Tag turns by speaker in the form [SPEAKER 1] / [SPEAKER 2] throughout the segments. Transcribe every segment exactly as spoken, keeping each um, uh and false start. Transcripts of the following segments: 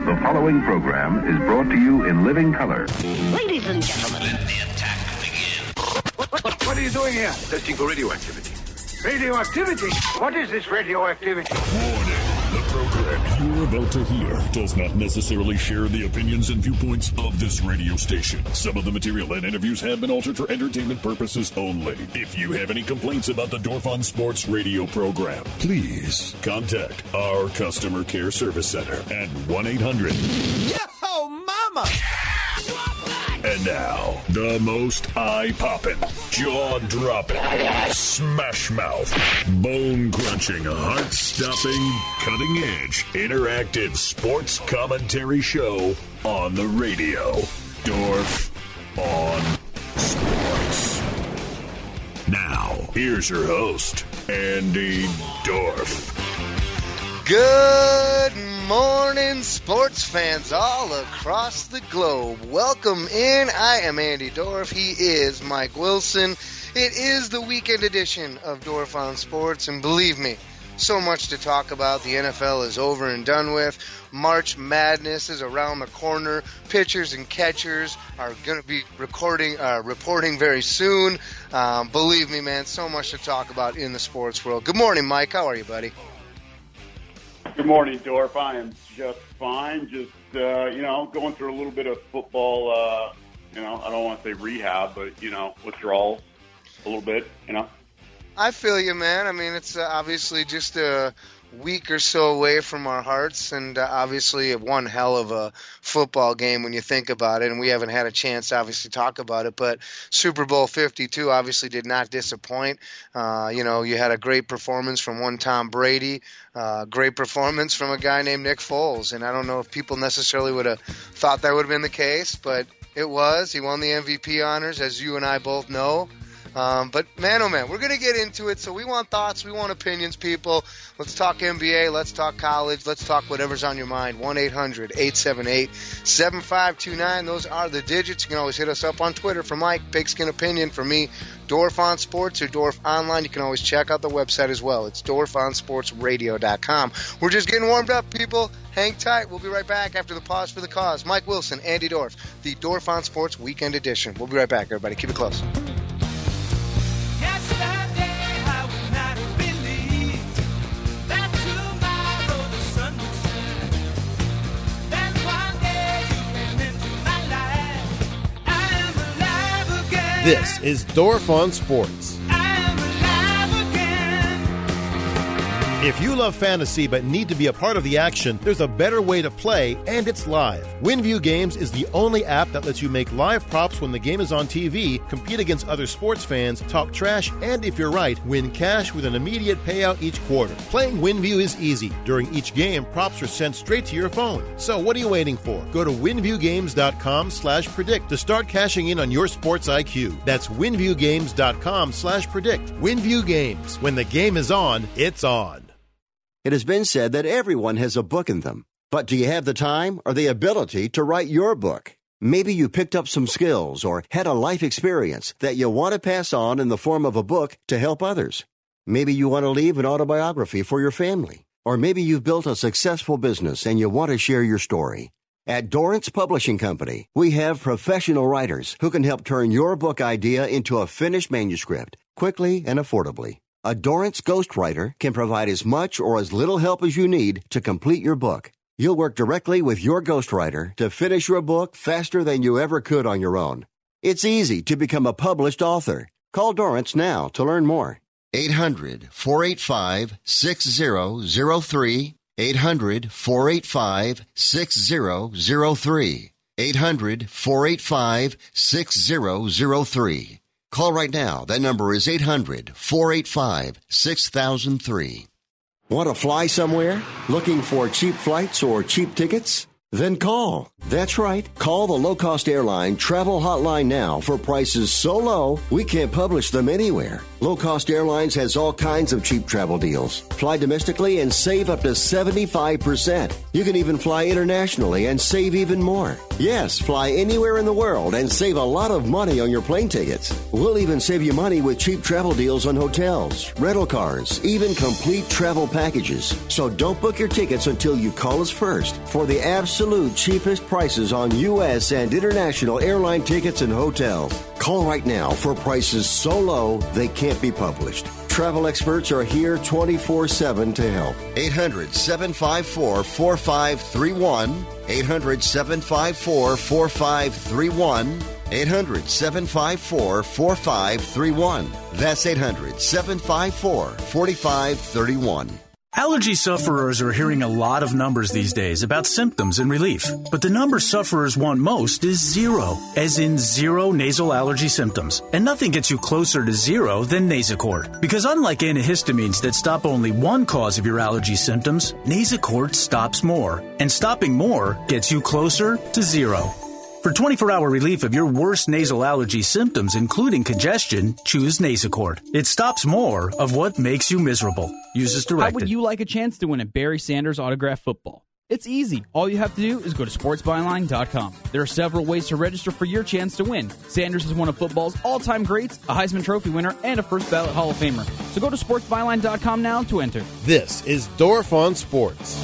[SPEAKER 1] The following program is brought to you in living color.
[SPEAKER 2] Ladies and gentlemen, let the attack begin.
[SPEAKER 3] What, what, what are you doing here?
[SPEAKER 4] Testing for radioactivity.
[SPEAKER 3] Radioactivity? What is this radioactivity?
[SPEAKER 5] Warning. The program you're about to hear does not necessarily share the opinions and viewpoints of this radio station. Some of the material and interviews have been altered for entertainment purposes only. If you have any complaints about the Dorf on Sports radio program, please contact our customer care service center at one eight hundred
[SPEAKER 6] Yo, mama!
[SPEAKER 5] And now, the most eye-popping, jaw-dropping, smash-mouth, bone-crunching, heart-stopping, cutting-edge, interactive sports commentary show on the radio. Dorf on Sports. Now, here's your host, Andy Dorf.
[SPEAKER 7] Good morning, sports fans all across the globe. Welcome in. I am Andy Dorf. He is Mike Wilson. It is the weekend edition of Dorf on Sports, and believe me, so much to talk about. The N F L is over and done with. March Madness is around the corner. Pitchers and catchers are going to be recording, uh, reporting very soon. Um, believe me, man, so much to talk about in the sports world. Good morning, Mike. How are you, buddy?
[SPEAKER 8] Good morning, Dorf. I am just fine. Just, uh, you know, going through a little bit of football, uh, you know, I don't want to say rehab, but, you know, withdrawals a little bit, you know.
[SPEAKER 7] I feel you, man. I mean, it's uh, obviously just a week or so away from our hearts, and uh, obviously one hell of a football game when you think about it, and we haven't had a chance to obviously talk about it, but Super Bowl fifty-two obviously did not disappoint. Uh, you know, you had a great performance from one Tom Brady, uh, great performance from a guy named Nick Foles, and I don't know if people necessarily would have thought that would have been the case, but it was. He won the M V P honors, as you and I both know. Um, but, man, oh, man, we're going to get into it, so we want thoughts, we want opinions, people. Let's talk N B A, let's talk college, let's talk whatever's on your mind. one eight hundred eight seven eight seven five two nine, those are the digits. You can always hit us up on Twitter for Mike, Pigskin Opinion, for me, Dorf on Sports or Dorf Online. You can always check out the website as well. It's dorf on sports radio dot com. We're just getting warmed up, people. Hang tight. We'll be right back after the pause for the cause. Mike Wilson, Andy Dorf, the Dorf on Sports Weekend Edition. We'll be right back, everybody. Keep it close.
[SPEAKER 6] This is Dorf on Sports. If you love fantasy but need to be a part of the action, there's a better way to play, and it's live. WinView Games is the only app that lets you make live props when the game is on T V, compete against other sports fans, talk trash, and if you're right, win cash with an immediate payout each quarter. Playing WinView is easy. During each game, props are sent straight to your phone. So what are you waiting for? Go to winviewgames.com slash predict to start cashing in on your sports I Q. That's winviewgames.com slash predict. WinView Games. When the game is on, it's on.
[SPEAKER 9] It has been said that everyone has a book in them. But do you have the time or the ability to write your book? Maybe you picked up some skills or had a life experience that you want to pass on in the form of a book to help others. Maybe you want to leave an autobiography for your family. Or maybe you've built a successful business and you want to share your story. At Dorrance Publishing Company, we have professional writers who can help turn your book idea into a finished manuscript quickly and affordably. A Dorrance ghostwriter can provide as much or as little help as you need to complete your book. You'll work directly with your ghostwriter to finish your book faster than you ever could on your own. It's easy to become a published author. Call Dorrance now to learn more. eight hundred four eight five six zero zero three. eight hundred four eight five six zero zero three. eight hundred four eight five six zero zero three. Call right now. That number is eight hundred four eight five six thousand three. Want to fly somewhere? Looking for cheap flights or cheap tickets? Then call. That's right. Call the low-cost airline travel hotline now for prices so low we can't publish them anywhere. Low Cost Airlines has all kinds of cheap travel deals. Fly domestically and save up to seventy-five percent. You can even fly internationally and save even more. Yes, fly anywhere in the world and save a lot of money on your plane tickets. We'll even save you money with cheap travel deals on hotels, rental cars, even complete travel packages. So don't book your tickets until you call us first for the absolute cheapest prices on U S and international airline tickets and hotels. Call right now for prices so low they can't be published. Travel experts are here twenty-four seven to help. eight hundred, seven five four, four five three one. eight hundred, seven five four, four five three one. eight hundred, seven five four, four five three one. That's eight hundred, seven five four, four five three one.
[SPEAKER 4] Allergy sufferers are hearing a lot of numbers these days about symptoms and relief. But the number sufferers want most is zero, as in zero nasal allergy symptoms. And nothing gets you closer to zero than Nasacort. Because unlike antihistamines that stop only one cause of your allergy symptoms, Nasacort stops more. And stopping more gets you closer to zero. For twenty-four hour relief of your worst nasal allergy symptoms, including congestion, choose Nasacort. It stops more of what makes you miserable. Use as directed.
[SPEAKER 10] How would you like a chance to win a Barry Sanders autographed football? It's easy. All you have to do is go to sports byline dot com. There are several ways to register for your chance to win. Sanders is one of football's all-time greats, a Heisman Trophy winner, and a first-ballot Hall of Famer. So go to sports byline dot com now to enter.
[SPEAKER 6] This is Dorf on Sports.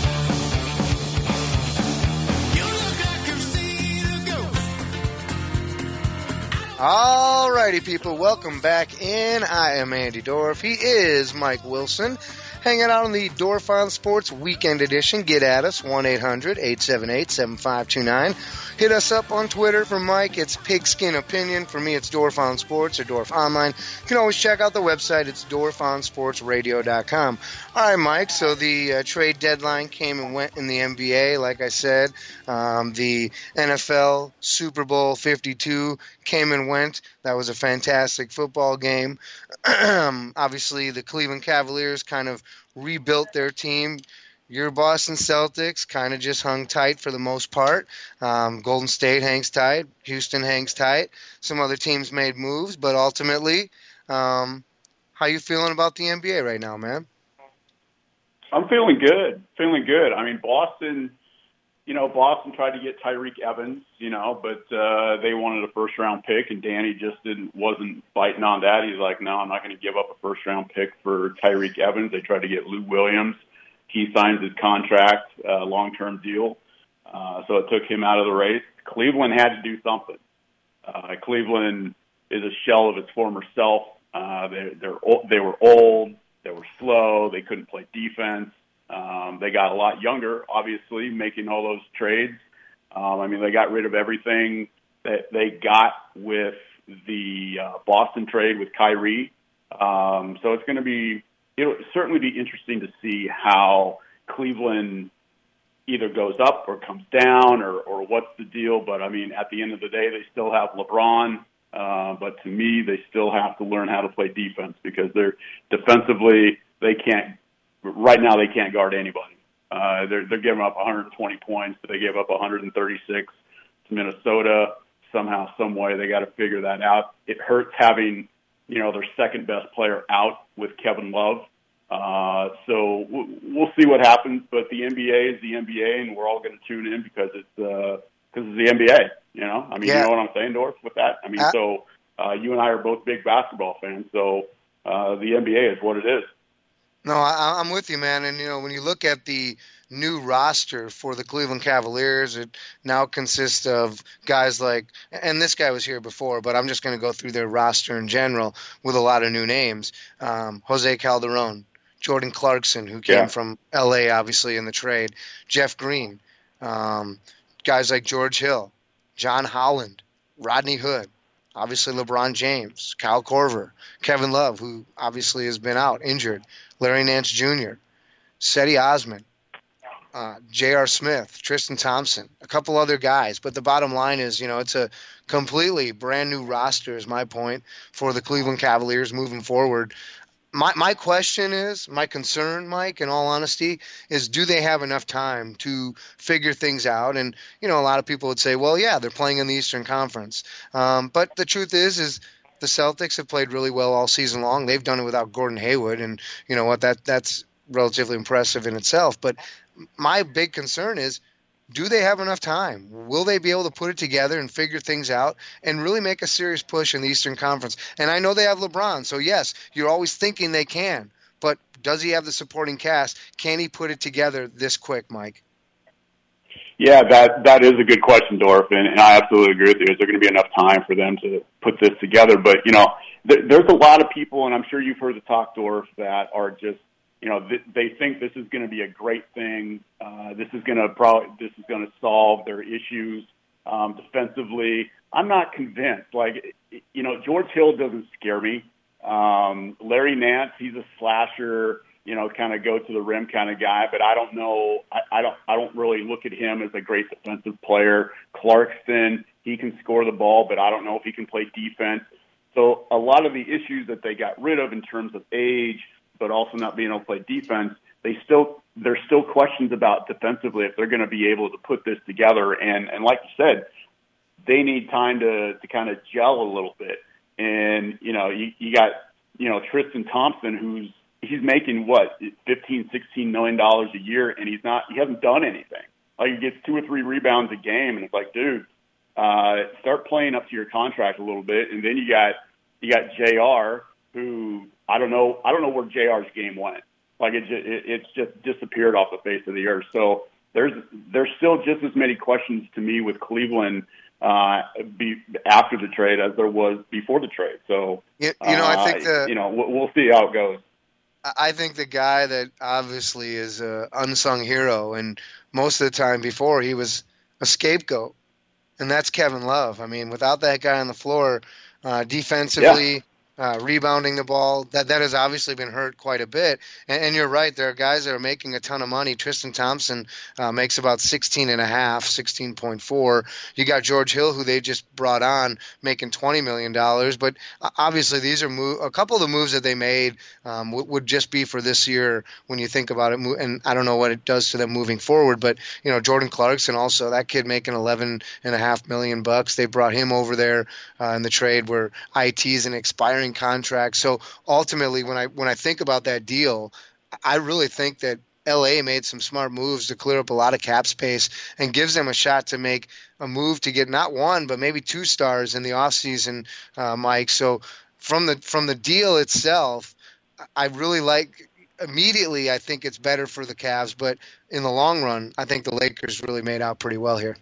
[SPEAKER 7] All righty, people. Welcome back in. I am Andy Dorf. He is Mike Wilson. Hanging out on the Dorf on Sports Weekend Edition. Get at us, one eight hundred, eight seven eight, seven five two nine. Hit us up on Twitter. For Mike, it's Pigskin Opinion. For me, it's Dorf on Sports or Dorf Online. You can always check out the website. It's dorf on sports radio dot com. All right, Mike, so the uh, trade deadline came and went in the N B A, like I said. Um, the N F L Super Bowl fifty-two came and went. That was a fantastic football game. Obviously, the Cleveland Cavaliers kind of rebuilt their team. Your Boston Celtics kind of just hung tight for the most part. Um, Golden State hangs tight. Houston hangs tight. Some other teams made moves, but ultimately, um, how you feeling about the N B A right now, man?
[SPEAKER 8] I'm feeling good. Feeling good. I mean, Boston, you know, Boston tried to get Tyreek Evans, you know, but uh, they wanted a first-round pick, and Danny just didn't wasn't biting on that. He's like, no, I'm not going to give up a first-round pick for Tyreek Evans. They tried to get Lou Williams. He signs his contract, uh, long-term deal. Uh, so it took him out of the race. Cleveland had to do something. Uh, Cleveland is a shell of its former self. Uh, they, they're, they were old. They were slow. They couldn't play defense. Um, they got a lot younger, obviously, making all those trades. Um, I mean, they got rid of everything that they got with the uh, Boston trade with Kyrie. Um, so it's going to be It'll certainly be interesting to see how Cleveland either goes up or comes down or, or what's the deal. But, I mean, at the end of the day, they still have LeBron. Uh, but to me, they still have to learn how to play defense because they're defensively, they can't – right now they can't guard anybody. Uh, they're, they're giving up one hundred twenty points. They gave up one hundred thirty-six to Minnesota. Somehow, some way, they got to figure that out. It hurts having – you know, their second best player out with Kevin Love. Uh, so we'll see what happens, but the N B A is the N B A, and we're all going to tune in because it's, uh, because it's the N B A, you know? I mean, yeah. You know what I'm saying, Dorf, with that? I mean, uh, so uh, you and I are both big basketball fans, so uh, the N B A is what it is.
[SPEAKER 7] No, I, I'm with you, man. And, you know, when you look at the new roster for the Cleveland Cavaliers, it now consists of guys like, and this guy was here before, but I'm just going to go through their roster in general with a lot of new names. Um, Jose Calderon, Jordan Clarkson, who came yeah. from L A, obviously, in the trade, Jeff Green, um, guys like George Hill, John Holland, Rodney Hood, obviously LeBron James, Kyle Korver, Kevin Love, who obviously has been out, injured, Larry Nance Junior, Cedi Osman, uh, J R. Smith, Tristan Thompson, a couple other guys. But the bottom line is, you know, it's a completely brand new roster is my point for the Cleveland Cavaliers moving forward. My my question is, my concern, Mike, in all honesty, is do they have enough time to figure things out? And, you know, a lot of people would say, well, yeah, they're playing in the Eastern Conference. Um, but the truth is, is the Celtics have played really well all season long. They've done it without Gordon Hayward. And, you know what, that that's relatively impressive in itself. But my big concern is, do they have enough time? Will they be able to put it together and figure things out and really make a serious push in the Eastern Conference? And I know they have LeBron, so yes, you're always thinking they can. But does he have the supporting cast? Can he put it together this quick, Mike?
[SPEAKER 8] Yeah, that that is a good question, Dorf, and, and I absolutely agree with you. Is there going to be enough time for them to put this together? But, you know, th- there's a lot of people, and I'm sure you've heard the talk, Dorf, that are just, you know, th- they think this is going to be a great thing. Uh, this is going to probably this is going to solve their issues um, defensively. I'm not convinced. Like, you know, George Hill doesn't scare me. Um, Larry Nance, he's a slasher, you know, kind of go to the rim kind of guy, but I don't know. I, I don't. I don't really look at him as a great defensive player. Clarkson, he can score the ball, but I don't know if he can play defense. So a lot of the issues that they got rid of in terms of age, but also not being able to play defense, they still there's still questions about defensively if they're going to be able to put this together. And and like you said, they need time to to kind of gel a little bit. And you know, you, you got you know Tristan Thompson, who's he's making what fifteen, sixteen million dollars a year, and he's not he hasn't done anything. Like, he gets two or three rebounds a game, and it's like, dude, uh, start playing up to your contract a little bit. And then you got you got J R, who I don't know I don't know where J R's game went. Like, it, it it's just disappeared off the face of the earth. So there's there's still just as many questions to me with Cleveland uh, be, after the trade as there was before the trade. So
[SPEAKER 7] you, you know, I think the,
[SPEAKER 8] uh, you know we'll, we'll see how it goes.
[SPEAKER 7] I think the guy that obviously is an unsung hero, and most of the time before he was a scapegoat, and that's Kevin Love. I mean, without that guy on the floor, uh, defensively, yeah. Uh, rebounding the ball, that that has obviously been hurt quite a bit. And, and you're right, there are guys that are making a ton of money. Tristan Thompson uh, makes about sixteen and a half, sixteen point four. You got George Hill, who they just brought on, making twenty million dollars. But obviously, these are move, a couple of the moves that they made um, w- would just be for this year when you think about it. And I don't know what it does to them moving forward. But you know, Jordan Clarkson also, that kid making eleven and a half million bucks. They brought him over there uh, in the trade where I T is an expiring contract. So ultimately, when I when I think about that deal, I really think that L A made some smart moves to clear up a lot of cap space and gives them a shot to make a move to get not one but maybe two stars in the offseason, uh, Mike. So from the from the deal itself, I really like. Immediately, I think it's better for the Cavs, but in the long run, I think the Lakers really made out pretty well here.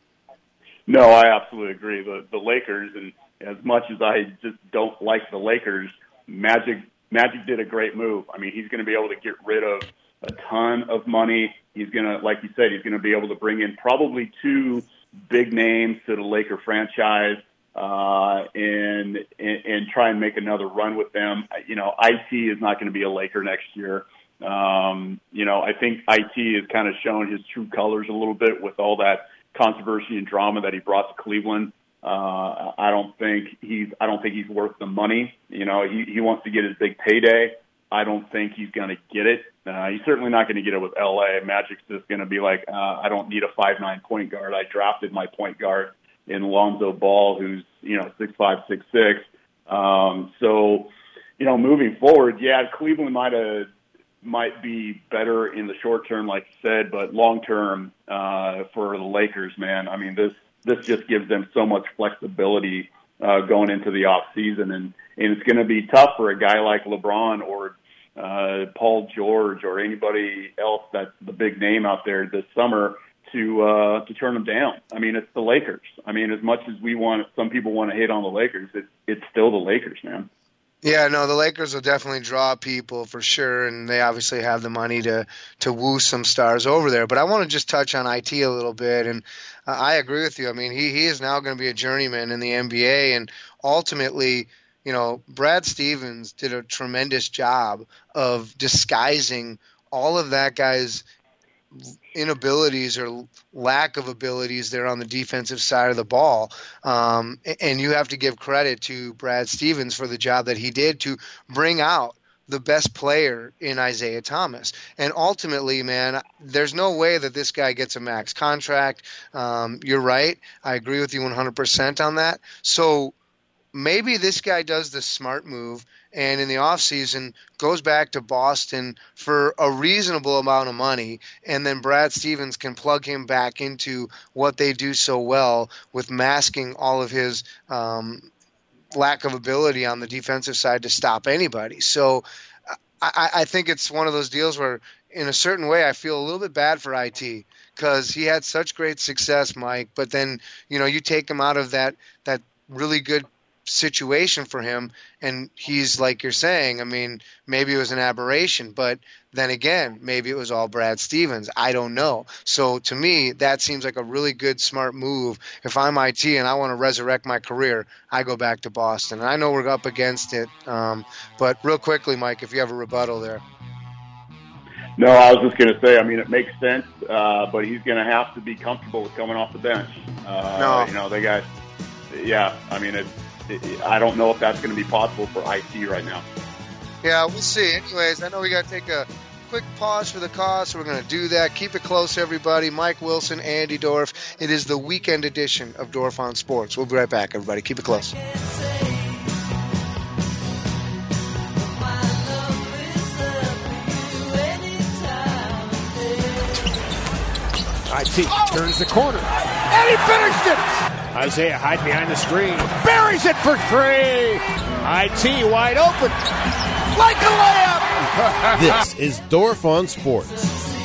[SPEAKER 8] No, I absolutely agree. The the Lakers, and as much as I just don't like the Lakers, Magic Magic did a great move. I mean, he's going to be able to get rid of a ton of money. He's going to, like you said, he's going to be able to bring in probably two big names to the Laker franchise uh, and, and and try and make another run with them. You know, I T is not going to be a Laker next year. Um, you know, I think I T has kind of shown his true colors a little bit with all that controversy and drama that he brought to Cleveland. Uh, I don't think he's, I don't think he's worth the money. You know, he, he wants to get his big payday. I don't think he's going to get it. Uh, he's certainly not going to get it with L A. Magic's just going to be like, uh, I don't need a five nine point guard. I drafted my point guard in Lonzo Ball, who's, you know, six five, six six. Um, so, you know, moving forward, yeah, Cleveland might have, might be better in the short term, like you said, but long term, uh, for the Lakers, man, I mean, this, this just gives them so much flexibility, uh, going into the off season. And, and it's going to be tough for a guy like LeBron or, uh, Paul George or anybody else that's the big name out there this summer to, uh, to turn them down. I mean, it's the Lakers. I mean, as much as we want, some people want to hate on the Lakers, it's, it's still the Lakers, man.
[SPEAKER 7] Yeah, no, the Lakers will definitely draw people for sure, and they obviously have the money to to woo some stars over there. But I want to just touch on I T a little bit, and uh, I agree with you. I mean, he, he is now going to be a journeyman in the N B A, and ultimately, you know, Brad Stevens did a tremendous job of disguising all of that guy's inabilities or lack of abilities there on the defensive side of the ball. Um, and you have to give credit to Brad Stevens for the job that he did to bring out the best player in Isaiah Thomas. And ultimately, man, there's no way that this guy gets a max contract. Um, you're right. I agree with you one hundred percent on that. So maybe this guy does the smart move and in the offseason goes back to Boston for a reasonable amount of money, and then Brad Stevens can plug him back into what they do so well with masking all of his um, lack of ability on the defensive side to stop anybody. So I, I think it's one of those deals where, in a certain way, I feel a little bit bad for I T because he had such great success, Mike, but then, you know, you take him out of that that really good situation for him, and he's, like you're saying, I mean, maybe it was an aberration, but then again, maybe it was all Brad Stevens. I don't know. So to me, that seems like a really good, smart move. If I'm I T and I want to resurrect my career, I go back to Boston. And I know we're up against it, um, but real quickly, Mike, if you have a rebuttal there.
[SPEAKER 8] No, I was just going to say, I mean, it makes sense, uh, but he's going to have to be comfortable with coming off the bench. Uh,
[SPEAKER 7] no.
[SPEAKER 8] You know, they got, yeah, I mean, it, it, I don't know if that's going to be possible for I T right now.
[SPEAKER 7] Yeah, we'll see. Anyways, I know we got to take a quick pause for the cause, so we're going to do that. Keep it close, everybody. Mike Wilson, Andy Dorf. It is the weekend edition of Dorf on Sports. We'll be right back, everybody. Keep it close.
[SPEAKER 3] I T turns the corner, and he finished it! Isaiah Hyde behind the screen, buries it for three! I T wide open, like a layup!
[SPEAKER 6] This is Dorf on Sports.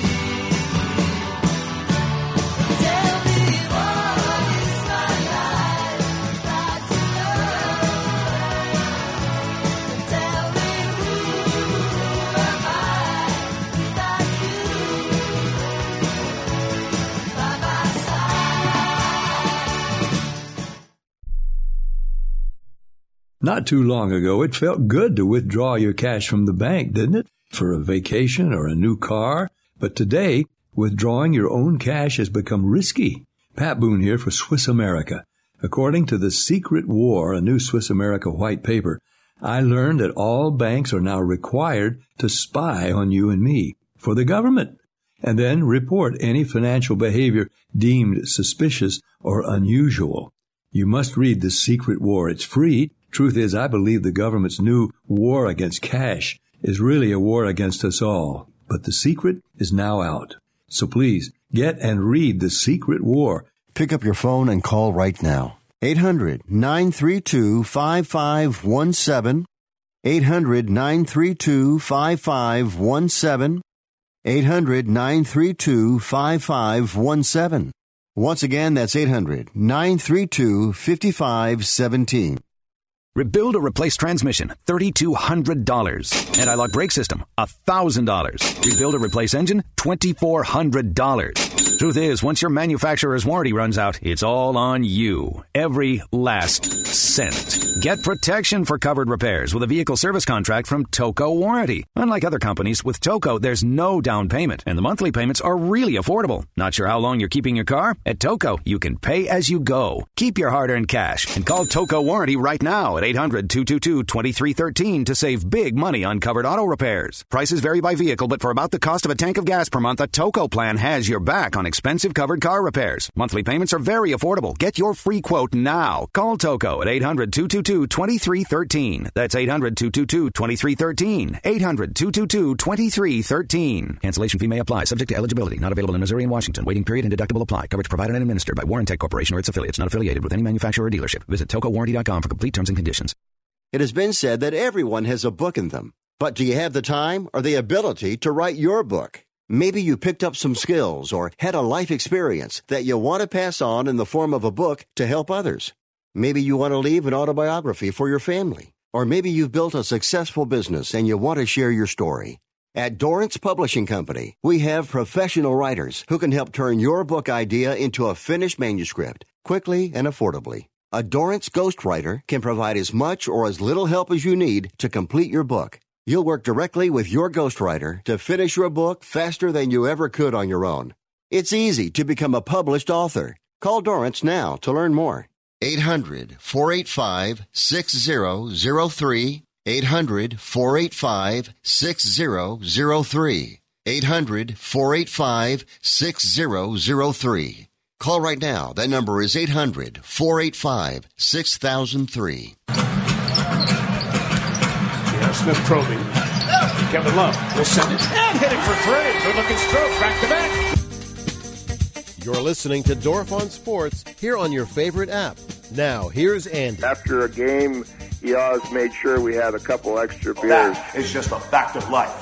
[SPEAKER 11] Not too long ago, it felt good to withdraw your cash from the bank, didn't it? For a vacation or a new car. But today, withdrawing your own cash has become risky. Pat Boone here for Swiss America. According to The Secret War, a new Swiss America white paper, I learned that all banks are now required to spy on you and me for the government, and then report any financial behavior deemed suspicious or unusual. You must read The Secret War. It's free. Truth is, I believe the government's new war against cash is really a war against us all. But the secret is now out. So please, get and read The Secret War.
[SPEAKER 9] Pick up your phone and call right now. eight hundred, nine three two, five five one seven. eight hundred, nine three two, five five one seven. eight hundred, nine three two, five five one seven. Once again, that's eight hundred, nine three two, five five one seven.
[SPEAKER 12] Rebuild or replace transmission, three thousand two hundred dollars. Anti-lock brake system, one thousand dollars. Rebuild or replace engine, two thousand four hundred dollars. Truth is, once your manufacturer's warranty runs out, it's all on you. Every last cent. Get protection for covered repairs with a vehicle service contract from Toco Warranty. Unlike other companies, with Toco, there's no down payment, and the monthly payments are really affordable. Not sure how long you're keeping your car? At Toco, you can pay as you go. Keep your hard-earned cash and call Toco Warranty right now at eight hundred, two two two, two three one three to save big money on covered auto repairs. Prices vary by vehicle, but for about the cost of a tank of gas per month, a Toco plan has your back on expensive covered car repairs. Monthly payments are very affordable. Get your free quote now. Call Toco at eight hundred, two two two, two three one three. That's eight hundred, two two two, two three one three. eight hundred, two two two, two three one three. Cancellation fee may apply. Subject to eligibility. Not available in Missouri and Washington. Waiting period and deductible apply. Coverage provided and administered by Warrantech Corporation or its affiliates. Not affiliated with any manufacturer or dealership. Visit toco warranty dot com for complete terms and conditions.
[SPEAKER 9] It has been said that everyone has a book in them. But do you have the time or the ability to write your book? Maybe you picked up some skills or had a life experience that you want to pass on in the form of a book to help others. Maybe you want to leave an autobiography for your family. Or maybe you've built a successful business and you want to share your story. At Dorrance Publishing Company, we have professional writers who can help turn your book idea into a finished manuscript quickly and affordably. A Dorrance ghostwriter can provide as much or as little help as you need to complete your book. You'll work directly with your ghostwriter to finish your book faster than you ever could on your own. It's easy to become a published author. Call Dorrance now to learn more. eight hundred, four eight five, six zero zero three. eight hundred, four eight five, six zero zero three. eight hundred, four eight five, six zero zero three. Call right now. That number is eight hundred, four eight five, six thousand three.
[SPEAKER 3] Smith probing. Kevin Love will send it and hitting for three. Good looking stroke, back to back.
[SPEAKER 6] You're listening to Dorf on Sports here on your favorite app. Now, here's Andy.
[SPEAKER 13] After a game, he always made sure we had a couple extra beers.
[SPEAKER 14] That is just a fact of life.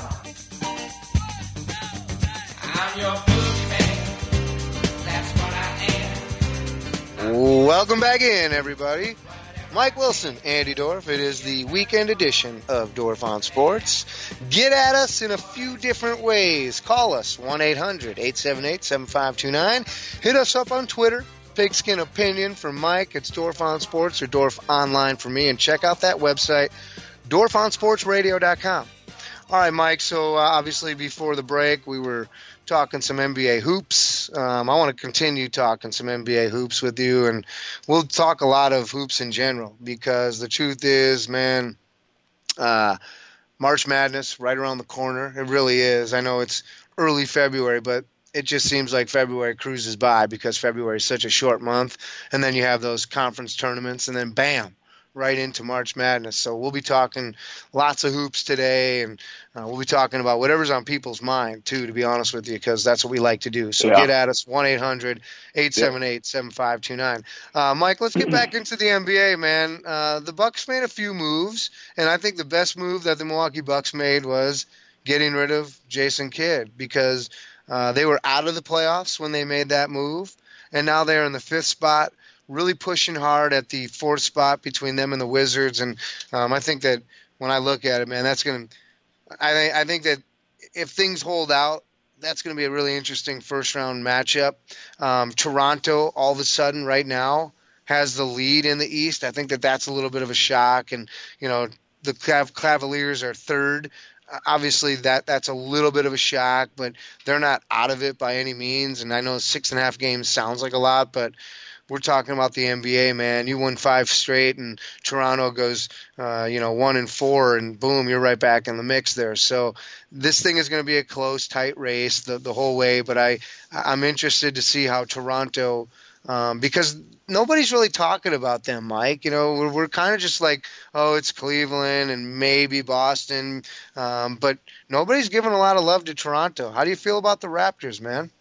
[SPEAKER 2] I'm your boogeyman. That's what I am.
[SPEAKER 7] Welcome back in, everybody. Mike Wilson, Andy Dorf. It is the weekend edition of Dorf on Sports. Get at us in a few different ways. Call us, one eight hundred, eight seven eight, seven five two nine. Hit us up on Twitter. Pigskin Opinion for Mike. It's Dorf on Sports or Dorf Online for me. And check out that website, dorf on sports radio dot com. All right, Mike. So, uh, obviously, before the break, we were talking some N B A hoops. Um, I want to continue talking some N B A hoops with you, and we'll talk a lot of hoops in general because the truth is, man, uh, March Madness right around the corner. It really is. I know it's early February, but it just seems like February cruises by because February is such a short month, and then you have those conference tournaments, and then bam, right into March Madness. So we'll be talking lots of hoops today, and uh, we'll be talking about whatever's on people's mind, too, to be honest with you, because that's what we like to do. So yeah. Get at us, one eight hundred, eight seven eight, seven five two nine. Uh, Mike, let's get back into the N B A, man. Uh, the Bucks made a few moves, and I think the best move that the Milwaukee Bucks made was getting rid of Jason Kidd because uh, they were out of the playoffs when they made that move, and now they're in the fifth spot, really pushing hard at the fourth spot between them and the Wizards. And um, I think that when I look at it, man, that's going to – I I think that if things hold out, that's going to be a really interesting first-round matchup. Um, Toronto, all of a sudden, right now, has the lead in the East. I think that that's a little bit of a shock. And, you know, the Cav- Cavaliers are third. Obviously, that that's a little bit of a shock, but they're not out of it by any means. And I know six and a half games sounds like a lot, but – we're talking about the N B A, man. You won five straight, and Toronto goes, uh, you know, one and four, and boom, you're right back in the mix there. So this thing is going to be a close, tight race the, the whole way. But I, I'm interested to see how Toronto, um, because nobody's really talking about them, Mike. You know, we're, we're kind of just like, oh, it's Cleveland and maybe Boston, um, but nobody's giving a lot of love to Toronto. How do you feel about the Raptors, man?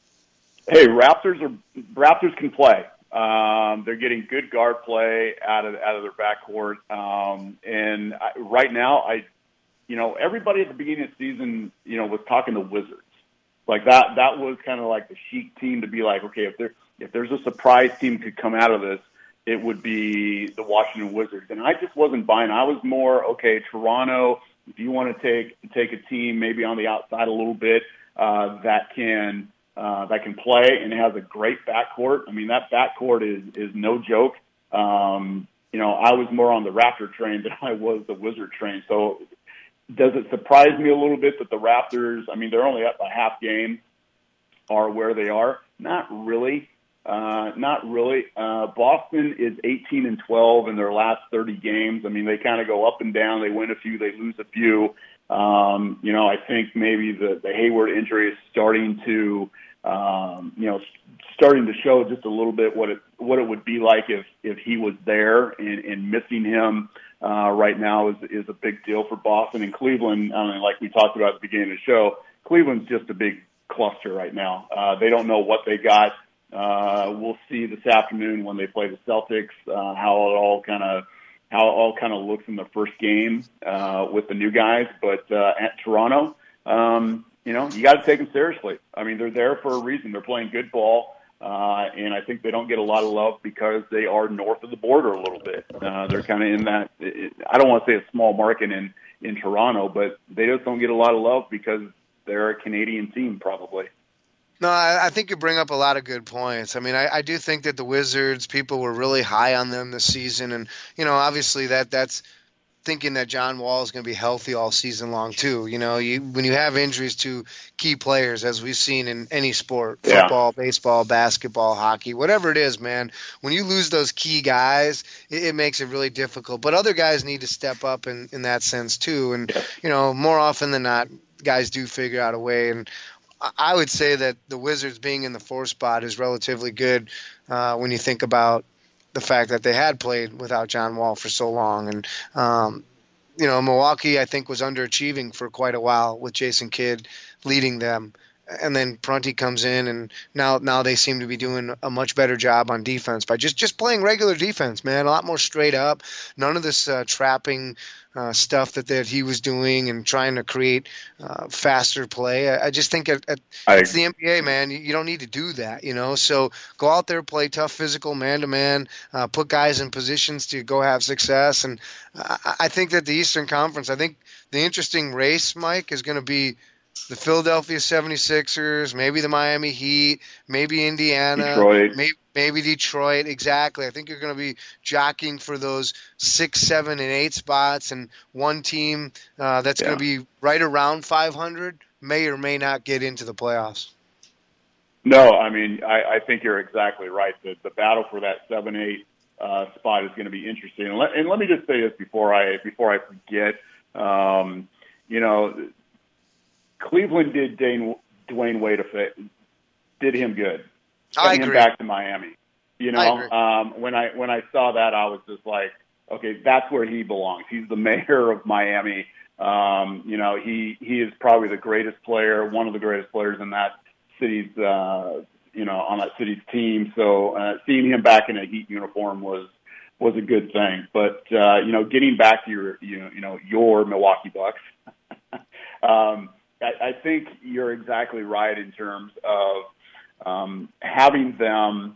[SPEAKER 8] Hey, Raptors are Raptors can play. Um, they're getting good guard play out of out of their backcourt, um, and I, right now, I, you know, everybody at the beginning of the season, you know, was talking the Wizards, like that. That was kind of like the chic team to be like, okay, if there if there's a surprise team could come out of this, it would be the Washington Wizards, and I just wasn't buying. I was more okay, Toronto. If you want to take take a team maybe on the outside a little bit uh, that can. Uh, that can play and has a great backcourt. I mean, that backcourt is, is no joke. Um, you know, I was more on the Raptor train than I was the Wizard train. So does it surprise me a little bit that the Raptors, I mean, they're only up a half game, are where they are? Not really. Uh, not really. Uh, Boston is eighteen and twelve in their last thirty games. I mean, they kind of go up and down. They win a few, they lose a few. Um, you know, I think maybe the, the Hayward injury is starting to, um, you know, starting to show just a little bit what it what it would be like if, if he was there, and, and missing him uh, right now is is a big deal for Boston and Cleveland. I mean, like we talked about at the beginning of the show, Cleveland's just a big cluster right now. Uh, they don't know what they got. Uh, we'll see this afternoon when they play the Celtics uh, how it all kind of. how it all kind of looks in the first game uh, with the new guys. But uh, at Toronto, um, you know, you got to take them seriously. I mean, they're there for a reason. They're playing good ball, uh, and I think they don't get a lot of love because they are north of the border a little bit. Uh, they're kind of in that, I don't want to say a small market in, in Toronto, but they just don't get a lot of love because they're a Canadian team probably.
[SPEAKER 7] No, I, I think you bring up a lot of good points. I mean, I, I do think that the Wizards, people were really high on them this season. And, you know, obviously that that's thinking that John Wall is going to be healthy all season long, too. You know, you when you have injuries to key players, as we've seen in any sport,
[SPEAKER 8] yeah.
[SPEAKER 7] football, baseball, basketball, hockey, whatever it is, man, when you lose those key guys, it, it makes it really difficult. But other guys need to step up in, in that sense, too. And, you know, more often than not, guys do figure out a way. And I would say that the Wizards being in the fourth spot is relatively good uh, when you think about the fact that they had played without John Wall for so long. And, um, you know, Milwaukee, I think, was underachieving for quite a while with Jason Kidd leading them. And then Prunty comes in, and now now they seem to be doing a much better job on defense by just, just playing regular defense, man, a lot more straight up. None of this uh, trapping uh, stuff that, that he was doing and trying to create uh, faster play. I, I just think at, at, it's the N B A, man. You, you don't need to do that, you know. So go out there, play tough physical man-to-man, uh, put guys in positions to go have success. And I, I think that the Eastern Conference, I think the interesting race, Mike, is going to be the Philadelphia seventy-sixers, maybe the Miami Heat, maybe Indiana,
[SPEAKER 8] Detroit.
[SPEAKER 7] Maybe, maybe Detroit. Exactly. I think you're going to be jockeying for those six, seven, and eight spots, and one team uh, that's yeah. going to be right around five hundred may or may not get into the playoffs.
[SPEAKER 8] No, I mean, I, I think you're exactly right. The, the battle for that seven, eight uh, spot is going to be interesting. And let, and let me just say this before I before I forget. Um, you know. Cleveland did Dane, Dwayne Wade a fit, did him good.
[SPEAKER 7] I
[SPEAKER 8] Sent
[SPEAKER 7] agree.
[SPEAKER 8] him back to Miami. You know,
[SPEAKER 7] I agree.
[SPEAKER 8] um, when I when I saw that, I was just like, okay, that's where he belongs. He's the mayor of Miami. Um, you know, he he is probably the greatest player, one of the greatest players in that city's, uh, you know, on that city's team. So uh, seeing him back in a Heat uniform was was a good thing. But uh, you know, getting back to your you know you know your Milwaukee Bucks. um, I think you're exactly right in terms of um, having them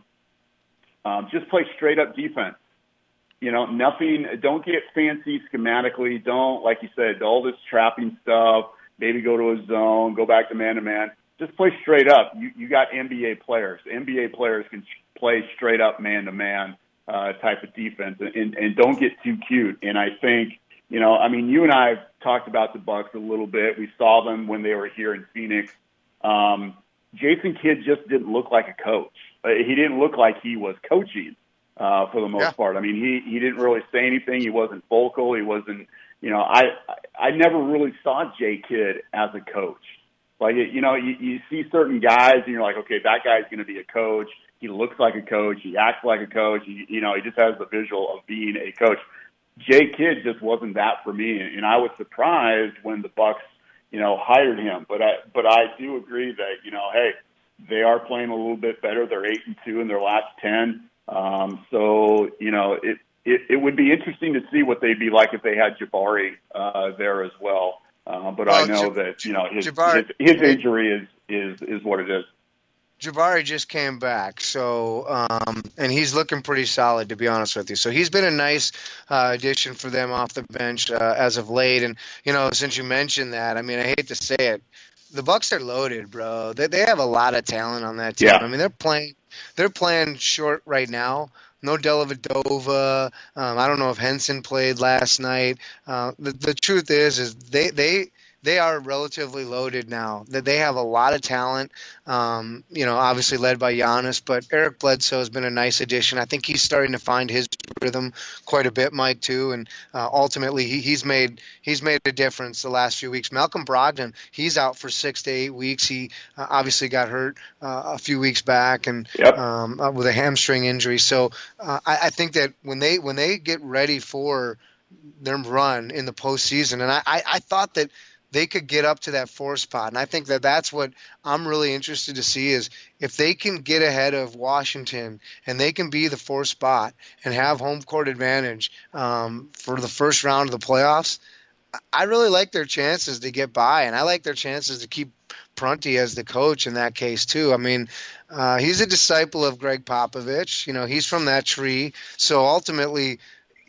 [SPEAKER 8] um, just play straight up defense. You know, nothing, don't get fancy schematically. Don't, like you said, all this trapping stuff, maybe go to a zone, go back to man to man. Just play straight up. You, you got N B A players. N B A players can play straight up man to man type of defense, and, and don't get too cute. And I think, you know, I mean, you and I have talked about the Bucks a little bit. We saw them when they were here in Phoenix. Um, Jason Kidd just didn't look like a coach. Uh, he didn't look like he was coaching uh, for the most
[SPEAKER 7] yeah.
[SPEAKER 8] part. I mean, he, he didn't really say anything. He wasn't vocal. He wasn't, you know, I I never really saw Jay Kidd as a coach. Like, you know, you, you see certain guys and you're like, okay, that guy's going to be a coach. He looks like a coach. He acts like a coach. He, you know, he just has the visual of being a coach. Jay Kidd just wasn't that for me, and I was surprised when the Bucks, you know, hired him. But I, but I do agree that, you know, hey, they are playing a little bit better. They're eight and two in their last ten. Um, so you know, it, it it would be interesting to see what they'd be like if they had Jabari uh, there as well. Uh, but well, I know J- that you know his, Jabari, his his injury is is is what it is.
[SPEAKER 7] Jabari just came back, so um, and he's looking pretty solid, to be honest with you. So he's been a nice uh, addition for them off the bench uh, as of late. And you know, since you mentioned that, I mean, I hate to say it, the Bucks are loaded, bro. They they have a lot of talent on that team.
[SPEAKER 8] Yeah.
[SPEAKER 7] I mean, they're playing they're playing short right now. No Dellavedova. Um, I don't know if Henson played last night. Uh, the the truth is, is they they. They are relatively loaded now. That they have a lot of talent, um, you know, obviously led by Giannis, but Eric Bledsoe has been a nice addition. I think he's starting to find his rhythm quite a bit, Mike, too, and uh, ultimately he, he's made he's made a difference the last few weeks. Malcolm Brogdon, he's out for six to eight weeks. He uh, obviously got hurt uh, a few weeks back and
[SPEAKER 8] yep.
[SPEAKER 7] um, uh, with a hamstring injury. So uh, I, I think that when they when they get ready for their run in the postseason, and I, I, I thought that they could get up to that four spot. And I think that that's what I'm really interested to see is if they can get ahead of Washington and they can be the four spot and have home court advantage um, for the first round of the playoffs, I really like their chances to get by. And I like their chances to keep Prunty as the coach in that case too. I mean, uh, he's a disciple of Greg Popovich. You know, he's from that tree. So ultimately,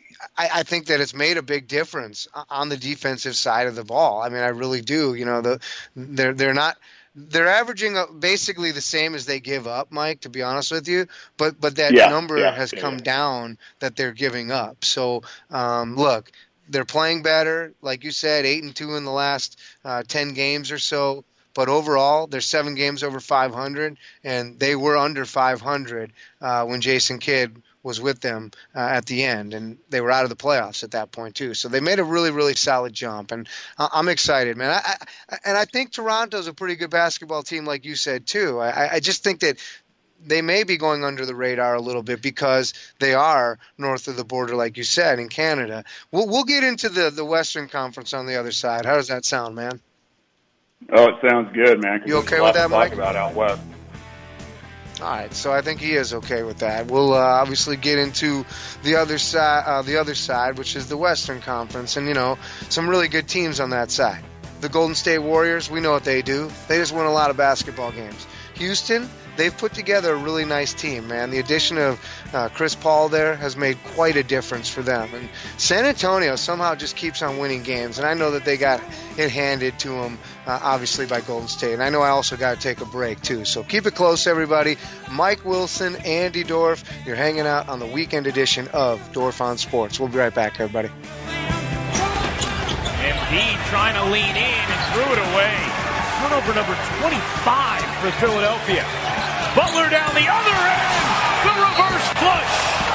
[SPEAKER 7] I, I think that it's made a big difference on the defensive side of the ball. I mean, I really do. You know, the they're they're not they're averaging basically the same as they give up, Mike. To be honest with you, but but that
[SPEAKER 8] yeah,
[SPEAKER 7] number
[SPEAKER 8] yeah,
[SPEAKER 7] has
[SPEAKER 8] yeah,
[SPEAKER 7] come
[SPEAKER 8] yeah.
[SPEAKER 7] down that they're giving up. So um, look, they're playing better, like you said, eight and two in the last uh, ten games or so. But overall, they're seven games over five hundred, and they were under five hundred uh, when Jason Kidd was with them uh, at the end, and they were out of the playoffs at that point too. So they made a really, really solid jump, and uh, I'm excited, man. I, I, and I think Toronto's a pretty good basketball team, like you said too. I, I just think that they may be going under the radar a little bit because they are north of the border, like you said, in Canada. We'll, we'll get into the, the Western Conference on the other side. How does that sound, man?
[SPEAKER 8] Oh, it sounds good, man.
[SPEAKER 7] You okay with that, Mike?
[SPEAKER 8] Talk about out west.
[SPEAKER 7] All right, so I think he is okay with that. We'll uh, obviously get into the other side, uh, the other side, which is the Western Conference, and you know, some really good teams on that side. The Golden State Warriors, we know what they do. They just win a lot of basketball games. Houston, they've put together a really nice team, man. The addition of uh, Chris Paul there has made quite a difference for them. And San Antonio somehow just keeps on winning games, and I know that they got it handed to them, uh, obviously, by Golden State. And I know I also got to take a break, too. So keep it close, everybody. Mike Wilson, Andy Dorf, you're hanging out on the weekend edition of Dorf on Sports. We'll be right back, everybody.
[SPEAKER 15] Embiid trying to lean in and threw it away. Turnover number twenty-five for Philadelphia. Butler down the other end. The reverse flush.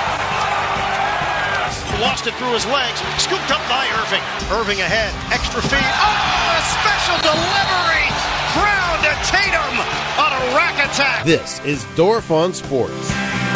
[SPEAKER 16] Lost it through his legs. Scooped up by Irving. Irving ahead. Extra feed. Oh, a special delivery. Brown to Tatum on a rack attack.
[SPEAKER 6] This is Dorf on Sports.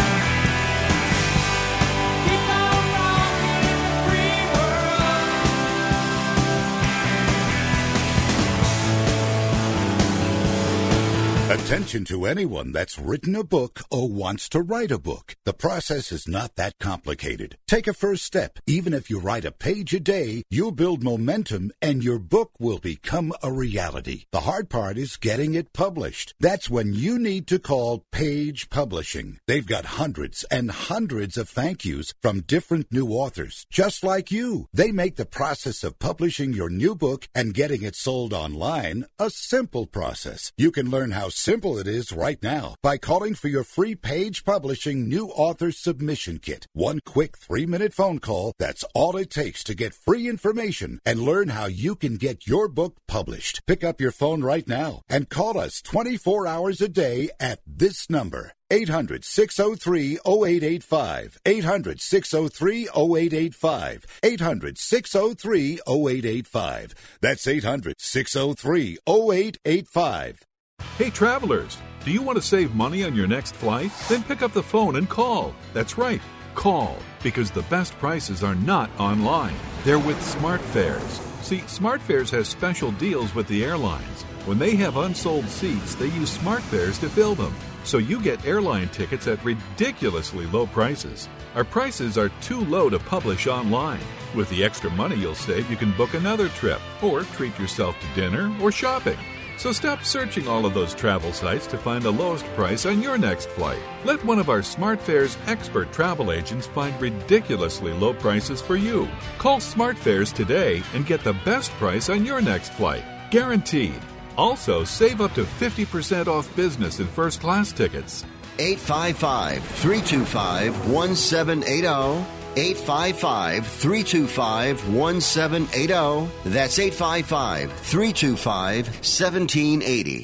[SPEAKER 17] Attention to anyone that's written a book or wants to write a book. The process is not that complicated. Take a first step. Even if you write a page a day, you'll build momentum and your book will become a reality. The hard part is getting it published. That's when you need to call Page Publishing. They've got hundreds and hundreds of thank yous from different new authors, just like you. They make the process of publishing your new book and getting it sold online a simple process. You can learn how simple it is right now by calling for your free Page Publishing new author submission kit. One quick three-minute phone call, that's all it takes to get free information and learn how you can get your book published. Pick up your phone right now and call us twenty-four hours a day at this number. eight hundred, six oh three, oh eight eight five. eight hundred, six oh three, oh eight eight five. eight hundred, six oh three, oh eight eight five. That's eight hundred, six oh three, oh eight eight five.
[SPEAKER 18] Hey travelers, do you want to save money on your next flight? Then pick up the phone and call. That's right, call, because the best prices are not online. They're with SmartFares. See, SmartFares has special deals with the airlines. When they have unsold seats, they use SmartFares to fill them. So you get airline tickets at ridiculously low prices. Our prices are too low to publish online. With the extra money you'll save, you can book another trip or treat yourself to dinner or shopping. So stop searching all of those travel sites to find the lowest price on your next flight. Let one of our SmartFares expert travel agents find ridiculously low prices for you. Call SmartFares today and get the best price on your next flight. Guaranteed. Also, save up to fifty percent off business and first class tickets.
[SPEAKER 9] eight five five, three two five, one seven eight zero. eight five five, three two five, one seven eight zero. That's eight five five, three two five, one seven eight zero.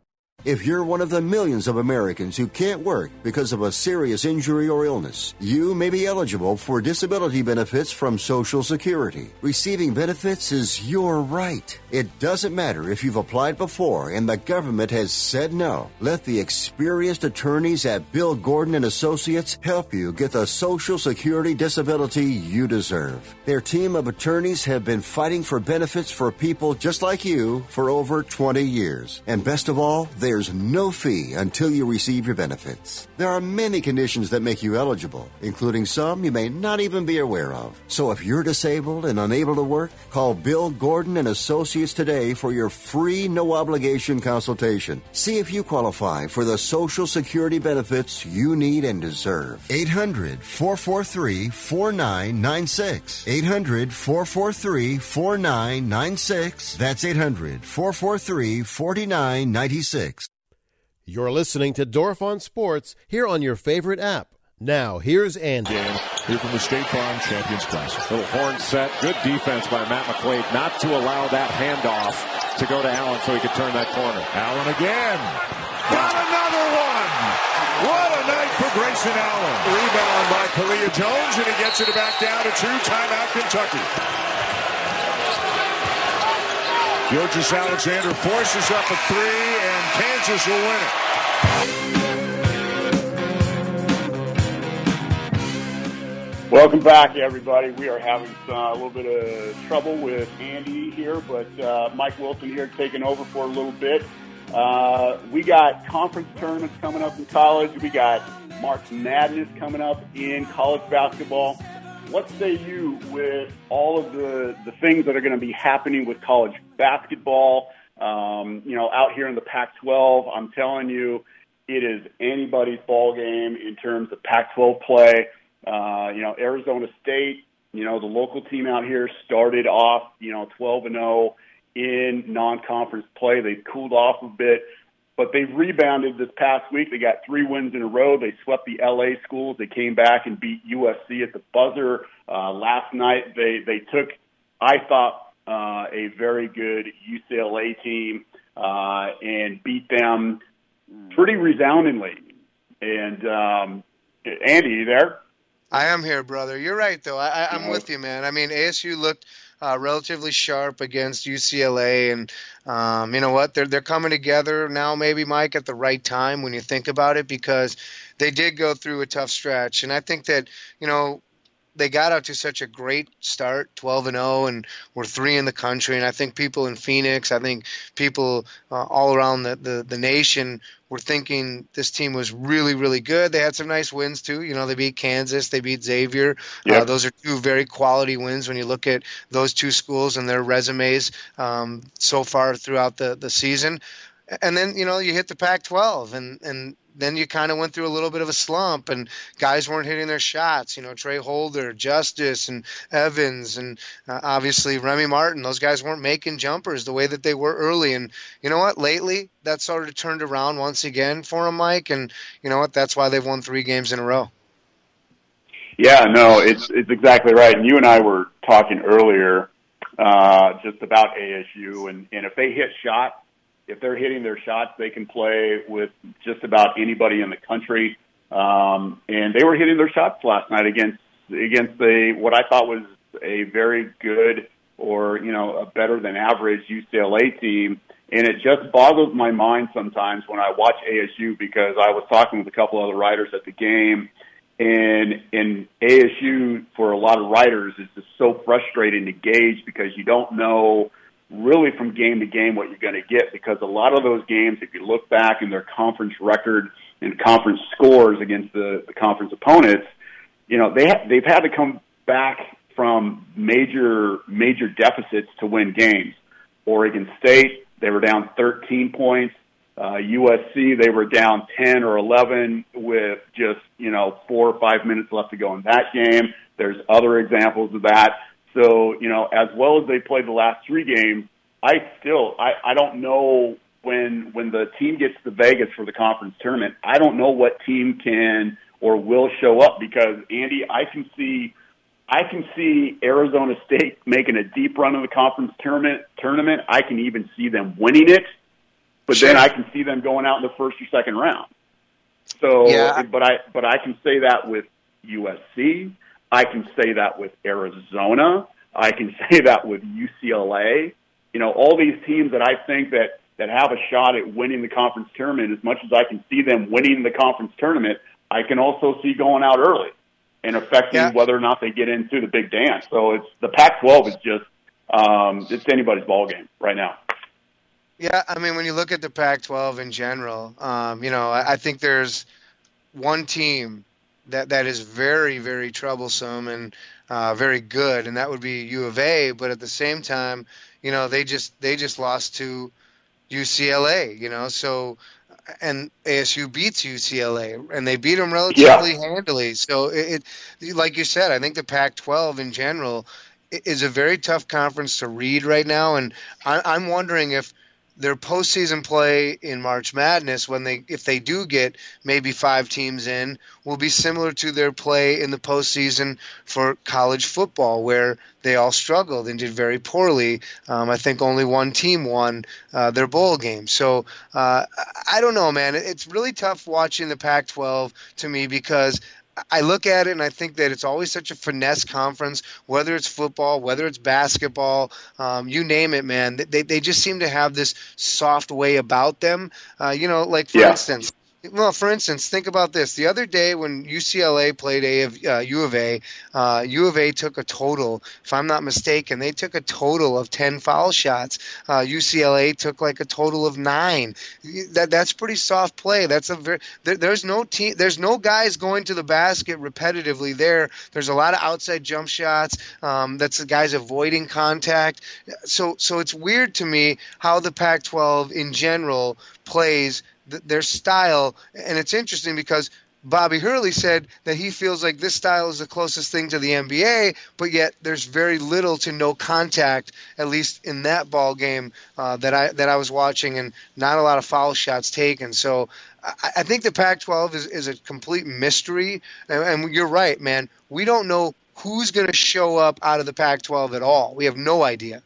[SPEAKER 9] If you're one of the millions of Americans who can't work because of a serious injury or illness, you may be eligible for disability benefits from Social Security. Receiving benefits is your right. It doesn't matter if you've applied before and the government has said no. Let the experienced attorneys at Bill Gordon and Associates help you get the Social Security disability you deserve. Their team of attorneys have been fighting for benefits for people just like you for over twenty years. And best of all, they There's no fee until you receive your benefits. There are many conditions that make you eligible, including some you may not even be aware of. So if you're disabled and unable to work, call Bill Gordon and Associates today for your free no-obligation consultation. See if you qualify for the Social Security benefits you need and deserve. eight hundred, four four three, four nine nine six. eight hundred, four four three, four nine nine six. That's eight hundred, four four three, four nine nine six.
[SPEAKER 6] You're listening to Dorf on Sports here on your favorite app. Now, here's Andy.
[SPEAKER 19] Here from the State Farm Champions Classic. Little horn set. Good defense by Matt McQuaid not to allow that handoff to go to Allen so he could turn that corner. Allen again. Got another one. What a
[SPEAKER 15] the night for Grayson Allen. Rebound by Kalia Jones, and he gets it back down to two. Timeout, Kentucky. Georges Alexander forces up a three, and Kansas will win it.
[SPEAKER 8] Welcome back, everybody. We are having uh, a little bit of trouble with Andy here, but uh, Mike Wilson here taking over for a little bit. Uh, we got conference tournaments coming up in college. We got March Madness coming up in college basketball. What say you with all of the, the things that are going to be happening with college basketball? Um, you know, out here in the Pac twelve, I'm telling you, it is anybody's ball game in terms of Pac twelve play. Uh, you know, Arizona State, you know, the local team out here started off, you know, twelve and oh in non-conference play. They've cooled off a bit, but they've rebounded this past week. They got three wins in a row. They swept the L A schools. They came back and beat U S C at the buzzer. Uh, last night, they, they took, I thought, uh, a very good U C L A team uh, and beat them pretty resoundingly. And, um, Andy, you there?
[SPEAKER 7] I am here, brother. You're right, though. I, I'm with you, man. I mean, A S U looked uh, relatively sharp against U C L A, and um, you know what? They're they're coming together now, maybe, Mike, at the right time when you think about it, because they did go through a tough stretch, and I think that you know they got out to such a great start, twelve and oh, and we're three in the country, and I think people in Phoenix, I think people uh, all around the, the the nation were thinking this team was really, really good. They had some nice wins, too. You know, they beat Kansas. They beat Xavier. Yep. Uh, those are two very quality wins when you look at those two schools and their resumes um, so far throughout the, the season. And then, you know, you hit the Pac twelve, and, and then you kind of went through a little bit of a slump, and guys weren't hitting their shots. You know, Trey Holder, Justice, and Evans, and uh, obviously Remy Martin. Those guys weren't making jumpers the way that they were early. And you know what? Lately, that sort of turned around once again for them, Mike. And you know what? That's why they've won three games in a row.
[SPEAKER 8] Yeah, no, it's it's exactly right. And you and I were talking earlier uh, just about A S U, and, and if they hit shots, if they're hitting their shots, they can play with just about anybody in the country. Um, and they were hitting their shots last night against against a what I thought was a very good or you know a better than average U C L A team. And it just boggles my mind sometimes when I watch A S U, because I was talking with a couple other writers at the game, and in A S U for a lot of writers is just so frustrating to gauge, because you don't know really from game to game what you're going to get, because a lot of those games, if you look back in their conference record and conference scores against the, the conference opponents, you know, they ha- they've had to come back from major, major deficits to win games. Oregon State, they were down thirteen points. Uh, U S C, they were down ten or eleven with just, you know, four or five minutes left to go in that game. There's other examples of that. So, you know, as well as they played the last three games, I still, I, I don't know when when the team gets to Vegas for the conference tournament, I don't know what team can or will show up, because, Andy, I can see I can see Arizona State making a deep run in the conference tournament. tournament. I can even see them winning it, but sure. Then I can see them going out in the first or second round. So, yeah. but I but I can say that with U S C. I can say that with Arizona. I can say that with U C L A. You know, all these teams that I think that, that have a shot at winning the conference tournament, as much as I can see them winning the conference tournament, I can also see going out early and affecting yeah. whether or not they get into the big dance. So it's the Pac twelve is just um, it's anybody's ball game right now.
[SPEAKER 7] Yeah, I mean, when you look at the Pac twelve in general, um, you know, I, I think there's one team that that is very, very troublesome and uh, very good, and that would be U of A. But at the same time, you know, they just they just lost to U C L A, you know, so and A S U beats U C L A, and they beat them relatively yeah. handily. So it, it, like you said, I think the Pac twelve in general is a very tough conference to read right now, and I, I'm wondering if their postseason play in March Madness, when they if they do get maybe five teams in, will be similar to their play in the postseason for college football, where they all struggled and did very poorly. Um, I think only one team won uh, their bowl game. So uh, I don't know, man. It's really tough watching the Pac twelve to me, because I look at it and I think that it's always such a finesse conference, whether it's football, whether it's basketball, um, you name it, man. They they just seem to have this soft way about them. Uh, you know, like for
[SPEAKER 8] yeah.
[SPEAKER 7] instance, well, for instance, think about this. The other day when U C L A played A of, uh, U of A, uh, U of A took a total, if I'm not mistaken, they took a total of ten foul shots. Uh, U C L A took like a total of nine. That that's pretty soft play. That's a very there, there's no team, there's no guys going to the basket repetitively there. There's a lot of outside jump shots. Um, that's the guys avoiding contact. So so it's weird to me how the Pac twelve in general plays their style, and it's interesting because Bobby Hurley said that he feels like this style is the closest thing to the N B A, but yet there's very little to no contact, at least in that ball game uh, that I that I was watching, and not a lot of foul shots taken. So I, I think the Pac twelve is, is a complete mystery, and, and you're right, man. We don't know who's going to show up out of the Pac twelve at all. We have no idea.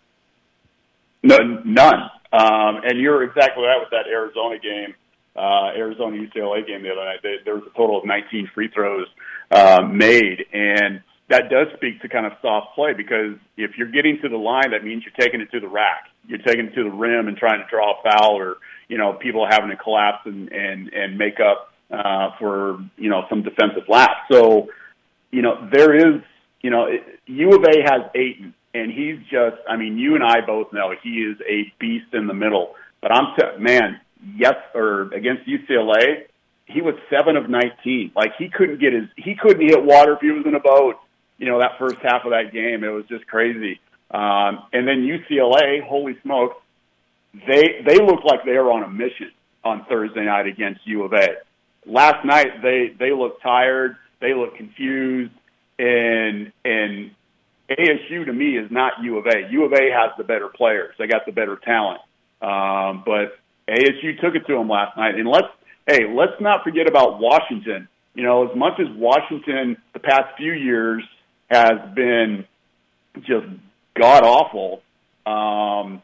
[SPEAKER 8] No, none. Um, and you're exactly right with that Arizona game. Uh, Arizona U C L A game the other night, they, there was a total of nineteen free throws uh, made, and that does speak to kind of soft play, because if you're getting to the line, that means you're taking it to the rack. You're taking it to the rim and trying to draw a foul, or, you know, people having to collapse and, and, and make up uh, for, you know, some defensive lapse. So, you know, there is, you know, U of A has Ayton, and he's just, I mean, you and I both know he is a beast in the middle. But I'm, t- man, yes, or against U C L A, he was seven of nineteen. Like, he couldn't get his, he couldn't hit water if he was in a boat. You know, that first half of that game, it was just crazy. Um, and then U C L A, holy smokes, they they looked like they were on a mission on Thursday night against U of A. Last night, they they looked tired, they looked confused, and and A S U to me is not U of A. U of A has the better players; they got the better talent. Um, but A S U took it to them last night. And let's, hey, let's not forget about Washington. You know, as much as Washington the past few years has been just god-awful, um,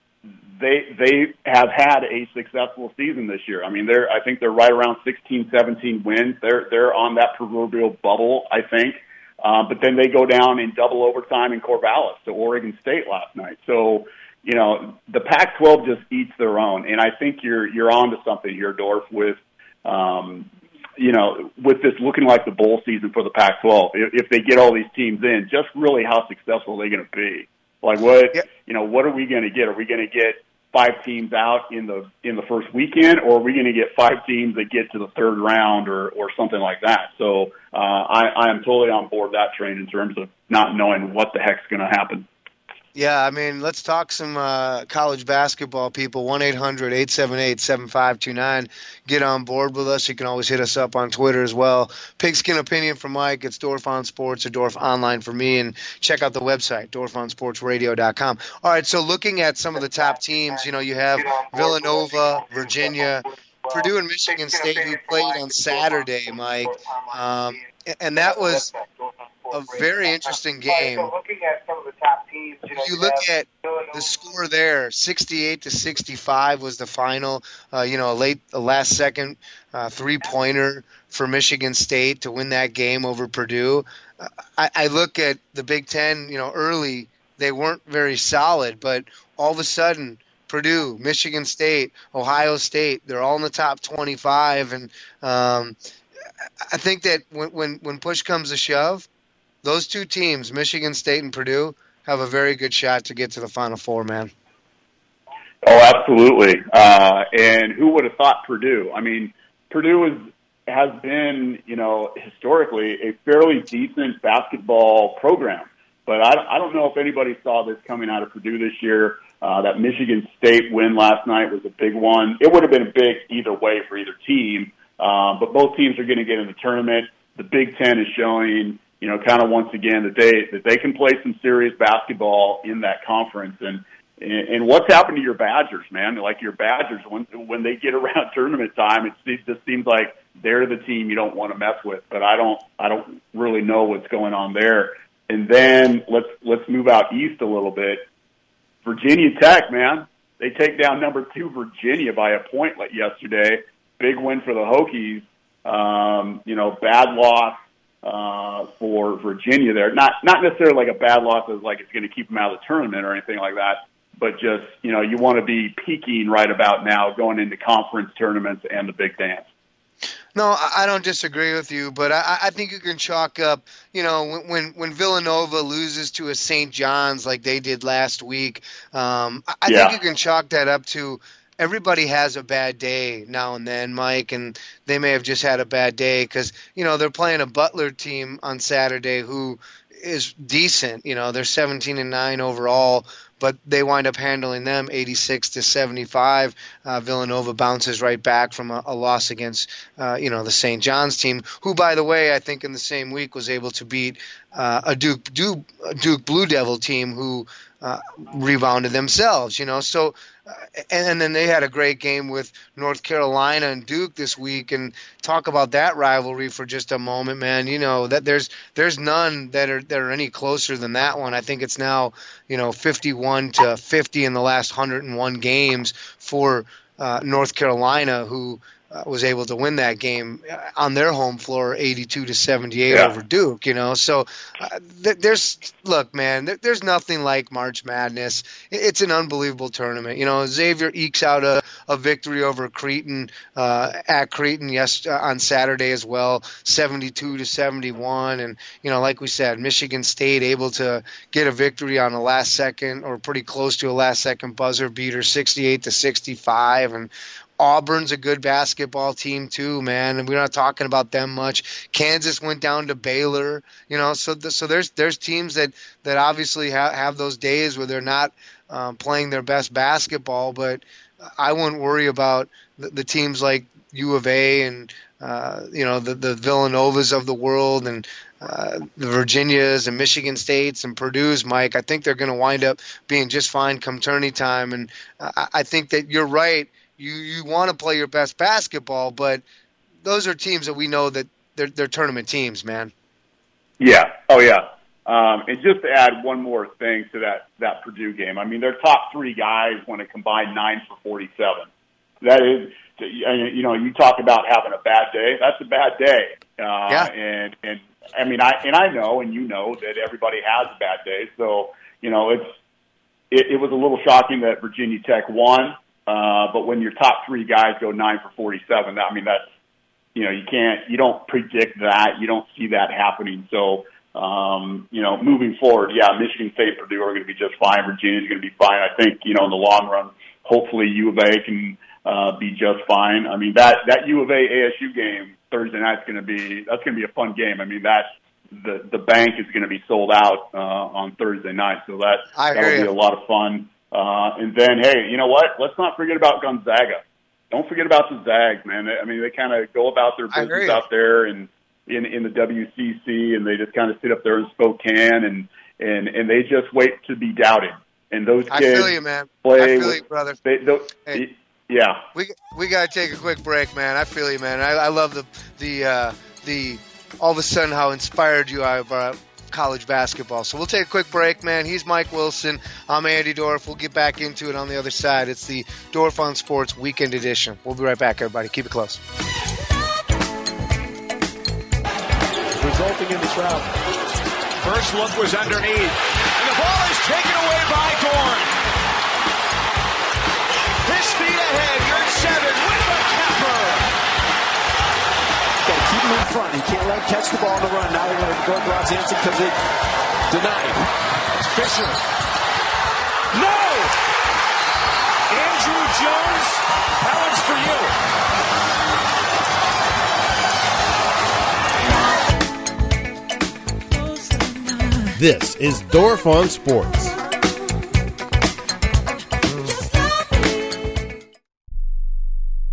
[SPEAKER 8] they they have had a successful season this year. I mean, they're I think they're right around sixteen, seventeen wins. They're they're on that proverbial bubble, I think. Um, but then they go down in double overtime in Corvallis to Oregon State last night. So, you know, the Pac twelve just eats their own, and I think you're you're onto something here, Dorf, with um, you know, with this looking like the bowl season for the Pac twelve. If, if they get all these teams in, just really how successful are they going to be? Like, what yeah. you know, what are we going to get? Are we going to get five teams out in the in the first weekend, or are we going to get five teams that get to the third round, or or something like that? So uh, I, I am totally on board that train in terms of not knowing what the heck's going to happen.
[SPEAKER 7] Yeah, I mean, let's talk some uh, college basketball, people. one eight hundred, eight seven eight, seven five two nine. Get on board with us. You can always hit us up on Twitter as well. Pigskin Opinion for Mike. It's Dorf on Sports or Dorf Online for me. And check out the website, dorf on sports radio dot com. All right, so looking at some of the top teams, you know, you have Villanova, Virginia, Purdue, and Michigan State, who played on Saturday, Mike. Um, and that was a very interesting game. If you look at the score there, sixty-eight to sixty-five was the final. Uh, you know, a late, a last second uh, three pointer for Michigan State to win that game over Purdue. Uh, I, I look at the Big Ten. You know, early they weren't very solid, but all of a sudden, Purdue, Michigan State, Ohio State, they're all in the top twenty-five, and um, I think that when, when when push comes to shove, those two teams, Michigan State and Purdue, have a very good shot to get to the Final Four, man.
[SPEAKER 8] Oh, absolutely. Uh, and who would have thought Purdue? I mean, Purdue is, has been, you know, historically a fairly decent basketball program. But I, I don't know if anybody saw this coming out of Purdue this year. Uh, that Michigan State win last night was a big one. It would have been big either way for either team. Uh, but both teams are going to get in the tournament. The Big Ten is showing, you know, kind of once again that they that they can play some serious basketball in that conference. And And, and what's happened to your Badgers, man? Like your Badgers, when when they get around tournament time, it, it just seems like they're the team you don't want to mess with. But I don't, I don't really know what's going on there. And then let's let's move out east a little bit. Virginia Tech, man, they take down number two Virginia by a point like yesterday. Big win for the Hokies. Um, you know, bad loss uh, for Virginia there. Not not necessarily like a bad loss as like it's going to keep them out of the tournament or anything like that. But just, you know, you want to be peaking right about now going into conference tournaments and the big dance.
[SPEAKER 7] No, I don't disagree with you, but I, I think you can chalk up, you know, when when Villanova loses to a Saint John's like they did last week, um, I
[SPEAKER 8] Yeah.
[SPEAKER 7] think you can chalk that up to everybody has a bad day now and then, Mike, and they may have just had a bad day because, you know, they're playing a Butler team on Saturday who is decent. You know, they're seventeen and nine overall, but they wind up handling them eighty-six to seventy-five. Uh, Villanova bounces right back from a, a loss against, uh, you know, the Saint John's team, who, by the way, I think in the same week was able to beat uh, a Duke, Duke Duke Blue Devil team who uh, rebounded themselves. You know, so. Uh, and, and then they had a great game with North Carolina and Duke this week. And talk about that rivalry for just a moment, man. You know that there's there's none that are that are any closer than that one. I think it's now, you know, fifty-one to fifty in the last one hundred one games for uh, North Carolina, who uh, was able to win that game on their home floor, eighty-two to seventy-eight
[SPEAKER 8] Yeah.
[SPEAKER 7] over Duke. You know, so uh, th- there's look, man, there, there's nothing like March Madness. It- It's an unbelievable tournament. You know, Xavier ekes out a, a victory over Creighton uh, at Creighton yes uh, on Saturday as well, seventy-two to seventy-one, and you know, like we said, Michigan State able to get a victory on a last second or pretty close to a last second buzzer beater, sixty-eight to sixty-five, and Auburn's a good basketball team too, man, and we're not talking about them much. Kansas went down to Baylor, you know, so the, so there's there's teams that that obviously have have those days where they're not um, playing their best basketball, but I wouldn't worry about the, the teams like U of A and uh, you know the the Villanovas of the world and uh, the Virginias and Michigan States and Purdue's, Mike. I think they're going to wind up being just fine come tourney time, and I, I think that you're right. You you want to play your best basketball, but those are teams that we know that they're they're tournament teams, man.
[SPEAKER 8] Yeah. Oh, yeah. Um, and just to add one more thing to that, that Purdue game, I mean, their top three guys went a combined nine for forty-seven. That is, you know, you talk about having a bad day. That's a bad day. Uh,
[SPEAKER 7] Yeah.
[SPEAKER 8] And, and I mean, I, and I know, and you know that everybody has a bad day. So, you know, it's, it, it was a little shocking that Virginia Tech won. Uh, but when your top three guys go nine for forty-seven, that, I mean, that's, you know, you can't, you don't predict that. You don't see that happening. So, um, you know, moving forward, yeah, Michigan State, Purdue are going to be just fine. Virginia's going to be fine. I think, you know, in the long run, hopefully U of A can, uh, be just fine. I mean, that, that U of A A S U game Thursday night's going to be, that's going to be a fun game. I mean, that's, the, the bank is going to be sold out, uh, on Thursday night. So that,
[SPEAKER 7] I
[SPEAKER 8] that'll
[SPEAKER 7] hear
[SPEAKER 8] be
[SPEAKER 7] you.
[SPEAKER 8] a lot of fun. Uh, and then, hey, you know what? Let's not forget about Gonzaga. Don't forget about the Zags, man. They, I mean, they kind of go about their
[SPEAKER 7] I hear
[SPEAKER 8] business
[SPEAKER 7] you.
[SPEAKER 8] out there and in, in the W C C, and they just kind of sit up there in Spokane, and, and, and they just wait to be doubted. And those
[SPEAKER 7] I
[SPEAKER 8] kids
[SPEAKER 7] feel you, man.
[SPEAKER 8] play
[SPEAKER 7] I feel
[SPEAKER 8] with,
[SPEAKER 7] you, brother.
[SPEAKER 8] They, those,
[SPEAKER 7] Hey.
[SPEAKER 8] Yeah.
[SPEAKER 7] We we gotta take a quick break, man. I feel you, man. I, I love the the uh, the all of a sudden how inspired you are about college basketball. So we'll take a quick break, man. He's Mike Wilson. I'm Andy Dorff. We'll get back into it on the other side. It's the Dorff on Sports Weekend Edition. We'll be right back, everybody. Keep it close.
[SPEAKER 15] Resulting in the travel. First look was underneath. And the ball is taken away by Dorn. His feet ahead. You're at seven with the capper.
[SPEAKER 20] Got to keep him in front. He can't let him catch the ball on the run. Now they're going to go to Ross Hansen because they denied. It's Fisher.
[SPEAKER 15] No! Andrew Jones, that one's for you.
[SPEAKER 6] This is Dorff on Sports.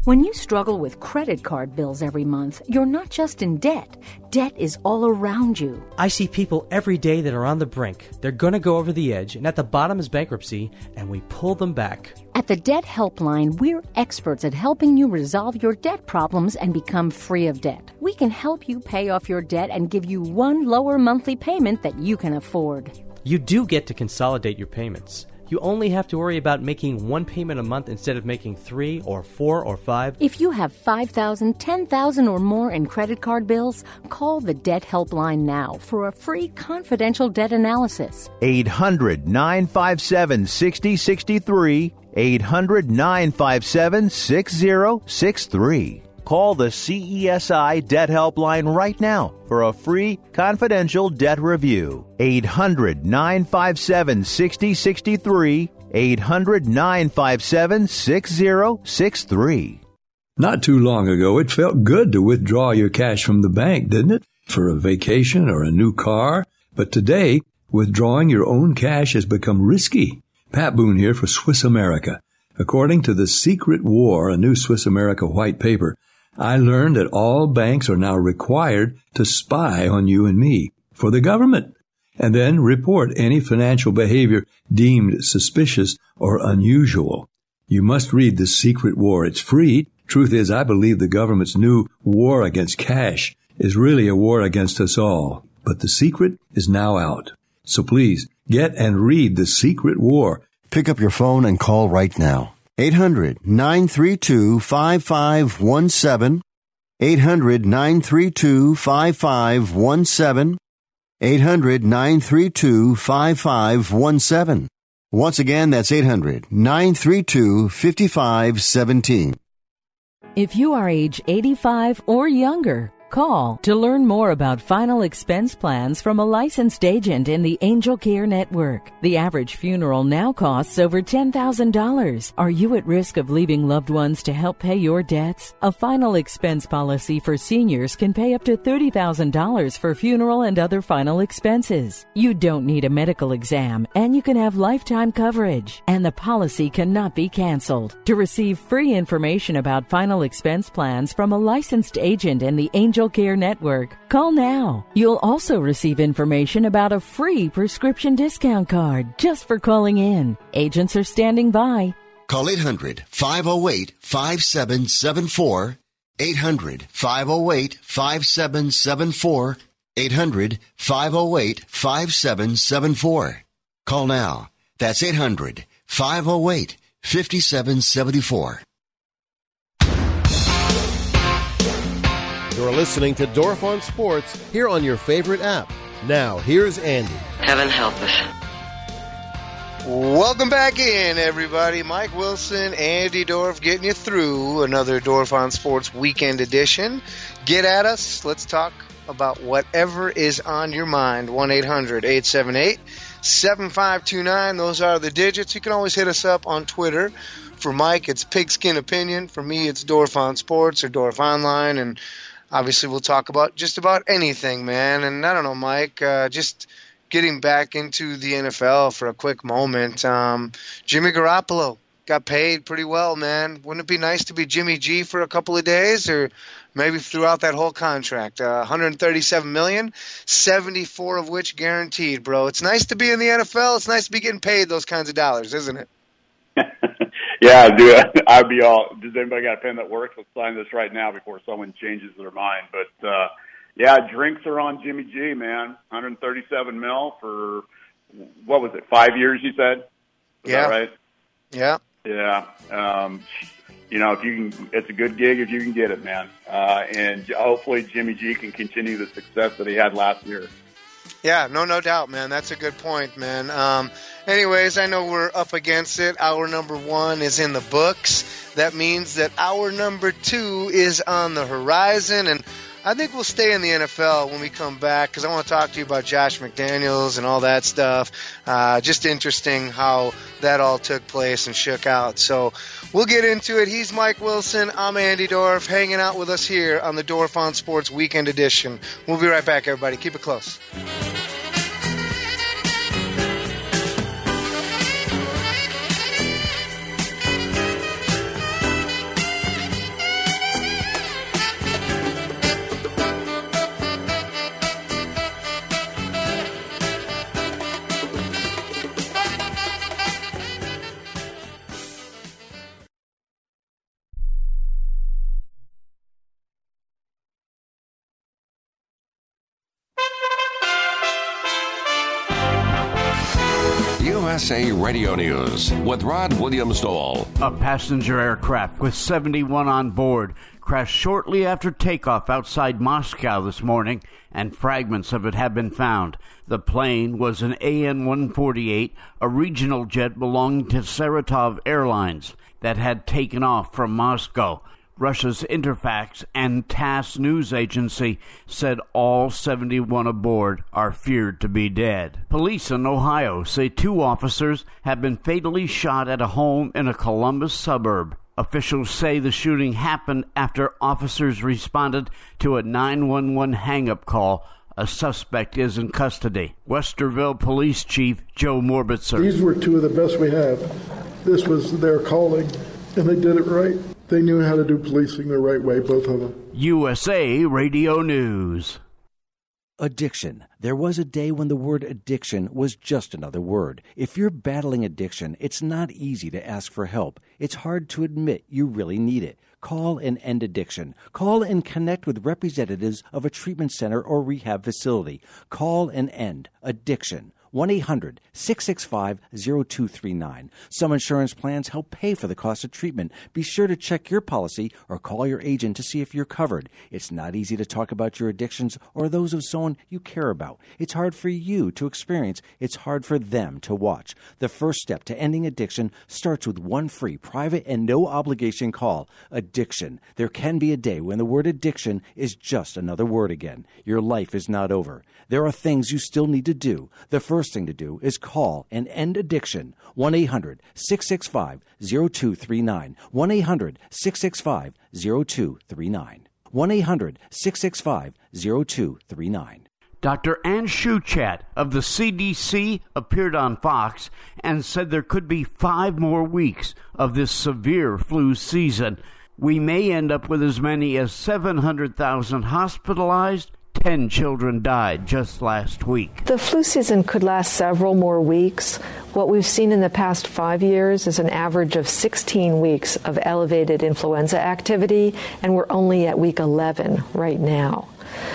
[SPEAKER 21] When you struggle with credit card bills every month, you're not just in debt. Debt is all around you.
[SPEAKER 22] I see people every day that are on the brink. They're going to go over the edge, and at the bottom is bankruptcy, and we pull them back.
[SPEAKER 21] At the Debt Helpline, we're experts at helping you resolve your debt problems and become free of debt. We can help you pay off your debt and give you one lower monthly payment that you can afford.
[SPEAKER 22] You do get to consolidate your payments. You only have to worry about making one payment a month instead of making three or four or five.
[SPEAKER 21] If you have five thousand dollars, ten thousand dollars or more in credit card bills, call the Debt Helpline now for a free confidential debt analysis.
[SPEAKER 23] eight hundred, nine five seven, six zero six three. eight hundred, nine five seven, six zero six three. Call the C E S I Debt Helpline right now for a free confidential debt review. eight hundred, nine five seven, six zero six three. eight hundred, nine five seven, six zero six three.
[SPEAKER 11] Not too long ago, it felt good to withdraw your cash from the bank, didn't it? For a vacation or a new car. But today, withdrawing your own cash has become risky. Pat Boone here for Swiss America. According to The Secret War, a new Swiss America white paper, I learned that all banks are now required to spy on you and me for the government and then report any financial behavior deemed suspicious or unusual. You must read The Secret War. It's free. Truth is, I believe the government's new war against cash is really a war against us all. But the secret is now out. So please, get and read The Secret War.
[SPEAKER 9] Pick up your phone and call right now. eight hundred, nine three two, five five one seven. eight hundred, nine three two, five five one seven. eight hundred, nine three two, five five one seven. Once again, that's eight hundred, nine three two, five five one seven.
[SPEAKER 24] If you are age eighty-five or younger, call to learn more about final expense plans from a licensed agent in the Angel Care Network. The average funeral now costs over ten thousand dollars. Are you at risk of leaving loved ones to help pay your debts? A final expense policy for seniors can pay up to thirty thousand dollars for funeral and other final expenses. You don't need a medical exam, and you can have lifetime coverage, and the policy cannot be canceled. To receive free information about final expense plans from a licensed agent in the Angel Care Network, call now. You'll also receive information about a free prescription discount card just for calling in. Agents are standing by.
[SPEAKER 9] Call eight hundred, five oh eight, five seven seven four. eight hundred, five oh eight, five seven seven four. eight hundred, five oh eight, five seven seven four. Call now. That's eight hundred, five oh eight, five seven seven four.
[SPEAKER 6] You're listening to Dorf on Sports here on your favorite app. Now, here's Andy.
[SPEAKER 7] Heaven help us. Welcome back in, everybody. Mike Wilson, Andy Dorf getting you through another Dorf on Sports weekend edition. Get at us. Let's talk about whatever is on your mind. one eight hundred, eight seven eight, seven five two nine. Those are the digits. You can always hit us up on Twitter. For Mike, it's Pigskin Opinion. For me, it's Dorf on Sports or Dorf Online. And obviously, we'll talk about just about anything, man. And I don't know, Mike, uh, just getting back into the N F L for a quick moment. Um, Jimmy Garoppolo got paid pretty well, man. Wouldn't it be nice to be Jimmy G for a couple of days or maybe throughout that whole contract? Uh, one hundred thirty-seven million dollars, seventy-four of which guaranteed, bro. It's nice to be in the N F L. It's nice to be getting paid those kinds of dollars, isn't it?
[SPEAKER 8] Yeah, dude, I'd be all, does anybody got a pen that works? Let's sign this right now before someone changes their mind. But, uh, yeah, drinks are on Jimmy G, man. one hundred thirty-seven mil for, what was it, five years, you said? Is
[SPEAKER 7] yeah.
[SPEAKER 8] that right?
[SPEAKER 7] Yeah.
[SPEAKER 8] Yeah. Um, you know, if you can, it's a good gig if you can get it, man. Uh, and hopefully Jimmy G can continue the success that he had last year.
[SPEAKER 7] Yeah, no, no doubt, man. That's a good point, man. Um, anyways, I know we're up against it. Hour number one is in the books. That means that hour number two is on the horizon, and I think we'll stay in the N F L when we come back because I want to talk to you about Josh McDaniels and all that stuff. Uh, just interesting how that all took place and shook out. So we'll get into it. He's Mike Wilson. I'm Andy Dorf, hanging out with us here on the Dorf on Sports Weekend Edition. We'll be right back, everybody. Keep it close.
[SPEAKER 1] U S A Radio News with Rod Williams-Stoll.
[SPEAKER 4] A passenger aircraft with seventy-one on board crashed shortly after takeoff outside Moscow this morning, and fragments of it have been found. The plane was an A N one forty-eight, a regional jet belonging to Saratov Airlines that had taken off from Moscow. Russia's Interfax and TASS news agency said all seventy-one aboard are feared to be dead. Police in Ohio say two officers have been fatally shot at a home in a Columbus suburb. Officials say the shooting happened after officers responded to a nine one one hang-up call. A suspect is in custody. Westerville Police Chief Joe Morbitzer.
[SPEAKER 5] These were two of the best we have. This was their calling, and they did it right. They knew how to do policing the right way, both of them.
[SPEAKER 4] U S A Radio News.
[SPEAKER 10] Addiction. There was a day when the word addiction was just another word. If you're battling addiction, it's not easy to ask for help. It's hard to admit you really need it. Call and end addiction. Call and connect with representatives of a treatment center or rehab facility. Call and end addiction. one eight hundred six six five zero two three nine. Some insurance plans help pay for the cost of treatment. Be sure to check your policy or call your agent to see if you're covered. It's not easy to talk about your addictions or those of someone you care about. It's hard for you to experience. It's hard for them to watch. The first step to ending addiction starts with one free, private, and no-obligation call. Addiction. There can be a day when the word addiction is just another word again. Your life is not over. There are things you still need to do. The first thing to do is call and end addiction. one eight hundred six six five zero two three nine. one eight hundred six six five zero two three nine. one eight hundred six six five zero two three nine.
[SPEAKER 4] Doctor Ann Shuchat of the C D C appeared on Fox and said there could be five more weeks of this severe flu season. We may end up with as many as seven hundred thousand hospitalized. Ten children died just last week.
[SPEAKER 25] The flu season could last several more weeks. What we've seen in the past five years is an average of sixteen weeks of elevated influenza activity, and we're only at week eleven right now.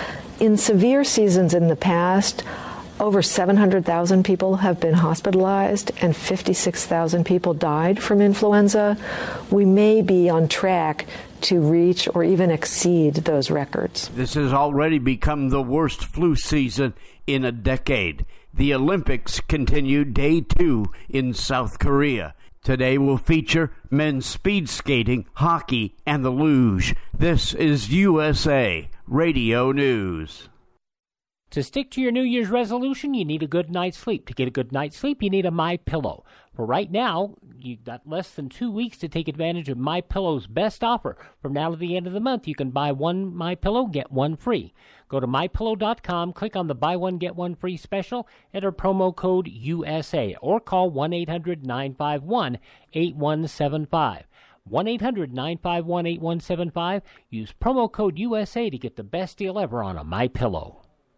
[SPEAKER 25] In severe seasons in the past, over seven hundred thousand people have been hospitalized and fifty-six thousand people died from influenza. We may be on track to reach or even exceed those records.
[SPEAKER 4] This has already become the worst flu season in a decade. The Olympics continue day two in South Korea. Today will feature men's speed skating, hockey, and the luge. This is U S A Radio News.
[SPEAKER 26] To stick to your New Year's resolution, you need a good night's sleep. To get a good night's sleep, you need a MyPillow. For right now, you've got less than two weeks to take advantage of MyPillow's best offer. From now to the end of the month, you can buy one MyPillow, get one free. Go to my pillow dot com, click on the buy one, get one free special, enter promo code U S A, or call one eight hundred nine five one eight one seven five. one eight hundred nine five one eight one seven five. Use promo code U S A to get the best deal ever on a MyPillow.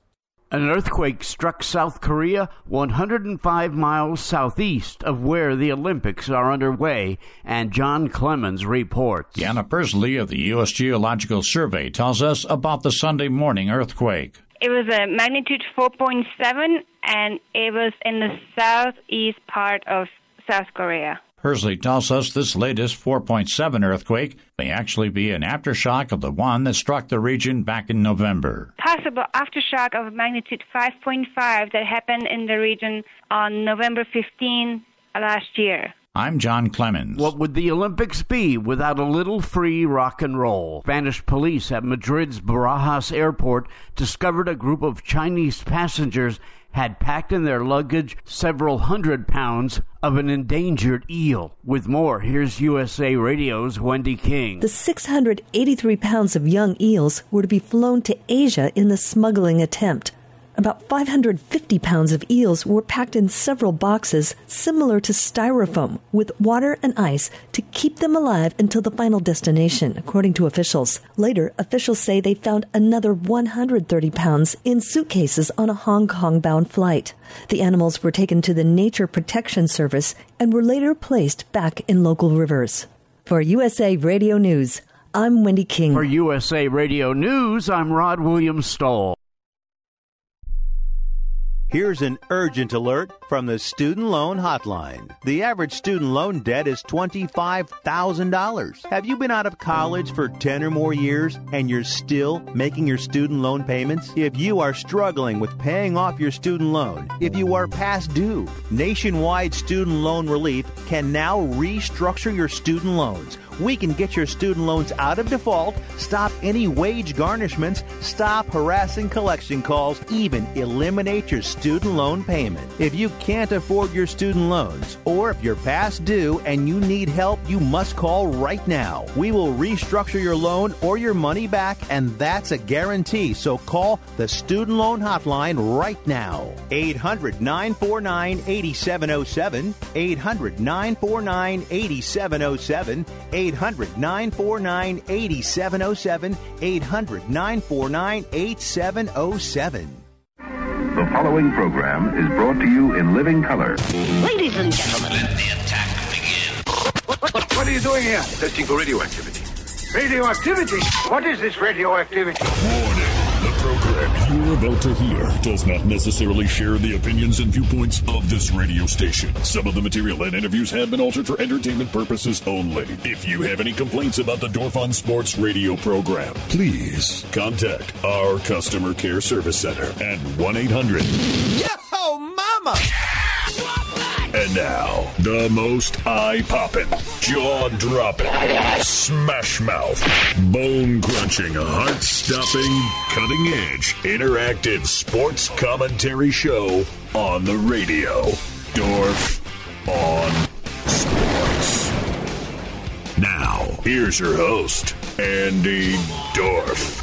[SPEAKER 4] An earthquake struck South Korea one hundred five miles southeast of where the Olympics are underway, and John Clemens reports.
[SPEAKER 27] Deanna Persley of the U S Geological Survey tells us about the Sunday morning earthquake.
[SPEAKER 28] It was a magnitude four point seven, and it was in the southeast part of South Korea.
[SPEAKER 27] Persley tells us this latest four point seven earthquake may actually be an aftershock of the one that struck the region back in November.
[SPEAKER 28] Possible aftershock of magnitude five point five that happened in the region on November fifteenth last year.
[SPEAKER 27] I'm John Clemens.
[SPEAKER 4] What would the Olympics be without a little free rock and roll? Spanish police at Madrid's Barajas airport discovered a group of Chinese passengers had packed in their luggage several hundred pounds of an endangered eel. With more, here's U S A Radio's Wendy King.
[SPEAKER 29] The six hundred eighty-three pounds of young eels were to be flown to Asia in the smuggling attempt. About five hundred fifty pounds of eels were packed in several boxes similar to styrofoam with water and ice to keep them alive until the final destination, according to officials. Later, officials say they found another one hundred thirty pounds in suitcases on a Hong Kong-bound flight. The animals were taken to the Nature Protection Service and were later placed back in local rivers. For U S A Radio News, I'm Wendy King.
[SPEAKER 4] For U S A Radio News, I'm Rod Williams-Stoll.
[SPEAKER 23] Here's an urgent alert from the Student Loan Hotline. The average student loan debt is twenty-five thousand dollars. Have you been out of college for ten or more years and you're still making your student loan payments? If you are struggling with paying off your student loan, if you are past due, Nationwide Student Loan Relief can now restructure your student loans. We can get your student loans out of default, stop any wage garnishments, stop harassing collection calls, even eliminate your student loan payment. If you can't afford your student loans, or if you're past due and you need help, you must call right now. We will restructure your loan or your money back, and that's a guarantee. So call the Student Loan Hotline right now. eight hundred, nine four nine, eight seven zero seven, eight hundred, nine four nine, eight seven zero seven, eight hundred, nine four nine, eight seven zero seven, eight hundred, nine four nine, eight seven zero seven.
[SPEAKER 2] The following program is brought to you in living color.
[SPEAKER 3] Ladies and gentlemen, let the attack begin.
[SPEAKER 12] What, what, what are you doing here?
[SPEAKER 2] Testing for radioactivity.
[SPEAKER 12] Radioactivity? What is this radioactivity?
[SPEAKER 13] Warning. The program you're about to hear does not necessarily share the opinions and viewpoints of this radio station. Some of the material and interviews have been altered for entertainment purposes only. If you have any complaints about the Dorf on Sports radio program, please contact our customer care service center at one eight hundred.
[SPEAKER 3] Yo, mama!
[SPEAKER 13] And now, the most eye-popping, jaw-dropping, smash-mouth, bone-crunching, heart-stopping, cutting-edge, interactive sports commentary show on the radio. Dorf on Sports. Now, here's your host, Andy Dorf.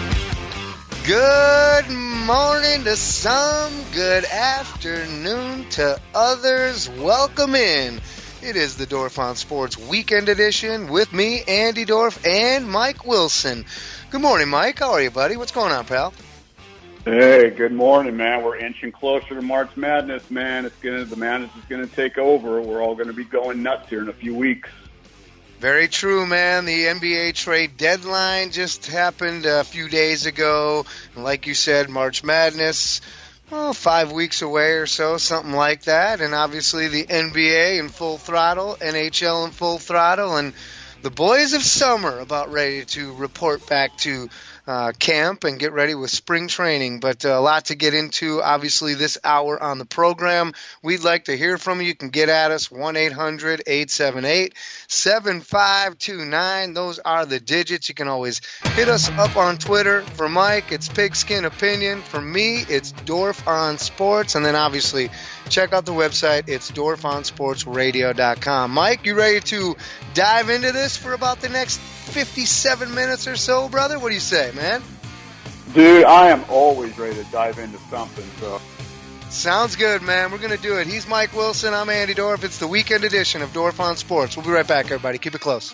[SPEAKER 7] Good morning to some, good afternoon to others. Welcome in. It is the Dorf on Sports Weekend Edition with me, Andy Dorf, and Mike Wilson. Good morning, Mike. How are you, buddy? What's going on, pal?
[SPEAKER 8] Hey, good morning, man. We're inching closer to March Madness, man. It's gonna the madness is gonna take over. We're all gonna be going nuts here in a few weeks.
[SPEAKER 7] Very true, man. The N B A trade deadline just happened a few days ago. And like you said, March Madness, well, five weeks away or so, something like that. And obviously the N B A in full throttle, N H L in full throttle, and the boys of summer about ready to report back to uh, camp and get ready with spring training. But uh, a lot to get into, obviously, this hour on the program. We'd like to hear from you. You can get at us, one eight hundred, eight seven eight, seven five two nine. Those are the digits. You can always hit us up on Twitter. For Mike, it's Pigskin Opinion. For me, it's Dorf on Sports. And then, obviously, check out the website. It's dorf on sports radio dot com. Mike, you ready to dive into this for about the next fifty-seven minutes or so, brother? What do you say, man?
[SPEAKER 8] Dude, I am always ready to dive into something, so.
[SPEAKER 7] Sounds good, man. We're going to do it. He's Mike Wilson. I'm Andy Dorf. It's the weekend edition of Dorf on Sports. We'll be right back, everybody. Keep it close.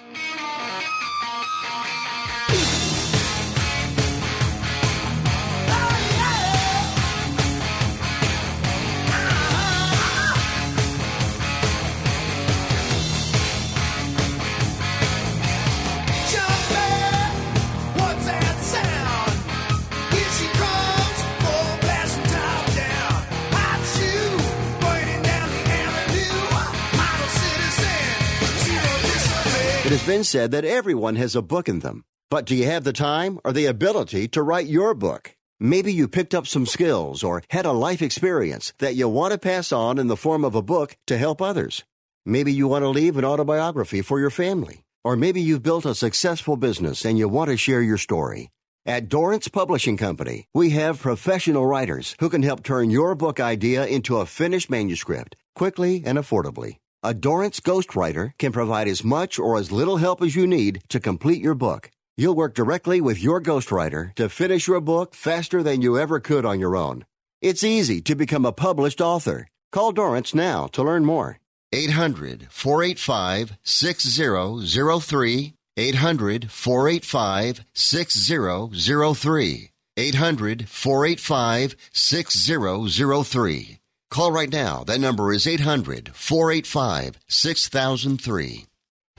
[SPEAKER 9] It has been said that everyone has a book in them. But do you have the time or the ability to write your book? Maybe you picked up some skills or had a life experience that you want to pass on in the form of a book to help others. Maybe you want to leave an autobiography for your family. Or maybe you've built a successful business and you want to share your story. At Dorrance Publishing Company, we have professional writers who can help turn your book idea into a finished manuscript quickly and affordably. A Dorrance ghostwriter can provide as much or as little help as you need to complete your book. You'll work directly with your ghostwriter to finish your book faster than you ever could on your own. It's easy to become a published author. Call Dorrance now to learn more. eight hundred, four eight five, six zero zero three. eight hundred, four eight five, six zero zero three. eight hundred, four eight five, six zero zero three. Call right now. That number is eight hundred, four eight five, six thousand three.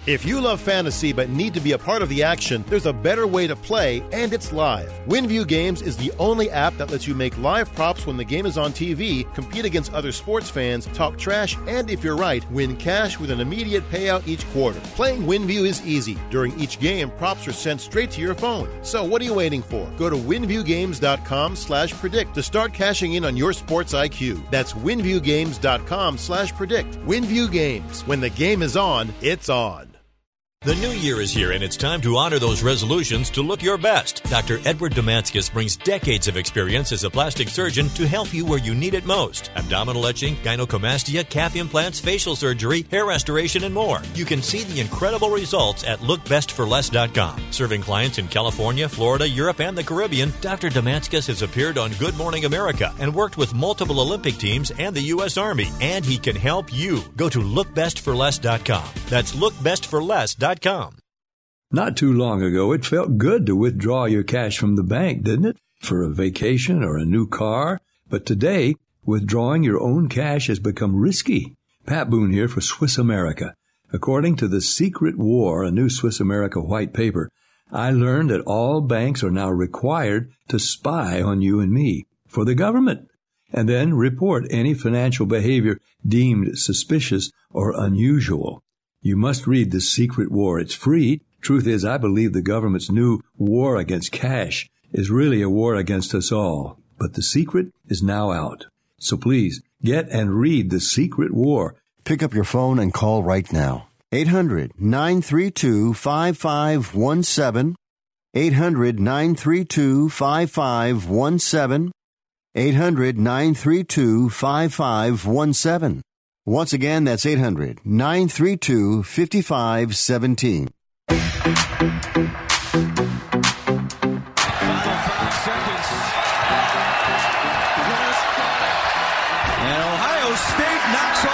[SPEAKER 6] If you love fantasy but need to be a part of the action, there's a better way to play, and it's live. WinView Games is the only app that lets you make live props when the game is on T V, compete against other sports fans, talk trash, and if you're right, win cash with an immediate payout each quarter. Playing WinView is easy. During each game, props are sent straight to your phone. So what are you waiting for? Go to winviewgames.com slash predict to start cashing in on your sports I Q. That's winviewgames.com slash predict. WinView Games. When the game is on, it's on.
[SPEAKER 14] The new year is here, and it's time to honor those resolutions to look your best. Doctor Edward Damascus brings decades of experience as a plastic surgeon to help you where you need it most. Abdominal etching, gynecomastia, calf implants, facial surgery, hair restoration, and more. You can see the incredible results at look best for less dot com. Serving clients in California, Florida, Europe, and the Caribbean, Doctor Damascus has appeared on Good Morning America and worked with multiple Olympic teams and the U S Army, and he can help you. Go to look best for less dot com. That's look best for less dot com.
[SPEAKER 11] Not too long ago, it felt good to withdraw your cash from the bank, didn't it? For a vacation or a new car. But today, withdrawing your own cash has become risky. Pat Boone here for Swiss America. According to The Secret War, a new Swiss America white paper, I learned that all banks are now required to spy on you and me for the government, and then report any financial behavior deemed suspicious or unusual. You must read The Secret War. It's free. Truth is, I believe the government's new war against cash is really a war against us all. But the secret is now out. So please, get and read The Secret War.
[SPEAKER 9] Pick up your phone and call right now. eight hundred nine three two five five one seven. eight hundred nine three two five five one seven. eight hundred nine three two five five one seven. Once again, that's eight hundred nine three two five five one seven.
[SPEAKER 15] Final five seconds. And Ohio State knocks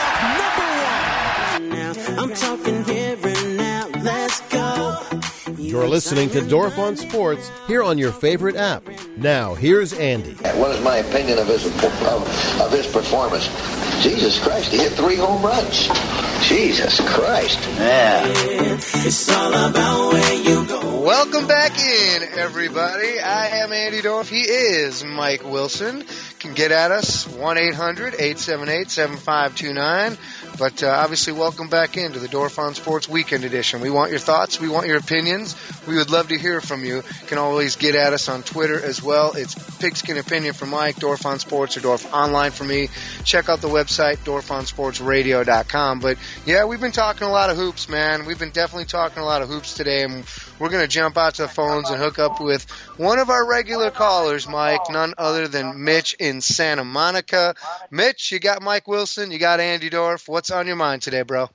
[SPEAKER 15] off number one. Now, I'm talking here and now. Let's go.
[SPEAKER 6] You're listening to Dorf on Sports here on your favorite app. Now, here's Andy.
[SPEAKER 16] What is my opinion of his of, of his performance? Jesus Christ, he hit three home runs. Jesus Christ. Yeah.
[SPEAKER 15] It's all about where you go.
[SPEAKER 7] Welcome back in, everybody. I am Andy Dorf. He is Mike Wilson. Can get at us, one eight hundred eight seven eight seven five two nine. But uh, obviously, welcome back into the Dorf on Sports Weekend Edition. We want your thoughts. We want your opinions. We would love to hear from you. You can always get at us on Twitter as well. It's Pigskin Opinion for Mike, Dorf on Sports, or Dorf Online for me. Check out the website, dorf on sports radio dot com. But, yeah, we've been talking a lot of hoops, man. We've been definitely talking a lot of hoops today, and we're going to jump out to the phones and hook up with one of our regular callers, Mike, none other than Mitch in Santa Monica. Mitch, you got Mike Wilson, you got Andy Dorf. What's on your mind today, bro?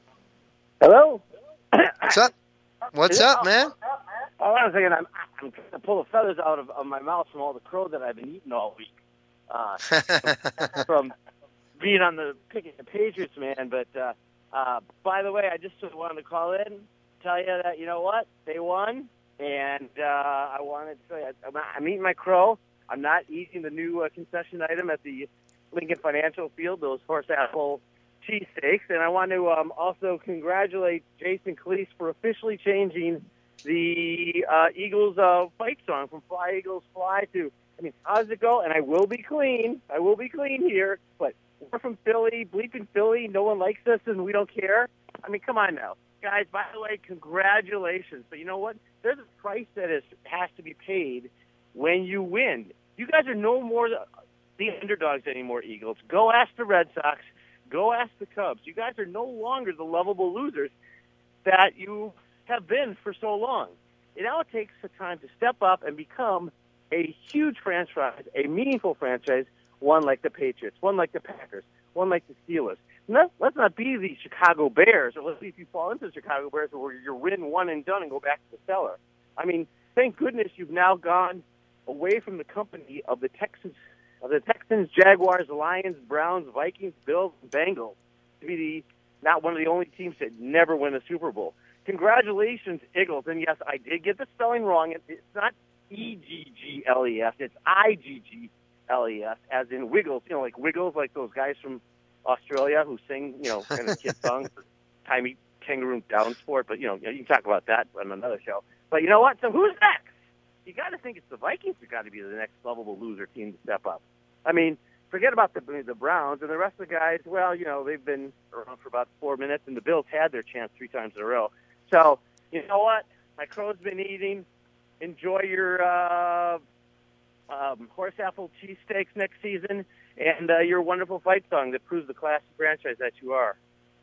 [SPEAKER 17] Hello?
[SPEAKER 7] What's up? What's up, man?
[SPEAKER 17] Oh, I was thinking, I'm, I'm trying to pull the feathers out of, of my mouth from all the crow that I've been eating all week. Uh, from, from being on the picking the Patriots, man. But, uh, uh, by the way, I just wanted to call in, tell you that, you know what? They won, and uh, I wanted to tell you, I'm, I'm eating my crow. I'm not eating the new uh, concession item at the Lincoln Financial Field, those horse apple cheesesteaks. And I want to um, also congratulate Jason Cleese for officially changing the uh, Eagles uh, fight song from Fly Eagles Fly to, I mean, how does it go? And I will be clean. I will be clean here. But we're from Philly, bleeping Philly. No one likes us and we don't care. I mean, come on now. Guys, by the way, congratulations. But you know what? There's a price that is, has to be paid when you win. You guys are no more the, the underdogs anymore, Eagles. Go ask the Red Sox. Go ask the Cubs. You guys are no longer the lovable losers that you have been for so long. It now takes the time to step up and become a huge franchise, a meaningful franchise, one like the Patriots, one like the Packers, one like the Steelers. Not, let's not be the Chicago Bears, or let's see if you fall into the Chicago Bears where you're win one and done and go back to the cellar. I mean, thank goodness you've now gone away from the company of the Texans, of the Texans, Jaguars, Lions, Browns, Vikings, Bills, and Bengals to be the not one of the only teams that never win a Super Bowl. Congratulations, Eagles. And yes, I did get the spelling wrong. It's not E G G L E S. It's I G G L E S, as in Wiggles. You know, like Wiggles, like those guys from Australia who sing, you know, kind of kid songs, Tommy, kangaroo down sport, but, you know, you can talk about that on another show. But you know what? So who's next? You got to think it's the Vikings who got to be the next lovable loser team to step up. I mean, forget about the the Browns and the rest of the guys. Well, you know, they've been around for about four minutes, and the Bills had their chance three times in a row. So, you know what? My crow's been eating. Enjoy your uh, um, horse apple cheesesteaks next season and uh, your wonderful fight song that proves the classy franchise that you are.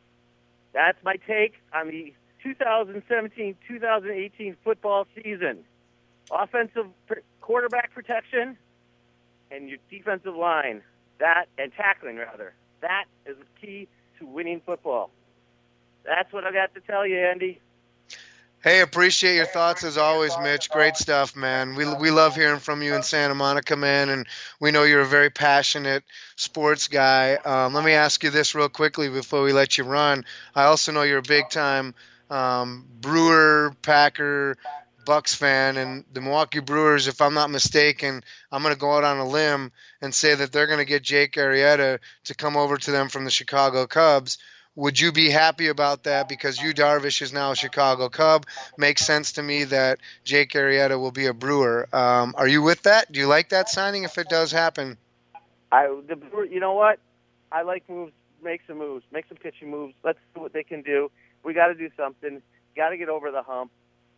[SPEAKER 17] That's my take on the two thousand seventeen two thousand eighteen football season. Offensive pr- quarterback protection and your defensive line. That, and tackling, rather. That is the key to winning football. That's what I got to tell you, Andy.
[SPEAKER 7] Hey, appreciate your thoughts as always, Mitch. Great stuff, man. We we love hearing from you in Santa Monica, man, and we know you're a very passionate sports guy. Um, let me ask you this real quickly before we let you run. I also know you're a big-time um, Brewer, Packer, Bucks fan, and the Milwaukee Brewers, if I'm not mistaken, I'm going to go out on a limb and say that they're going to get Jake Arrieta to come over to them from the Chicago Cubs. Would you be happy about that? Because Yu Darvish is now a Chicago Cub. Makes sense to me that Jake Arrieta will be a Brewer. Um, are you with that? Do you like that signing if it does happen?
[SPEAKER 17] I, the Brewer, you know what? I like moves. Make some moves. Make some pitching moves. Let's see what they can do. We got to do something. Got to get over the hump.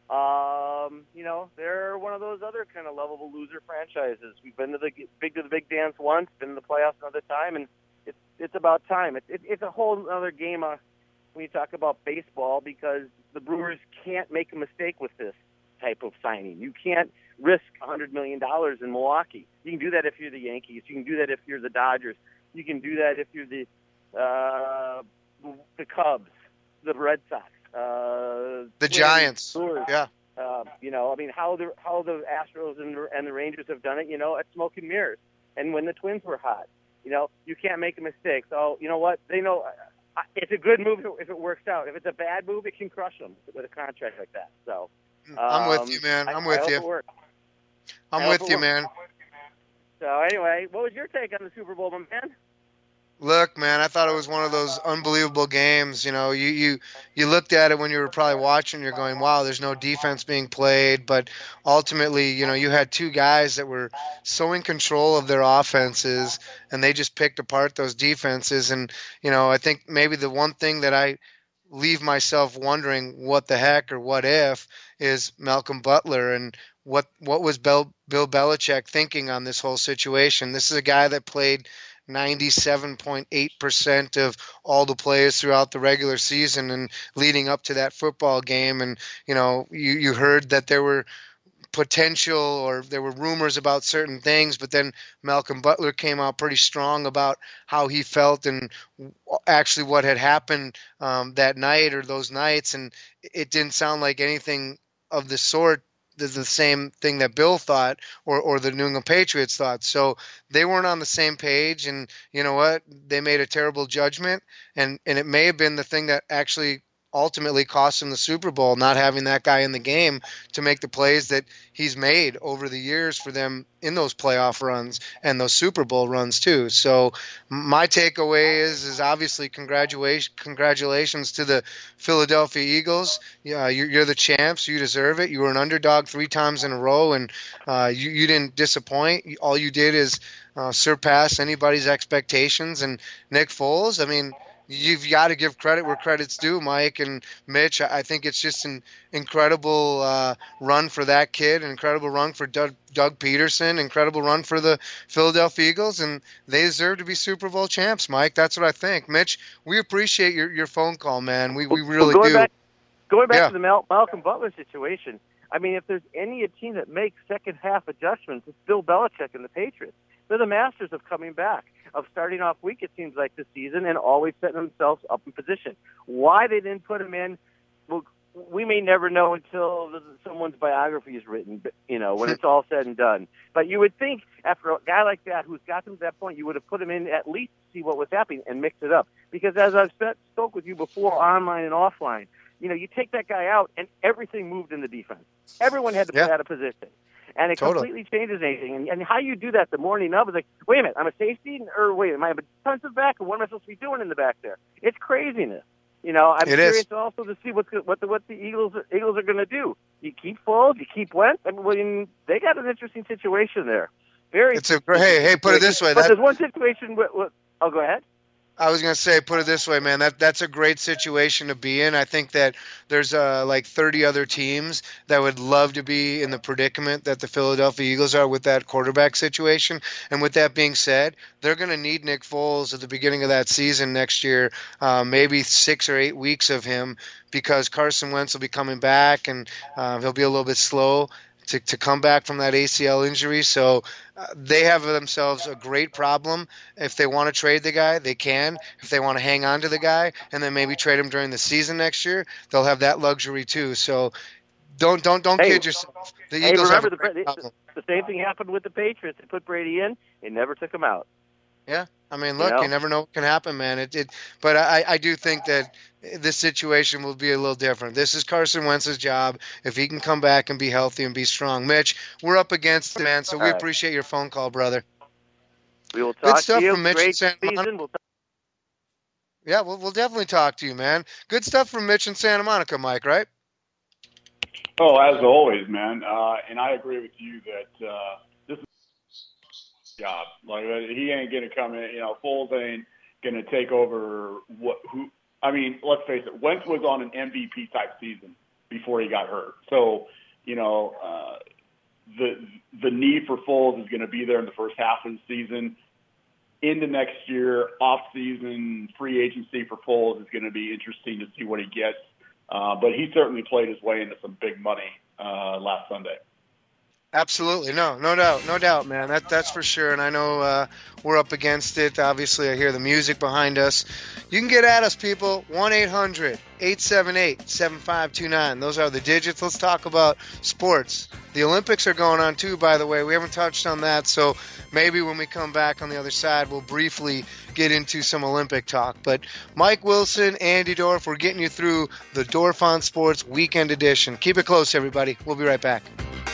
[SPEAKER 17] Um, you know, they're one of those other kind of lovable loser franchises. We've been to the big to the big dance once, been in the playoffs another time, and it's it's about time. It, it, it's a whole other game uh, when you talk about baseball, because the Brewers can't make a mistake with this type of signing. You can't risk one hundred million dollars in Milwaukee. You can do that if you're the Yankees. You can do that if you're the Dodgers. You can do that if you're the uh, the Cubs, the Red Sox. Uh,
[SPEAKER 7] the Giants,
[SPEAKER 17] Brewers.
[SPEAKER 7] yeah.
[SPEAKER 17] Uh, you know, I mean, how the how the Astros and the, and the Rangers have done it, you know, at smoke and mirrors. And when the Twins were hot, you know, you can't make a mistake. So, you know what? They know uh, it's a good move if it works out. If it's a bad move, it can crush them with a contract like that. So, um,
[SPEAKER 7] I'm with you, man. I'm
[SPEAKER 17] I,
[SPEAKER 7] with
[SPEAKER 17] I
[SPEAKER 7] you.
[SPEAKER 17] Hope it works.
[SPEAKER 7] I'm
[SPEAKER 17] I
[SPEAKER 7] with
[SPEAKER 17] hope
[SPEAKER 7] you,
[SPEAKER 17] it
[SPEAKER 7] man.
[SPEAKER 17] works. So, anyway, what was your take on the Super Bowl, my man?
[SPEAKER 7] Look, man, I thought it was one of those unbelievable games. You know, you, you, you looked at it when you were probably watching, you're going, wow, there's no defense being played. But ultimately, you know, you had two guys that were so in control of their offenses, and they just picked apart those defenses. And, you know, I think maybe the one thing that I leave myself wondering what the heck or what if is Malcolm Butler and what, what was Bill, Bill Belichick thinking on this whole situation. This is a guy that played ninety-seven point eight percent of all the plays throughout the regular season and leading up to that football game. And, you know, you, you heard that there were potential or there were rumors about certain things, but then Malcolm Butler came out pretty strong about how he felt and actually what had happened um, that night or those nights. And it didn't sound like anything of the sort the same thing that Bill thought or, or the New England Patriots thought. So they weren't on the same page, and you know what? They made a terrible judgment, and, and it may have been the thing that actually ultimately cost him the Super Bowl, not having that guy in the game to make the plays that he's made over the years for them in those playoff runs and those Super Bowl runs too. So my takeaway is, is obviously congratulations, congratulations to the Philadelphia Eagles. Yeah, you're, you're the champs. You deserve it. You were an underdog three times in a row, and uh, you, you didn't disappoint. All you did is uh, surpass anybody's expectations. And Nick Foles, I mean, you've got to give credit where credit's due, Mike and Mitch. I think it's just an incredible uh, run for that kid, an incredible run for Doug, Doug Peterson, incredible run for the Philadelphia Eagles, and they deserve to be Super Bowl champs, Mike. That's what I think. Mitch, we appreciate your, your phone call, man. We we really
[SPEAKER 17] well, going
[SPEAKER 7] do.
[SPEAKER 17] Back, going back
[SPEAKER 7] yeah.
[SPEAKER 17] to the Mal- Malcolm Butler situation, I mean, if there's any team that makes second-half adjustments, it's Bill Belichick and the Patriots. They're the masters of coming back, of starting off weak, it seems like, this season, and always setting themselves up in position. Why they didn't put him in, well, we may never know until someone's biography is written, you know, when it's all said and done. But you would think, after a guy like that who's got them to that point, you would have put him in at least to see what was happening and mix it up. Because as I've spent, spoke with you before, online and offline, you know, you take that guy out, and everything moved in the defense. Everyone had to
[SPEAKER 7] yeah.
[SPEAKER 17] play out of position. And it
[SPEAKER 7] totally.
[SPEAKER 17] completely changes anything. And, and how you do that the morning of is like, wait a minute, I'm a safety? Or wait, am I a defensive back? Or what am I supposed to be doing in the back there? It's craziness. You know, I'm
[SPEAKER 7] It
[SPEAKER 17] curious
[SPEAKER 7] is.
[SPEAKER 17] also to see what the, what the what the Eagles Eagles are going to do. You keep Foles, you keep Wentz. I mean, they got an interesting situation there. Very.
[SPEAKER 7] It's a hey hey. Put it this way.
[SPEAKER 17] But
[SPEAKER 7] That,
[SPEAKER 17] there's one situation. With, with, oh, go ahead.
[SPEAKER 7] I was going to say, put it this way, man. That that's a great situation to be in. I think that there's uh, like thirty other teams that would love to be in the predicament that the Philadelphia Eagles are with that quarterback situation. And with that being said, they're going to need Nick Foles at the beginning of that season next year, uh, maybe six or eight weeks of him, because Carson Wentz will be coming back and uh, he'll be a little bit slow to, to come back from that A C L injury. So uh, they have themselves a great problem. If they want to trade the guy, they can. If they want to hang on to the guy and then maybe trade him during the season next year, they'll have that luxury too. So don't don't don't
[SPEAKER 17] Hey,
[SPEAKER 7] kid yourself. The
[SPEAKER 17] Hey,
[SPEAKER 7] Eagles have
[SPEAKER 17] remember
[SPEAKER 7] a great
[SPEAKER 17] the,
[SPEAKER 7] problem.
[SPEAKER 17] the, the same thing happened with the Patriots. They put Brady in, they never took him out.
[SPEAKER 7] Yeah, I mean, look,
[SPEAKER 17] You know?
[SPEAKER 7] you never know what can happen, man. It, it, but I, I do think that this situation will be a little different. This is Carson Wentz's job. If he can come back and be healthy and be strong, Mitch, we're up against it, man. So we
[SPEAKER 17] All right.
[SPEAKER 7] appreciate your phone call, brother.
[SPEAKER 17] We will
[SPEAKER 7] Good
[SPEAKER 17] talk
[SPEAKER 7] stuff
[SPEAKER 17] to you.
[SPEAKER 7] from Mitch
[SPEAKER 17] Great
[SPEAKER 7] in Santa Monica.
[SPEAKER 17] season. We'll talk-
[SPEAKER 7] Yeah, we'll, we'll definitely talk to you, man. Good stuff from Mitch in Santa Monica, Mike. Right?
[SPEAKER 8] Oh, as always, man. Uh, and I agree with you that uh, this is his job. Like uh, he ain't gonna come in. You know, Foles ain't gonna take over. What? Who? I mean, let's face it. Wentz was on an M V P type season before he got hurt. So, you know, uh, the the need for Foles is going to be there in the first half of the season. Into next year, off season, free agency for Foles is going to be interesting to see what he gets. Uh, but he certainly played his way into some big money uh, last Sunday.
[SPEAKER 7] Absolutely, no, no doubt, no doubt, man. That that's for sure. And I know uh, we're up against it. Obviously, I hear the music behind us. You can get at us, people. one eight hundred eight seven eight seven five two nine. Those are the digits. Let's talk about sports. The Olympics are going on too, by the way. We haven't touched on that, so maybe when we come back on the other side, we'll briefly get into some Olympic talk. But Mike Wilson, Andy Dorf, we're getting you through the Dorf on Sports Weekend Edition. Keep it close, everybody. We'll be right back.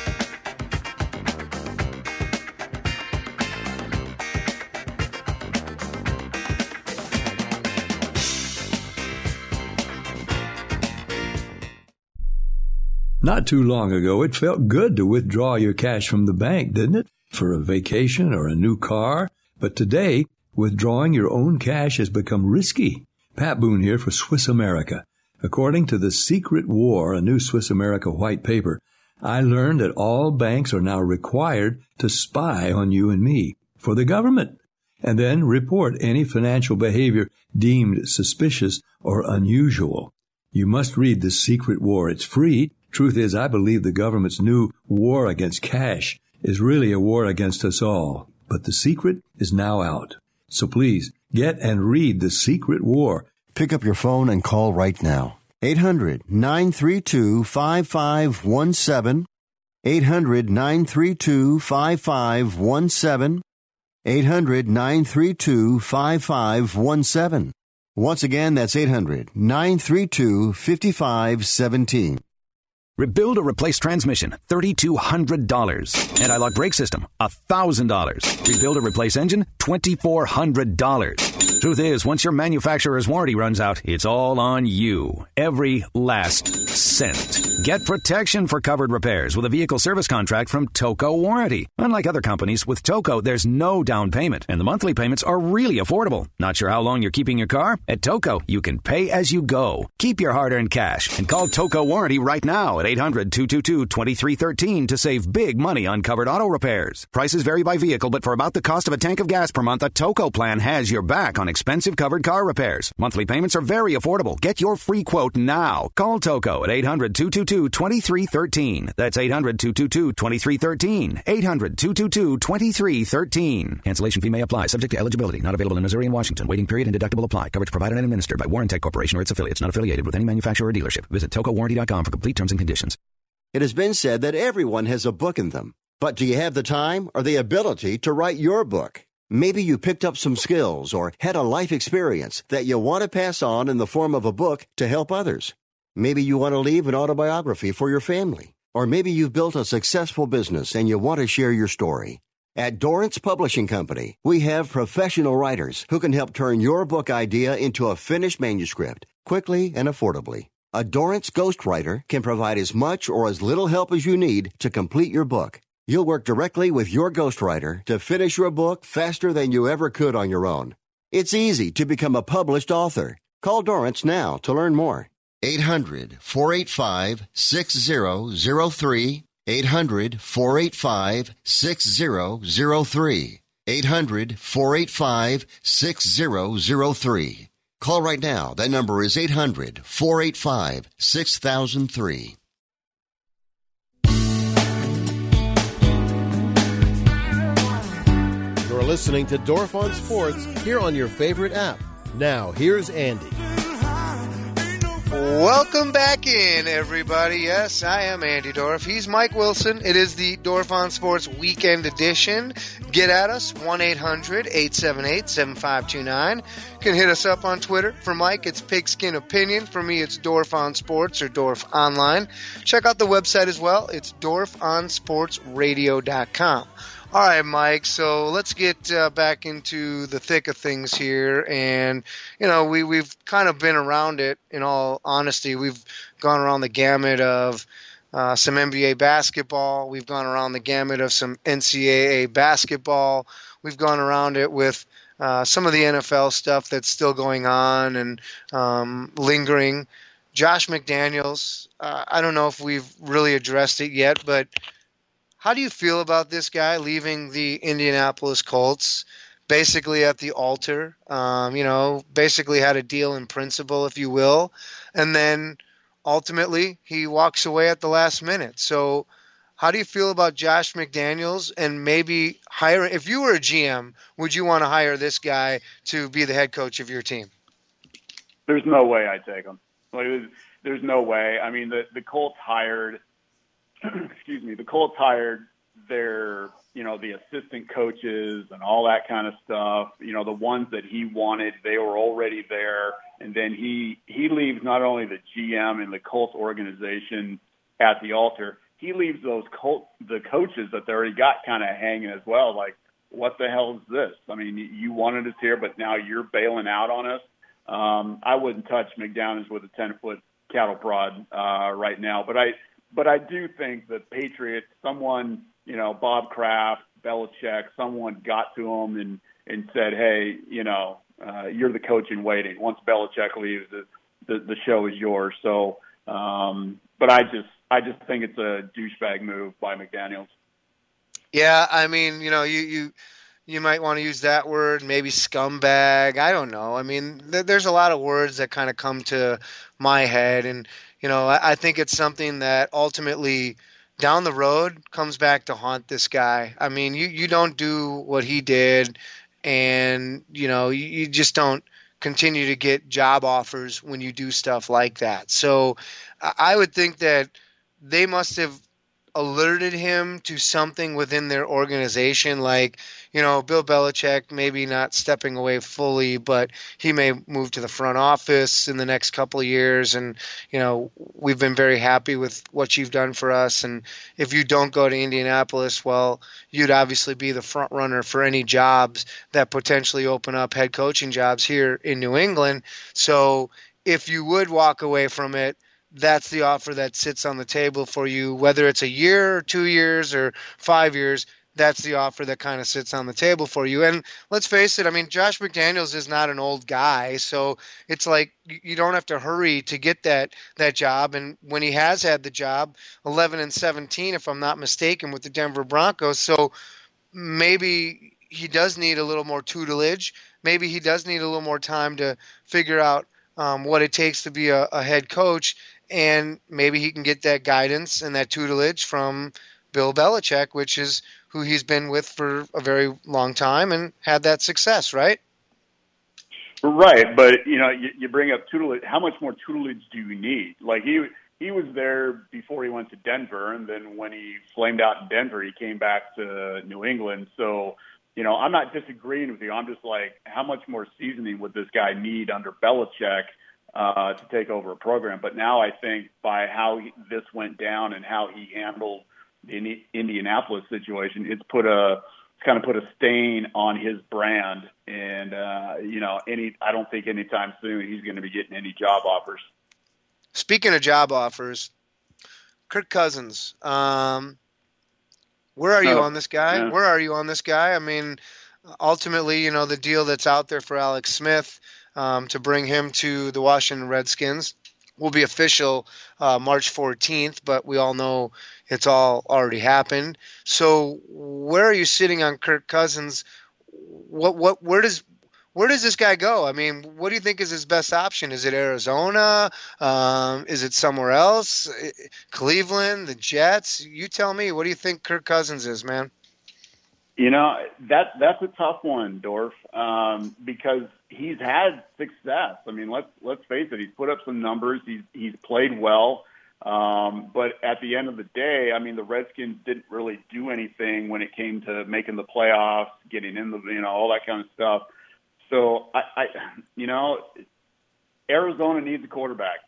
[SPEAKER 11] Not too long ago, it felt good to withdraw your cash from the bank, didn't it? For a vacation or a new car. But today, withdrawing your own cash has become risky. Pat Boone here for Swiss America. According to The Secret War, a new Swiss America white paper, I learned that all banks are now required to spy on you and me for the government, and then report any financial behavior deemed suspicious or unusual. You must read The Secret War. It's free. Truth is, I believe the government's new war against cash is really a war against us all. But the secret is now out. So please, get and read The Secret War.
[SPEAKER 9] Pick up your phone and call right now. eight hundred nine three two five five one seven. eight hundred nine three two five five one seven. eight hundred nine three two five five one seven. Once again, that's eight hundred nine three two five five one seven.
[SPEAKER 1] Rebuild or replace transmission, three thousand two hundred dollars. Anti-lock brake system, one thousand dollars. Rebuild or replace engine, two thousand four hundred dollars. Truth is, once your manufacturer's warranty runs out, it's all on you. Every last cent. Get protection for covered repairs with a vehicle service contract from Toco Warranty. Unlike other companies, with Toco, there's no down payment, and the monthly payments are really affordable. Not sure how long you're keeping your car? At Toco, you can pay as you go. Keep your hard-earned cash and call Toco Warranty right now at eight hundred two two two two three one three to save big money on covered auto repairs. Prices vary by vehicle, but for about the cost of a tank of gas per month, a Toco plan has your back on expensive covered car repairs. Monthly payments are very affordable. Get your free quote now. Call Toco at eight hundred two two two two three one three. That's eight hundred two two two two three one three. eight hundred two two two two three one three. Cancellation fee may apply. Subject to eligibility. Not available in Missouri and Washington. Waiting period and deductible apply. Coverage provided and administered by Warrantech Corporation or its affiliates. Not affiliated with any manufacturer or dealership. Visit toco warranty dot com for complete terms and conditions.
[SPEAKER 9] It has been said that everyone has a book in them. But do you have the time or the ability to write your book? Maybe you picked up some skills or had a life experience that you want to pass on in the form of a book to help others. Maybe you want to leave an autobiography for your family. Or maybe you've built a successful business and you want to share your story. At Dorrance Publishing Company, we have professional writers who can help turn your book idea into a finished manuscript quickly and affordably. A Dorrance ghostwriter can provide as much or as little help as you need to complete your book. You'll work directly with your ghostwriter to finish your book faster than you ever could on your own. It's easy to become a published author. Call Dorrance now to learn more. eight hundred, four eight five, six zero zero three. eight hundred, four eight five, six zero zero three. eight hundred, four eight five, six zero zero three. Call right now. That number is eight hundred, four eight five, six thousand three.
[SPEAKER 6] You're listening to Dorf on Sports here on your favorite app. Now, here's Andy.
[SPEAKER 7] Welcome back in, everybody. Yes, I am Andy Dorf. He's Mike Wilson. It is the Dorf on Sports Weekend Edition. Get at us, one eight hundred, eight seven eight, seven five two nine. You can hit us up on Twitter. For Mike, it's Pigskin Opinion. For me, it's Dorf on Sports or Dorf Online. Check out the website as well. It's dorf on sports radio dot com. All right, Mike, so let's get uh, back into the thick of things here. And, you know, we, we've kind of been around it, in all honesty. We've gone around the gamut of uh, some N B A basketball. We've gone around the gamut of some N C double A basketball. We've gone around it with uh, some of the N F L stuff that's still going on and um, lingering. Josh McDaniels, uh, I don't know if we've really addressed it yet, but how do you feel about this guy leaving the Indianapolis Colts basically at the altar? Um, you know, basically had a deal in principle, if you will, and then ultimately he walks away at the last minute. So how do you feel about Josh McDaniels and maybe hiring? If you were a G M, would you want to hire this guy to be the head coach of your team?
[SPEAKER 8] There's no way I'd take him. Like, there's, there's no way. I mean, the, the Colts hired – excuse me, the Colts hired their, you know, the assistant coaches and all that kind of stuff. You know, the ones that he wanted, they were already there. And then he, he leaves not only the G M and the Colts organization at the altar, he leaves those Colts, the coaches that they already got kind of hanging as well. Like, what the hell is this? I mean, you wanted us here, but now you're bailing out on us. Um, I wouldn't touch McDaniels with a ten-foot cattle prod uh, right now, but I, But I do think the Patriots, someone, you know, Bob Kraft, Belichick, someone got to him and, and said, hey, you know, uh, you're the coach in waiting. Once Belichick leaves, the, the, the show is yours. So, um, but I just I just think it's a douchebag move by McDaniels.
[SPEAKER 7] Yeah, I mean, you know, you you, you might want to use that word, maybe scumbag. I don't know. I mean, th- there's a lot of words that kind of come to my head, and you know, I think it's something that ultimately down the road comes back to haunt this guy. I mean, you, you don't do what he did, and, you know, you, you just don't continue to get job offers when you do stuff like that. So I would think that they must have alerted him to something within their organization, like, you know, Bill Belichick maybe not stepping away fully, but he may move to the front office in the next couple of years. And, you know, we've been very happy with what you've done for us. And if you don't go to Indianapolis, well, you'd obviously be the front runner for any jobs that potentially open up head coaching jobs here in New England. So if you would walk away from it, that's the offer that sits on the table for you, whether it's a year or two years or five years. That's the offer that kind of sits on the table for you. And let's face it, I mean, Josh McDaniels is not an old guy, so it's like you don't have to hurry to get that that job. And when he has had the job, eleven and seventeen, if I'm not mistaken, with the Denver Broncos, so maybe he does need a little more tutelage. Maybe he does need a little more time to figure out um, what it takes to be a, a head coach. And maybe he can get that guidance and that tutelage from Bill Belichick, which is who he's been with for a very long time and had that success, right?
[SPEAKER 8] Right, but you know, you, you bring up tutelage. How much more tutelage do you need? Like he he was there before he went to Denver, and then when he flamed out in Denver, he came back to New England. So, you know, I'm not disagreeing with you. I'm just like, how much more seasoning would this guy need under Belichick uh, to take over a program? But now I think by how he, this went down and how he handled the Indianapolis situation, it's put a it's kind of put a stain on his brand. And, uh, you know, any I don't think anytime soon he's going to be getting any job offers.
[SPEAKER 7] Speaking of job offers, Kirk Cousins, um, where are you
[SPEAKER 8] Oh,
[SPEAKER 7] on this guy?
[SPEAKER 8] yeah.
[SPEAKER 7] Where are you on this guy? I mean, ultimately, you know, the deal that's out there for Alex Smith um, to bring him to the Washington Redskins will be official uh, March fourteenth, but we all know it's all already happened. So where are you sitting on Kirk Cousins? What what where does where does this guy go? I mean, what do you think is his best option? Is it Arizona? Um, is it somewhere else? Cleveland, the Jets? You tell me. What do you think Kirk Cousins is, man?
[SPEAKER 8] You know, that that's a tough one, Dorf, um, because he's had success. I mean, let's let's face it. He's put up some numbers. He's he's played well, um, but at the end of the day, I mean, the Redskins didn't really do anything when it came to making the playoffs, getting in the you know all that kind of stuff. So I, I you know, Arizona needs a quarterback,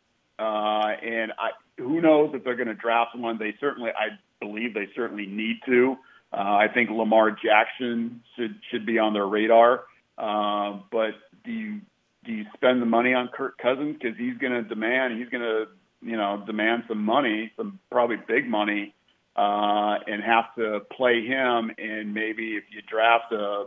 [SPEAKER 8] uh, and I who knows if they're going to draft one. They certainly, I believe, they certainly need to. Uh, I think Lamar Jackson should should be on their radar. Uh, but do you do you spend the money on Kirk Cousins because he's going to demand he's going to you know demand some money, some probably big money, uh, and have to play him? And maybe if you draft a,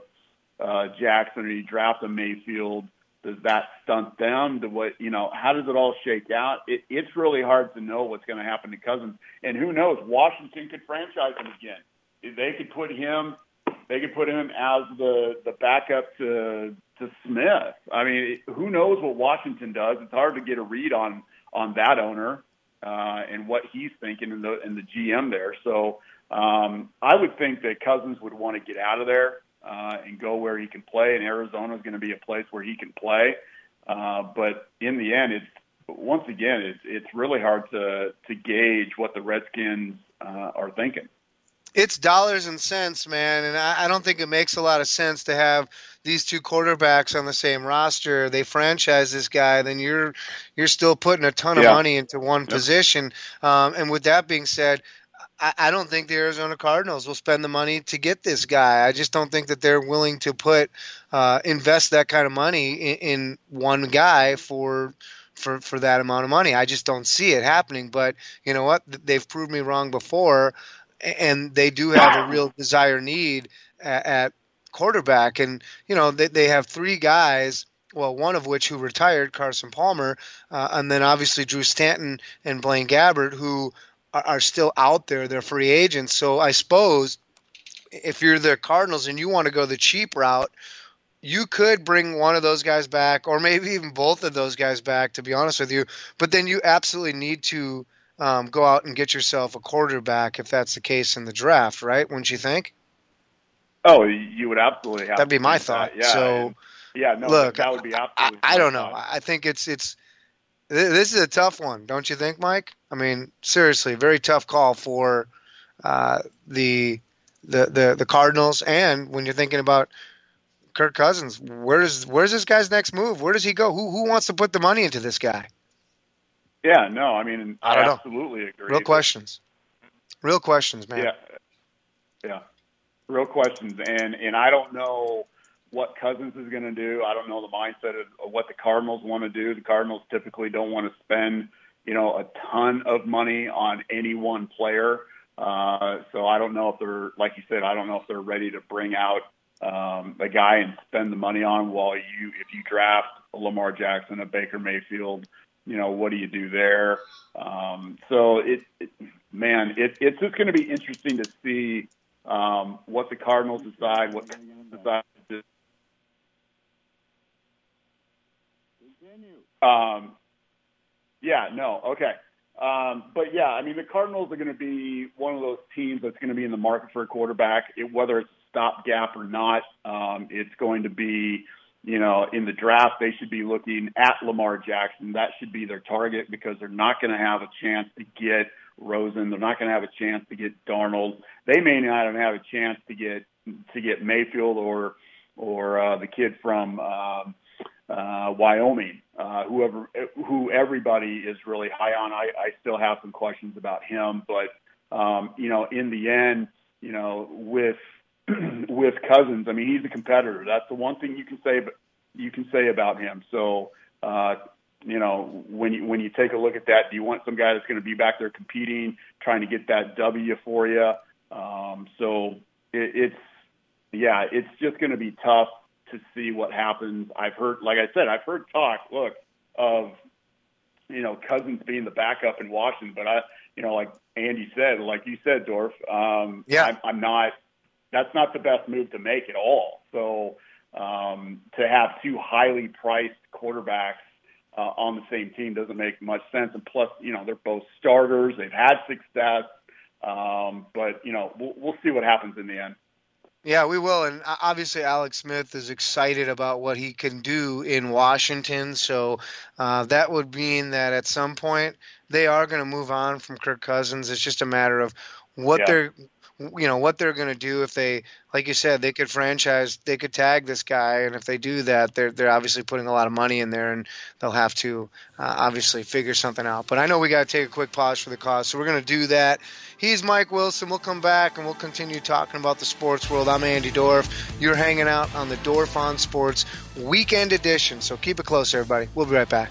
[SPEAKER 8] a Jackson or you draft a Mayfield, does that stunt them? To what you know? How does it all shake out? It, it's really hard to know what's going to happen to Cousins. And who knows? Washington could franchise him again. They could put him, they could put him as the, the backup to to Smith. I mean, who knows what Washington does? It's hard to get a read on on that owner uh, and what he's thinking and the and the G M there. So um, I would think that Cousins would want to get out of there uh, and go where he can play. And Arizona is going to be a place where he can play. Uh, but in the end, it's once again, it's it's really hard to to gauge what the Redskins uh, are thinking.
[SPEAKER 7] It's dollars and cents, man, and I, I don't think it makes a lot of sense to have these two quarterbacks on the same roster. They franchise this guy, then you're you're still putting a ton of
[SPEAKER 8] Yeah.
[SPEAKER 7] money into one
[SPEAKER 8] Yep.
[SPEAKER 7] position. Um, and with that being said, I, I don't think the Arizona Cardinals will spend the money to get this guy. I just don't think that they're willing to put uh, invest that kind of money in, in one guy for. For, for that amount of money. I just don't see it happening. But you know what? They've proved me wrong before, and they do have a real desire need at, at quarterback. And, you know, they, they have three guys, well, one of which who retired, Carson Palmer, uh, and then obviously Drew Stanton and Blaine Gabbert, who are, are still out there. They're free agents. So I suppose if you're the Cardinals and you want to go the cheap route, you could bring one of those guys back, or maybe even both of those guys back, to be honest with you. But then you absolutely need to um, go out and get yourself a quarterback if that's the case in the draft, right? Wouldn't you think?
[SPEAKER 8] Oh, you would absolutely have.
[SPEAKER 7] That'd be
[SPEAKER 8] to
[SPEAKER 7] my
[SPEAKER 8] do
[SPEAKER 7] thought.
[SPEAKER 8] that. Yeah,
[SPEAKER 7] So,
[SPEAKER 8] and- yeah, no,
[SPEAKER 7] look,
[SPEAKER 8] that would be absolutely.
[SPEAKER 7] I, I don't know.
[SPEAKER 8] my thought.
[SPEAKER 7] I think it's it's th- this is a tough one, don't you think, Mike? I mean, seriously, very tough call for uh, the the the the Cardinals. And when you're thinking about Kirk Cousins, where does where's this guy's next move? Where does he go? Who who wants to put the money into this guy?
[SPEAKER 8] Yeah, no, I mean,
[SPEAKER 7] I don't know.
[SPEAKER 8] absolutely agree.
[SPEAKER 7] Real questions. Real questions, man.
[SPEAKER 8] Yeah, yeah, real questions, and and I don't know what Cousins is going to do. I don't know the mindset of, of what the Cardinals want to do. The Cardinals typically don't want to spend, you know, a ton of money on any one player. Uh, so I don't know if they're, like you said, I don't know if they're ready to bring out um, a guy and spend the money on while you, if you draft a Lamar Jackson, a Baker Mayfield, you know, what do you do there? Um, so it, it man, it, it's just going to be interesting to see um, what the Cardinals decide, what decide to do. Um, yeah, no, okay. Um, but yeah, I mean, the Cardinals are going to be one of those teams that's going to be in the market for a quarterback, it, whether it's a stopgap or not. Um, it's going to be, you know, in the draft, they should be looking at Lamar Jackson. That should be their target because they're not going to have a chance to get Rosen. They're not going to have a chance to get Darnold. They may not have a chance to get to get Mayfield or or uh, the kid from um, uh, Wyoming, uh, whoever who everybody is really high on. I, I still have some questions about him, but um, you know, in the end, you know, with with Cousins. I mean, he's a competitor. That's the one thing you can say, you can say about him. So, uh, you know, when you, when you take a look at that, do you want some guy that's going to be back there competing, trying to get that W for you? Um, so it, it's, yeah, it's just going to be tough to see what happens. I've heard, like I said, I've heard talk, look, of, you know, Cousins being the backup in Washington, but I, you know, like Andy said, like you said, Dorf, um,
[SPEAKER 7] yeah.
[SPEAKER 8] I'm, I'm not, that's not the best move to make at all. So um, to have two highly priced quarterbacks uh, on the same team doesn't make much sense. And plus, you know, they're both starters. They've had success. Um, but, you know, we'll, we'll see what happens in the end.
[SPEAKER 7] Yeah, we will. And obviously Alex Smith is excited about what he can do in Washington. So uh, that would mean that at some point they are going to move on from Kirk Cousins. It's just a matter of what
[SPEAKER 8] Yeah.
[SPEAKER 7] they're, you know, what they're going to do. If they, like you said, they could franchise, they could tag this guy. And if they do that, they're, they're obviously putting a lot of money in there, and they'll have to uh, obviously figure something out. But I know we got to take a quick pause for the cause. So we're going to do that. He's Mike Wilson. We'll come back and we'll continue talking about the sports world. I'm Andy Dorf. You're hanging out on the Dorf on Sports Weekend Edition. So keep it close, everybody. We'll be right back.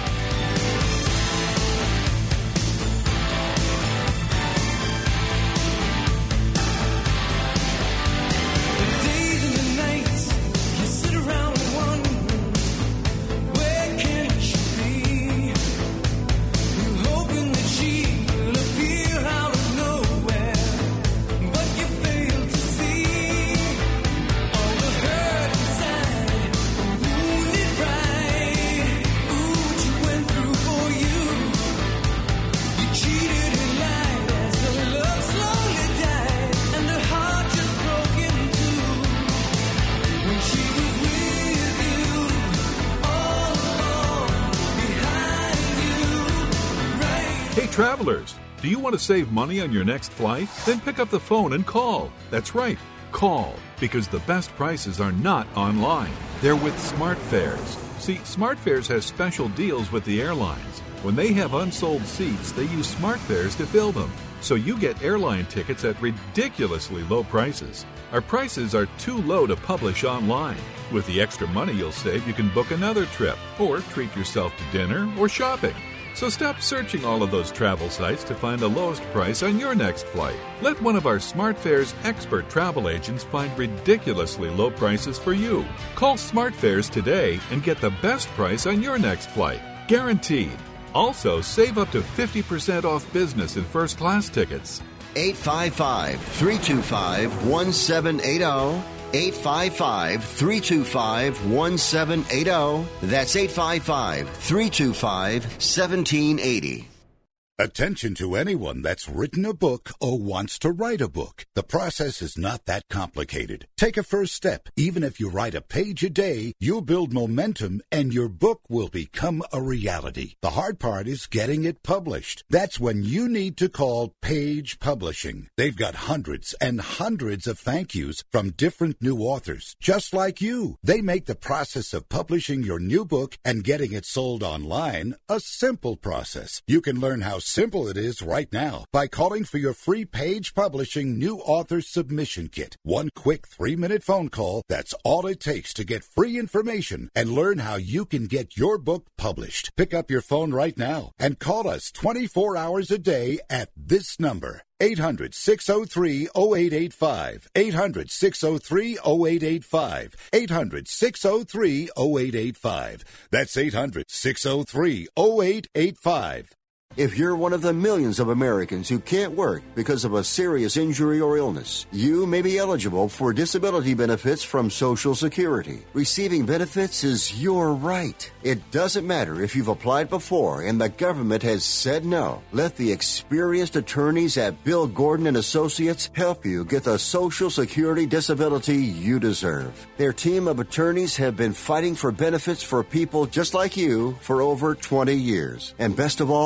[SPEAKER 5] Travelers, do you want to save money on your next flight? Then pick up the phone and call. That's right, call, because the best prices are not online. They're with SmartFares. See, SmartFares has special deals with the airlines. When they have unsold seats, they use SmartFares to fill them. So you get airline tickets at ridiculously low prices. Our prices are too low to publish online. With the extra money you'll save, you can book another trip or treat yourself to dinner or shopping. So stop searching all of those travel sites to find the lowest price on your next flight. Let one of our SmartFares expert travel agents find ridiculously low prices for you. Call SmartFares today and get the best price on your next flight. Guaranteed. Also, save up to fifty percent off business and first class tickets.
[SPEAKER 9] eight five five, three two five, one seven eight zero. eight five five, three two five, one seven eight zero. That's eight five five, three two five, one seven eight zero.
[SPEAKER 10] Attention to anyone that's written a book or wants to write a book. The process is not that complicated. Take a first step. Even if you write a page a day, you'll build momentum and your book will become a reality. The hard part is getting it published. That's when you need to call Page Publishing. They've got hundreds and hundreds of thank yous from different new authors, just like you. They make the process of publishing your new book and getting it sold online a simple process. You can learn how simple it is right now by calling for your free Page Publishing New Author Submission Kit. One quick three-minute phone call, that's all it takes to get free information and learn how you can get your book published. Pick up your phone right now and call us twenty-four hours a day at this number. eight hundred, six oh three, oh eight eight five. eight hundred, six oh three, oh eight eight five. eight hundred, six oh three, oh eight eight five. That's eight hundred, six oh three, oh eight eight five.
[SPEAKER 9] If you're one of the millions of Americans who can't work because of a serious injury or illness, you may be eligible for disability benefits from Social Security. Receiving benefits is your right. It doesn't matter if you've applied before and the government has said no. Let the experienced attorneys at Bill Gordon and Associates help you get the Social Security disability you deserve. Their team of attorneys have been fighting for benefits for people just like you for over twenty years. And best of all, they're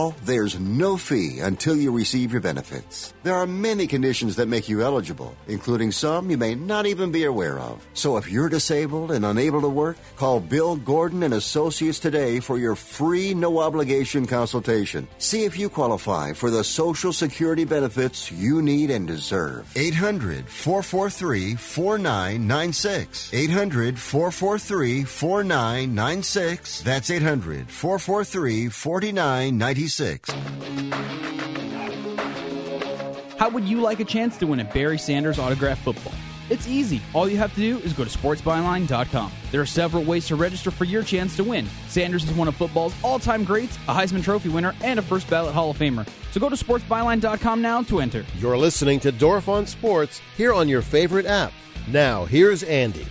[SPEAKER 9] there's no fee until you receive your benefits. There are many conditions that make you eligible, including some you may not even be aware of. So if you're disabled and unable to work, call Bill Gordon and Associates today for your free, no-obligation consultation. See if you qualify for the Social Security benefits you need and deserve. eight hundred, four four three, four nine nine six. eight hundred, four four three, four nine nine six. That's eight hundred, four four three, four nine nine six.
[SPEAKER 18] How would you like a chance to win a Barry Sanders autographed football? It's easy. All you have to do is go to sports byline dot com. There are several ways to register for your chance to win. Sanders is one of football's all-time greats, a Heisman Trophy winner, and a first-ballot Hall of Famer. So go to sports byline dot com now to enter.
[SPEAKER 6] You're listening to Dorf on Sports here on your favorite app. Now, here's Andy.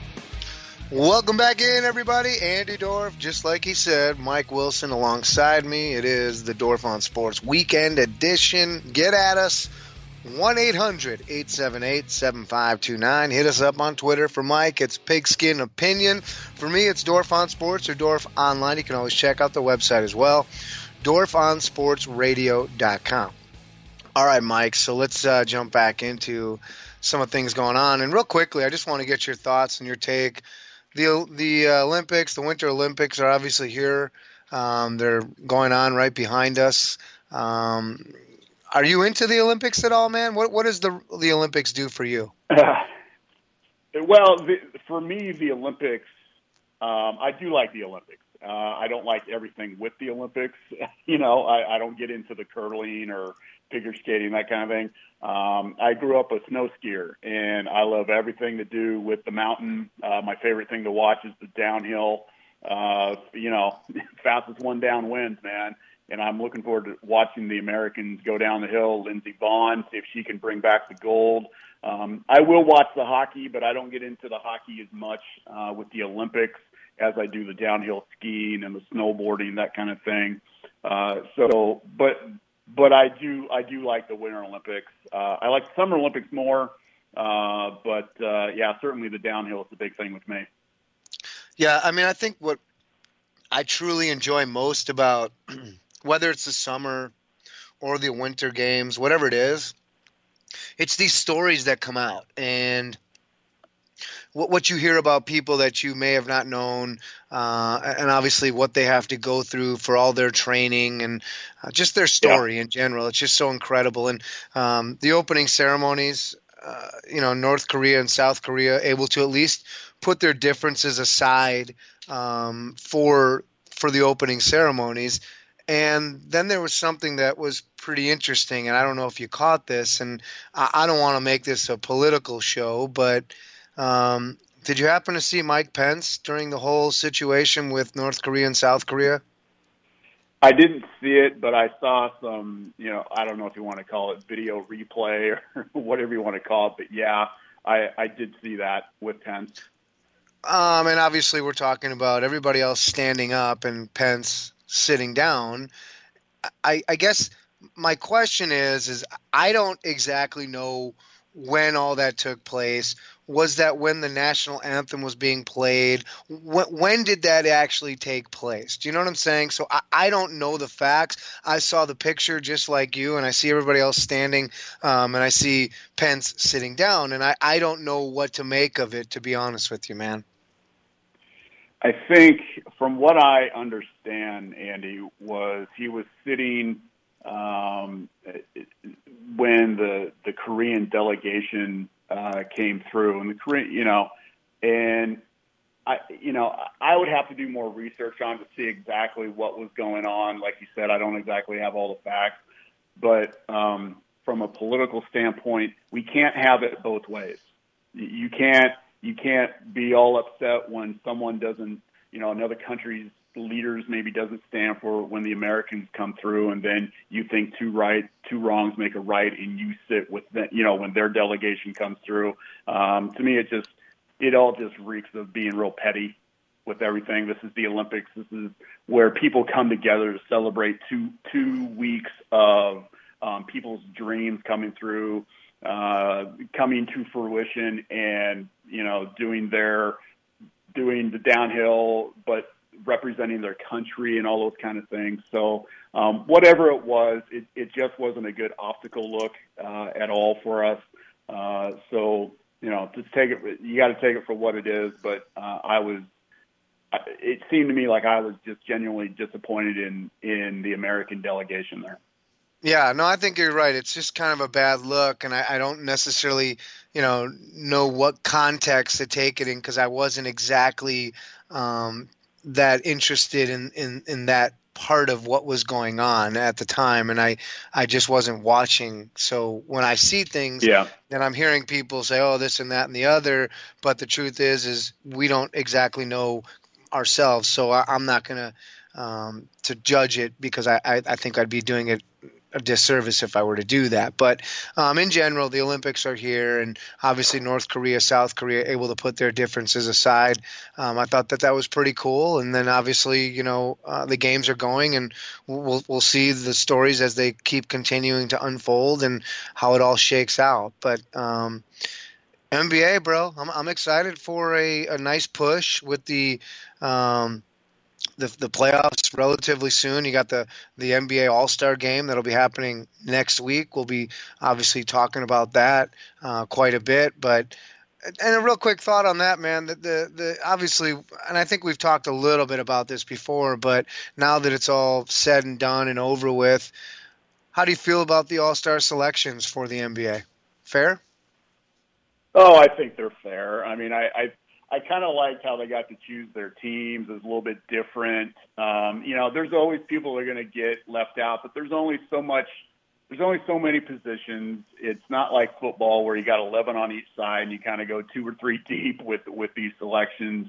[SPEAKER 7] Welcome back in, everybody. Andy Dorf, just like he said, Mike Wilson alongside me. It is the Dorf on Sports Weekend Edition. Get at us, one eight hundred, eight seven eight, seven five two nine. Hit us up on Twitter. For Mike, it's Pigskin Opinion. For me, it's Dorf on Sports or Dorf Online. You can always check out the website as well, dorf on sports radio dot com. All right, Mike, so let's uh, jump back into some of the things going on. And real quickly, I just want to get your thoughts and your take. The the uh, Olympics, the Winter Olympics are obviously here. Um, they're going on right behind us. Um, are you into the Olympics at all, man? What what does the the Olympics do for you?
[SPEAKER 8] Uh, well, the, for me, the Olympics, um, I do like the Olympics. Uh, I don't like everything with the Olympics. you know, I, I don't get into the curling or figure skating, that kind of thing. Um, I grew up a snow skier, and I love everything to do with the mountain. Uh, my favorite thing to watch is the downhill. Uh, you know, fastest one down wins, man. And I'm looking forward to watching the Americans go down the hill. Lindsey Vonn, see if she can bring back the gold. Um, I will watch the hockey, but I don't get into the hockey as much uh, with the Olympics as I do the downhill skiing and the snowboarding, that kind of thing. Uh, so, but but I do I do like the Winter Olympics. Uh, I like the Summer Olympics more, uh, but uh, yeah, certainly the downhill is the big thing with me.
[SPEAKER 7] Yeah, I mean, I think what I truly enjoy most about whether it's the summer or the winter games, whatever it is, it's these stories that come out and what, what you hear about people that you may have not known, uh, and obviously what they have to go through for all their training and uh, just their story yeah. in general. It's just so incredible. And um, the opening ceremonies, uh, you know, North Korea and South Korea able to at least put their differences aside um, for for the opening ceremonies. And then there was something that was pretty interesting, and I don't know if you caught this, and I, I don't want to make this a political show, but um, did you happen to see Mike Pence during the whole situation with North Korea and South Korea?
[SPEAKER 8] I didn't see it, but I saw some, you know, I don't know if you want to call it video replay or whatever you want to call it, but yeah, I, I did see that with Pence.
[SPEAKER 7] Um, and obviously we're talking about everybody else standing up and Pence sitting down. I, I guess my question is, is I don't exactly know when all that took place. Was that when the national anthem was being played? When, when did that actually take place? Do you know what I'm saying? So I, I don't know the facts. I saw the picture just like you, and I see everybody else standing, um, and I see Pence sitting down, and I, I don't know what to make of it, to be honest with you, man.
[SPEAKER 8] I think from what I understand, Andy, was he was sitting um, when the the Korean delegation uh, came through, and the Korean, you know, and I, you know, I would have to do more research on to see exactly what was going on. Like you said, I don't exactly have all the facts, but um, from a political standpoint, we can't have it both ways. You can't. You can't be all upset when someone doesn't, you know, another country's leaders maybe doesn't stand for when the Americans come through, and then you think two right, two wrongs make a right, and you sit with them, you know, when their delegation comes through. Um, to me, it just, it all just reeks of being real petty with everything. This is the Olympics. This is where people come together to celebrate two two weeks of um, people's dreams coming through, uh, coming to fruition, and you know, doing their, doing the downhill, but representing their country and all those kind of things. So um, whatever it was, it, it just wasn't a good optical look uh, at all for us. Uh, so, you know, just take it, you got to take it for what it is. But uh, I was, it seemed to me like I was just genuinely disappointed in, in the American delegation there.
[SPEAKER 7] Yeah, no, I think you're right. It's just kind of a bad look, and I, I don't necessarily, you know, know what context to take it in because I wasn't exactly um, that interested in, in, in that part of what was going on at the time, and I, I just wasn't watching. So when I see things,
[SPEAKER 8] yeah.
[SPEAKER 7] then I'm hearing people say, oh, this and that and the other, but the truth is, is we don't exactly know ourselves, so I, I'm not going to um, to judge it because I, I, I think I'd be doing it a disservice if I were to do that. But um, in general, the Olympics are here, and obviously North Korea, South Korea able to put their differences aside. Um, I thought that that was pretty cool. And then obviously, you know, uh, the games are going, and we'll we'll see the stories as they keep continuing to unfold and how it all shakes out. But um, N B A, bro, I'm I'm excited for a, a nice push with the um, The, the playoffs relatively soon. You got the, the N B A All-Star game that'll be happening next week. We'll be obviously talking about that uh, quite a bit. But and a real quick thought on that, man. The, the the obviously, and I think we've talked a little bit about this before, but now that it's all said and done and over with, how do you feel about the All-Star selections for the N B A? Fair?
[SPEAKER 8] Oh, I think they're fair. I mean, I. I I kind of liked how they got to choose their teams. It was a little bit different. Um, you know, there's always people that are going to get left out, but there's only so much, there's only so many positions. It's not like football where you got eleven on each side and you kind of go two or three deep with, with these selections.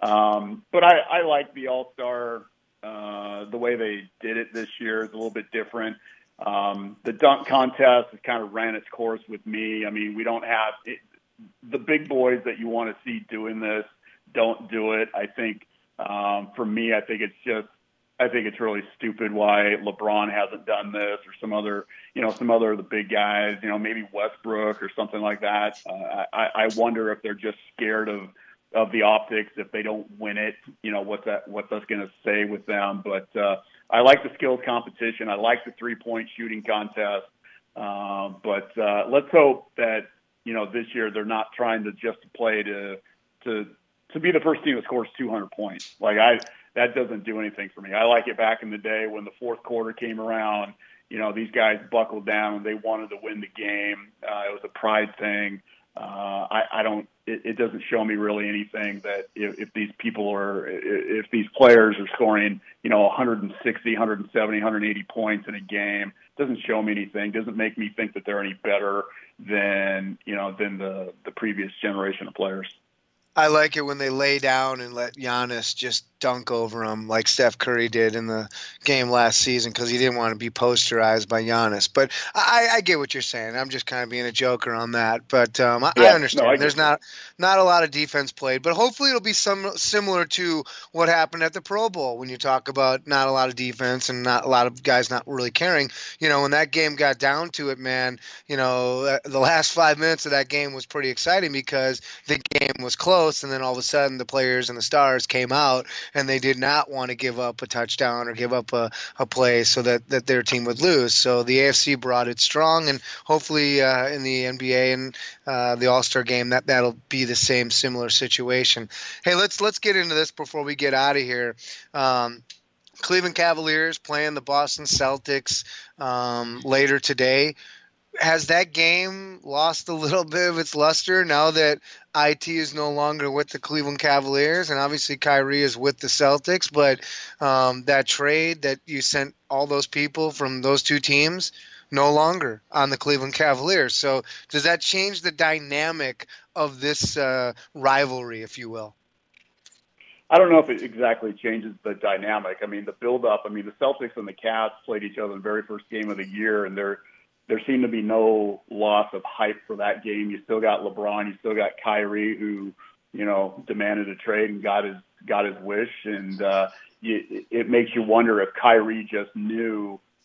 [SPEAKER 8] Um, but I, I like the All-Star, uh, the way they did it this year is a little bit different. Um, the dunk contest has kind of ran its course with me. I mean, we don't have it, the big boys that you want to see doing this don't do it. I think, um, for me, I think it's just, I think it's really stupid why LeBron hasn't done this or some other, you know, some other of the big guys, you know, maybe Westbrook or something like that. Uh, I, I wonder if they're just scared of, of the optics. If they don't win it, you know, what that, what that's going to say with them. But, uh, I like the skills competition. I like the three point shooting contest. Uh, but, uh, let's hope that, you know, this year they're not trying to just play to to to be the first team that scores two hundred points. Like I, that doesn't do anything for me. I like it back in the day when the fourth quarter came around. You know, these guys buckled down and they wanted to win the game. Uh, it was a pride thing. Uh, I, I don't. It, it doesn't show me really anything that if, if these people are, if these players are scoring, you know, one sixty, one seventy, one eighty points in a game, doesn't show me anything. Doesn't make me think that they're any better than, you know, than the, the previous generation of players.
[SPEAKER 7] I like it when they lay down and let Giannis just dunk over him like Steph Curry did in the game last season because he didn't want to be posterized by Giannis. But I, I get what you're saying. I'm just kind of being a joker on that. But um, I,
[SPEAKER 8] yeah,
[SPEAKER 7] I understand.
[SPEAKER 8] No, I
[SPEAKER 7] There's not not a lot of defense played. But hopefully it'll be some similar to what happened at the Pro Bowl when you talk about not a lot of defense and not a lot of guys not really caring. You know, when that game got down to it, man, you know, the last five minutes of that game was pretty exciting because the game was close. And then all of a sudden the players and the stars came out and they did not want to give up a touchdown or give up a, a play so that, that their team would lose. So the A F C brought it strong, and hopefully uh, in the N B A and uh, the All-Star game that, that'll be the same similar situation. Hey, let's let's get into this before we get out of here. Um, Cleveland Cavaliers playing the Boston Celtics um, later today. Has that game lost a little bit of its luster now that I T is no longer with the Cleveland Cavaliers, and obviously Kyrie is with the Celtics, but um, that trade that you sent all those people from those two teams no longer on the Cleveland Cavaliers. So does that change the dynamic of this uh, rivalry, if you will?
[SPEAKER 8] I don't know if it exactly changes the dynamic. I mean, the build-up, I mean, the Celtics and the Cavs played each other in the very first game of the year, and they're there seemed to be no loss of hype for that game. You still got LeBron, you still got Kyrie, who, you know, demanded a trade and got his got his wish. And uh, you, it makes you wonder if Kyrie just knew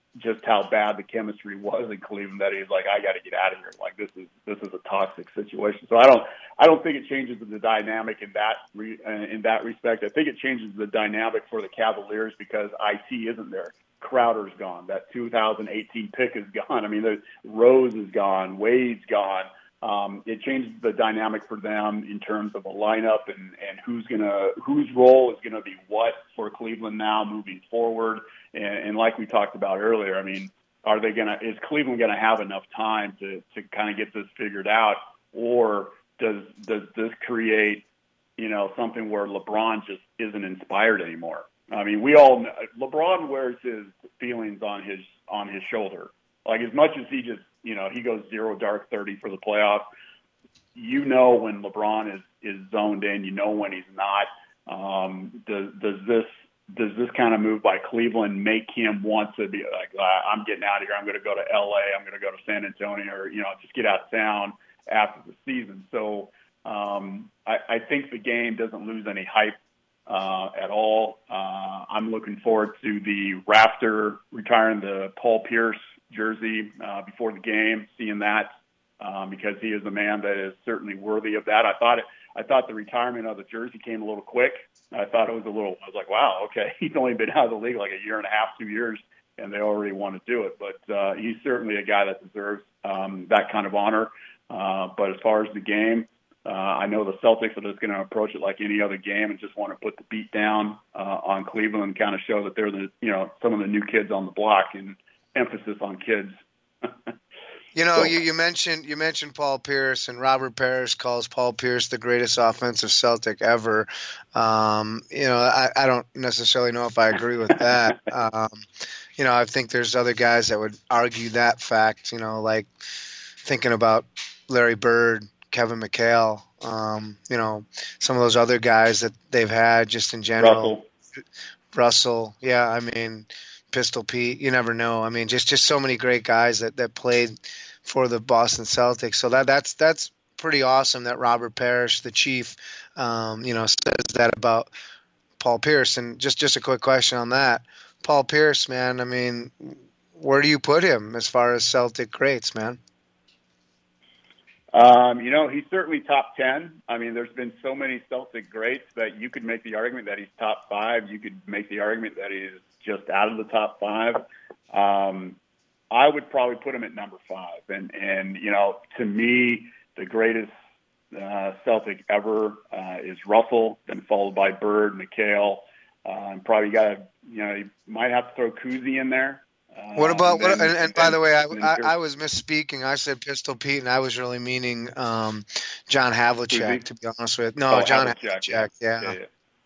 [SPEAKER 8] just how bad the chemistry was in Cleveland that he's like, I got to get out of here. Like this is this is a toxic situation. So I don't I don't think it changes the dynamic in that re, in that respect. I think it changes the dynamic for the Cavaliers because I T isn't there. Crowder's gone. That two thousand eighteen pick is gone. I mean, the Rose is gone. Wade's gone. Um, it changes the dynamic for them in terms of a lineup and, and who's gonna whose role is gonna be what for Cleveland now moving forward. And, and like we talked about earlier, I mean, are they gonna is Cleveland gonna have enough time to, to kind of get this figured out, or does does this create you know something where LeBron just isn't inspired anymore? I mean, we all know, LeBron wears his feelings on his on his shoulder. Like as much as he just you know he goes zero dark thirty for the playoffs. You know when LeBron is is zoned in. You know when he's not. Um, does does this does this kind of move by Cleveland make him want to be like I'm getting out of here? I'm going to go to L A. I'm going to go to San Antonio, or you know just get out of town after the season. So um, I, I think the game doesn't lose any hype. Uh, at all. Uh, I'm looking forward to the Rafter retiring the Paul Pierce jersey uh, before the game, seeing that um, because he is a man that is certainly worthy of that. I thought it, I thought the retirement of the jersey came a little quick. I thought it was a little. I was like, wow, okay, he's only been out of the league like a year and a half, two years, and they already want to do it. But uh, he's certainly a guy that deserves um, that kind of honor. Uh, but as far as the game. Uh, I know the Celtics are just going to approach it like any other game and just want to put the beat down uh, on Cleveland and kind of show that they're the, you know, some of the new kids on the block and emphasis on kids.
[SPEAKER 7] You know,
[SPEAKER 8] So-
[SPEAKER 7] you, you mentioned you mentioned Paul Pierce, and Robert Parrish calls Paul Pierce the greatest offensive Celtic ever. Um, you know, I, I don't necessarily know if I agree with that. Um, you know, I think there's other guys that would argue that fact. You know, like thinking about Larry Bird, Kevin McHale, um, you know, some of those other guys that they've had just in general.
[SPEAKER 8] Russell.
[SPEAKER 7] Russell, yeah, I mean, Pistol Pete, you never know. I mean, just, just so many great guys that, that played for the Boston Celtics. So that that's that's pretty awesome that Robert Parrish, the chief, um, you know, says that about Paul Pierce. And just, just a quick question on that. Paul Pierce, man, I mean, where do you put him as far as Celtic greats, man?
[SPEAKER 8] Um, you know, he's certainly top ten. I mean, there's been so many Celtic greats that you could make the argument that he's top five. You could make the argument that he's just out of the top five. Um, I would probably put him at number five. And, and you know, to me, the greatest uh, Celtic ever uh, is Russell, then followed by Bird, McHale. Uh, and probably got to, you know, you might have to throw Kuzi in there.
[SPEAKER 7] What about
[SPEAKER 8] Um,
[SPEAKER 7] what?
[SPEAKER 8] then-
[SPEAKER 7] And, and by
[SPEAKER 8] then-
[SPEAKER 7] the way, I,
[SPEAKER 8] then
[SPEAKER 7] I,
[SPEAKER 8] there's-
[SPEAKER 7] I was misspeaking. I said Pistol Pete, and I was really meaning um, John Havlicek.
[SPEAKER 8] Kuzi?
[SPEAKER 7] To be honest with, no,
[SPEAKER 8] Oh,
[SPEAKER 7] John
[SPEAKER 8] Havlicek,
[SPEAKER 7] Havlicek. Yeah.
[SPEAKER 8] yeah, yeah.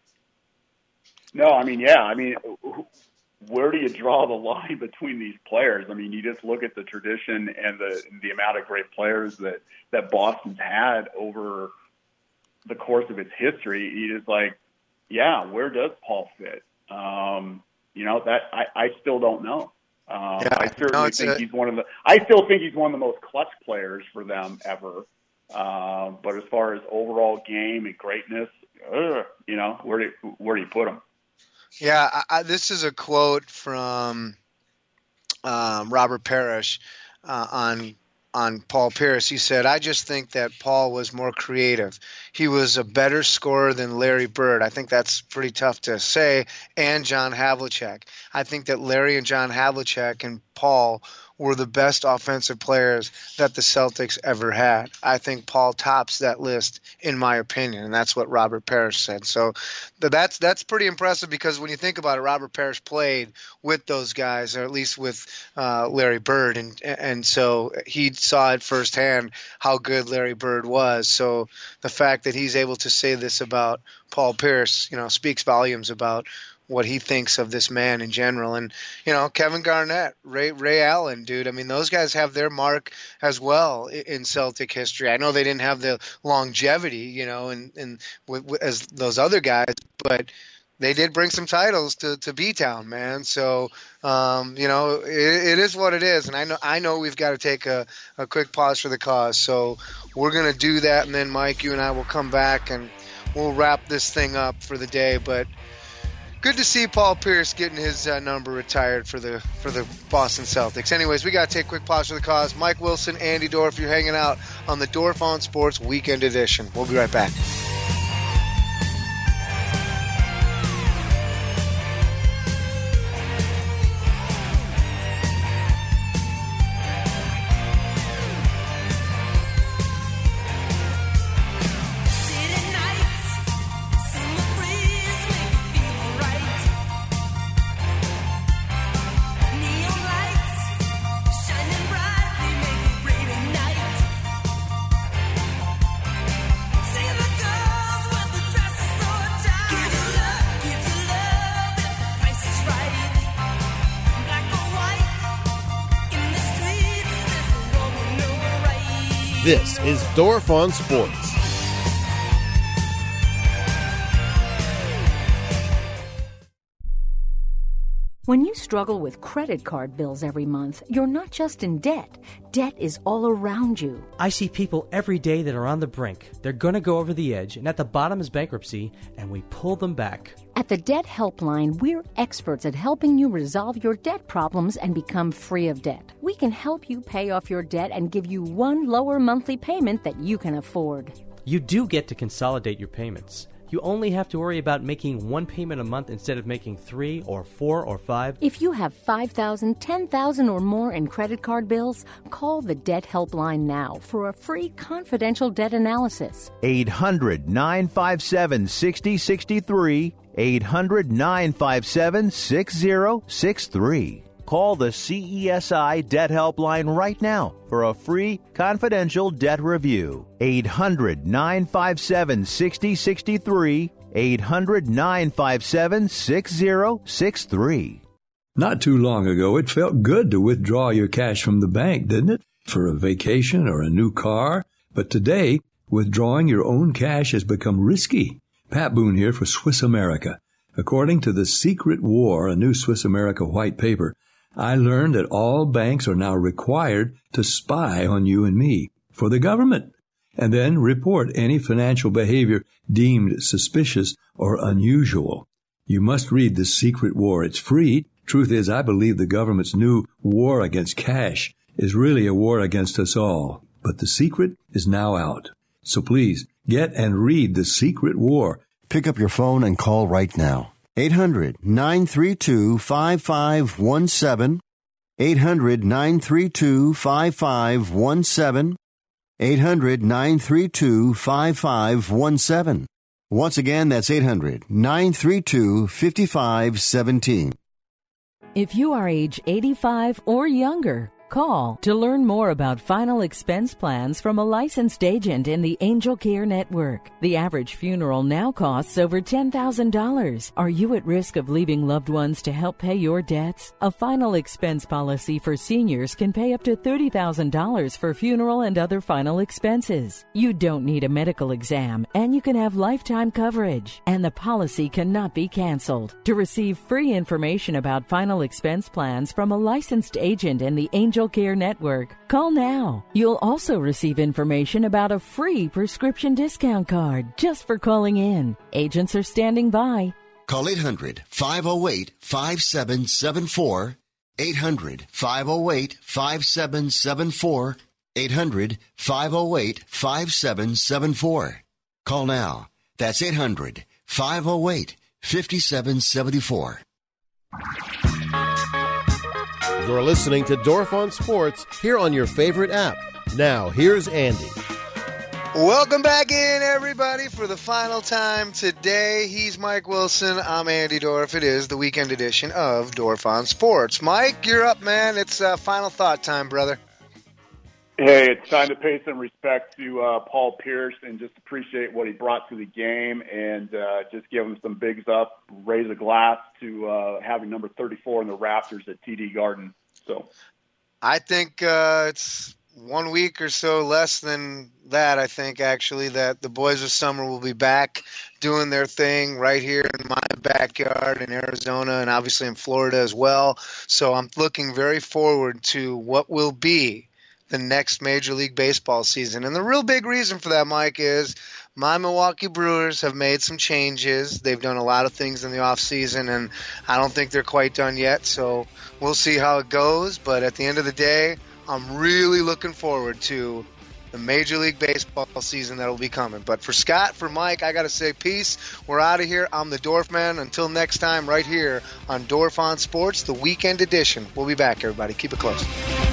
[SPEAKER 8] No, I mean, yeah, I mean, where do you draw the line between these players? I mean, you just look at the tradition and the the amount of great players that that Boston's had over the course of its history. You just like, yeah, where does Paul fit? Um, you know, that I, I still don't know. Um,
[SPEAKER 7] Yeah,
[SPEAKER 8] I
[SPEAKER 7] no,
[SPEAKER 8] certainly
[SPEAKER 7] it's
[SPEAKER 8] think
[SPEAKER 7] a-
[SPEAKER 8] he's one of the. I still think he's one of the most clutch players for them ever. Um, but as far as overall game and greatness, ugh, you know, where do where do you put him?
[SPEAKER 7] Yeah, I, I, this is a quote from um, Robert Parrish uh, on on Paul Pierce. He said, "I just think that Paul was more creative. He was a better scorer than Larry Bird." I think that's pretty tough to say. And John Havlicek. I think that Larry and John Havlicek and Paul were the best offensive players that the Celtics ever had. I think Paul tops that list, in my opinion, and that's what Robert Parrish said. So th- that's that's pretty impressive because when you think about it, Robert Parrish played with those guys, or at least with uh, Larry Bird, and and so he saw it firsthand how good Larry Bird was. So the fact that he's able to say this about Paul Pierce, you know, speaks volumes about what he thinks of this man in general. And, you know, Kevin Garnett, Ray Ray Allen, dude, I mean, those guys have their mark as well i- in Celtic history. I know they didn't have the longevity, you know, and, and w- w- as those other guys, but they did bring some titles to, to B-Town, man. So, um, you know, it, it is what it is. And I know I know we've got to take a, a quick pause for the cause. So we're going to do that. And then, Mike, you and I will come back and we'll wrap this thing up for the day. But good to see Paul Pierce getting his uh, number retired for the for the Boston Celtics. Anyways, we got to take a quick pause for the cause. Mike Wilson, Andy Dorf, you're hanging out on the Dorf on Sports Weekend Edition. We'll be right back.
[SPEAKER 6] This is Dorf on Sports.
[SPEAKER 19] When you struggle with credit card bills every month, you're not just in debt. Debt is all around you.
[SPEAKER 20] I see people every day that are on the brink. They're going to go over the edge, and at the bottom is bankruptcy, and we pull them back.
[SPEAKER 19] At the Debt Helpline, we're experts at helping you resolve your debt problems and become free of debt. We can help you pay off your debt and give you one lower monthly payment that you can afford.
[SPEAKER 20] You do get to consolidate your payments. You only have to worry about making one payment a month instead of making three or four or five.
[SPEAKER 19] If you have five thousand dollars, ten thousand dollars or more in credit card bills, call the Debt Helpline now for a free confidential debt analysis.
[SPEAKER 23] eight hundred, nine five seven, six zero six three. eight hundred, nine five seven, six zero six three. Call the C E S I Debt Helpline right now for a free confidential debt review. eight hundred, nine five seven, six zero six three. eight hundred, nine five seven, six zero six three.
[SPEAKER 11] Not too long ago, it felt good to withdraw your cash from the bank, didn't it? For a vacation or a new car. But today, withdrawing your own cash has become risky. Pat Boone here for Swiss America. According to The Secret War, a new Swiss America white paper, I learned that all banks are now required to spy on you and me for the government, and then report any financial behavior deemed suspicious or unusual. You must read The Secret War. It's free. Truth is, I believe the government's new war against cash is really a war against us all. But the secret is now out. So please, get and read The Secret War.
[SPEAKER 9] Pick up your phone and call right now. eight hundred, nine three two, five five one seven. eight hundred, nine three two, five five one seven. eight hundred, nine three two, five five one seven. Once again, that's eight hundred, nine three two, five five one seven.
[SPEAKER 21] If you are age eighty-five or younger, call to learn more about final expense plans from a licensed agent in the Angel Care Network. The average funeral now costs over ten thousand dollars. Are you at risk of leaving loved ones to help pay your debts? A final expense policy for seniors can pay up to thirty thousand dollars for funeral and other final expenses. You don't need a medical exam, and you can have lifetime coverage, and the policy cannot be canceled. To receive free information about final expense plans from a licensed agent in the Angel Care Network, call now. You'll also receive information about a free prescription discount card just for calling in. Agents are standing by.
[SPEAKER 9] Call eight hundred, five oh eight, five seven seven four. eight hundred, five oh eight, five seven seven four. eight hundred, five oh eight, five seven seven four. Call now. That's eight hundred, five oh eight, five seven seven four.
[SPEAKER 6] You're listening to Dorf on Sports here on your favorite app. Now, here's Andy.
[SPEAKER 7] Welcome back in, everybody, for the final time today. He's Mike Wilson. I'm Andy Dorf. It is the weekend edition of Dorf on Sports. Mike, you're up, man. It's uh, final thought time, brother.
[SPEAKER 8] Hey, it's time to pay some respect to uh, Paul Pierce and just appreciate what he brought to the game and uh, just give him some bigs up, raise a glass to uh, having number thirty-four in the Raptors at T D Garden. So,
[SPEAKER 7] I think uh, it's one week or so less than that, I think, actually, that the Boys of Summer will be back doing their thing right here in my backyard in Arizona and obviously in Florida as well. So I'm looking very forward to what will be the next Major League Baseball season. And the real big reason for that, Mike, is my Milwaukee Brewers have made some changes. They've done a lot of things in the offseason, and I don't think they're quite done yet. So we'll see how it goes. But at the end of the day, I'm really looking forward to the Major League Baseball season that will be coming. But for Scott, for Mike, I got to say peace. We're out of here. I'm the Dorfman. Until next time, right here on Dorf on Sports, the weekend edition. We'll be back, everybody. Keep it close.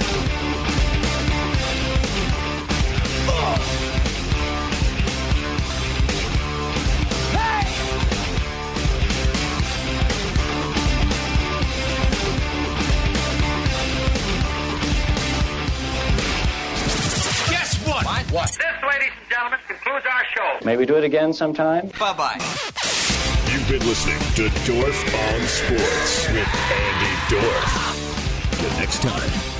[SPEAKER 12] What? This, ladies and gentlemen, concludes our show.
[SPEAKER 2] Maybe do it again sometime?
[SPEAKER 12] Bye-bye.
[SPEAKER 13] You've been listening to Dorf on Sports with Andy Dorf. The next time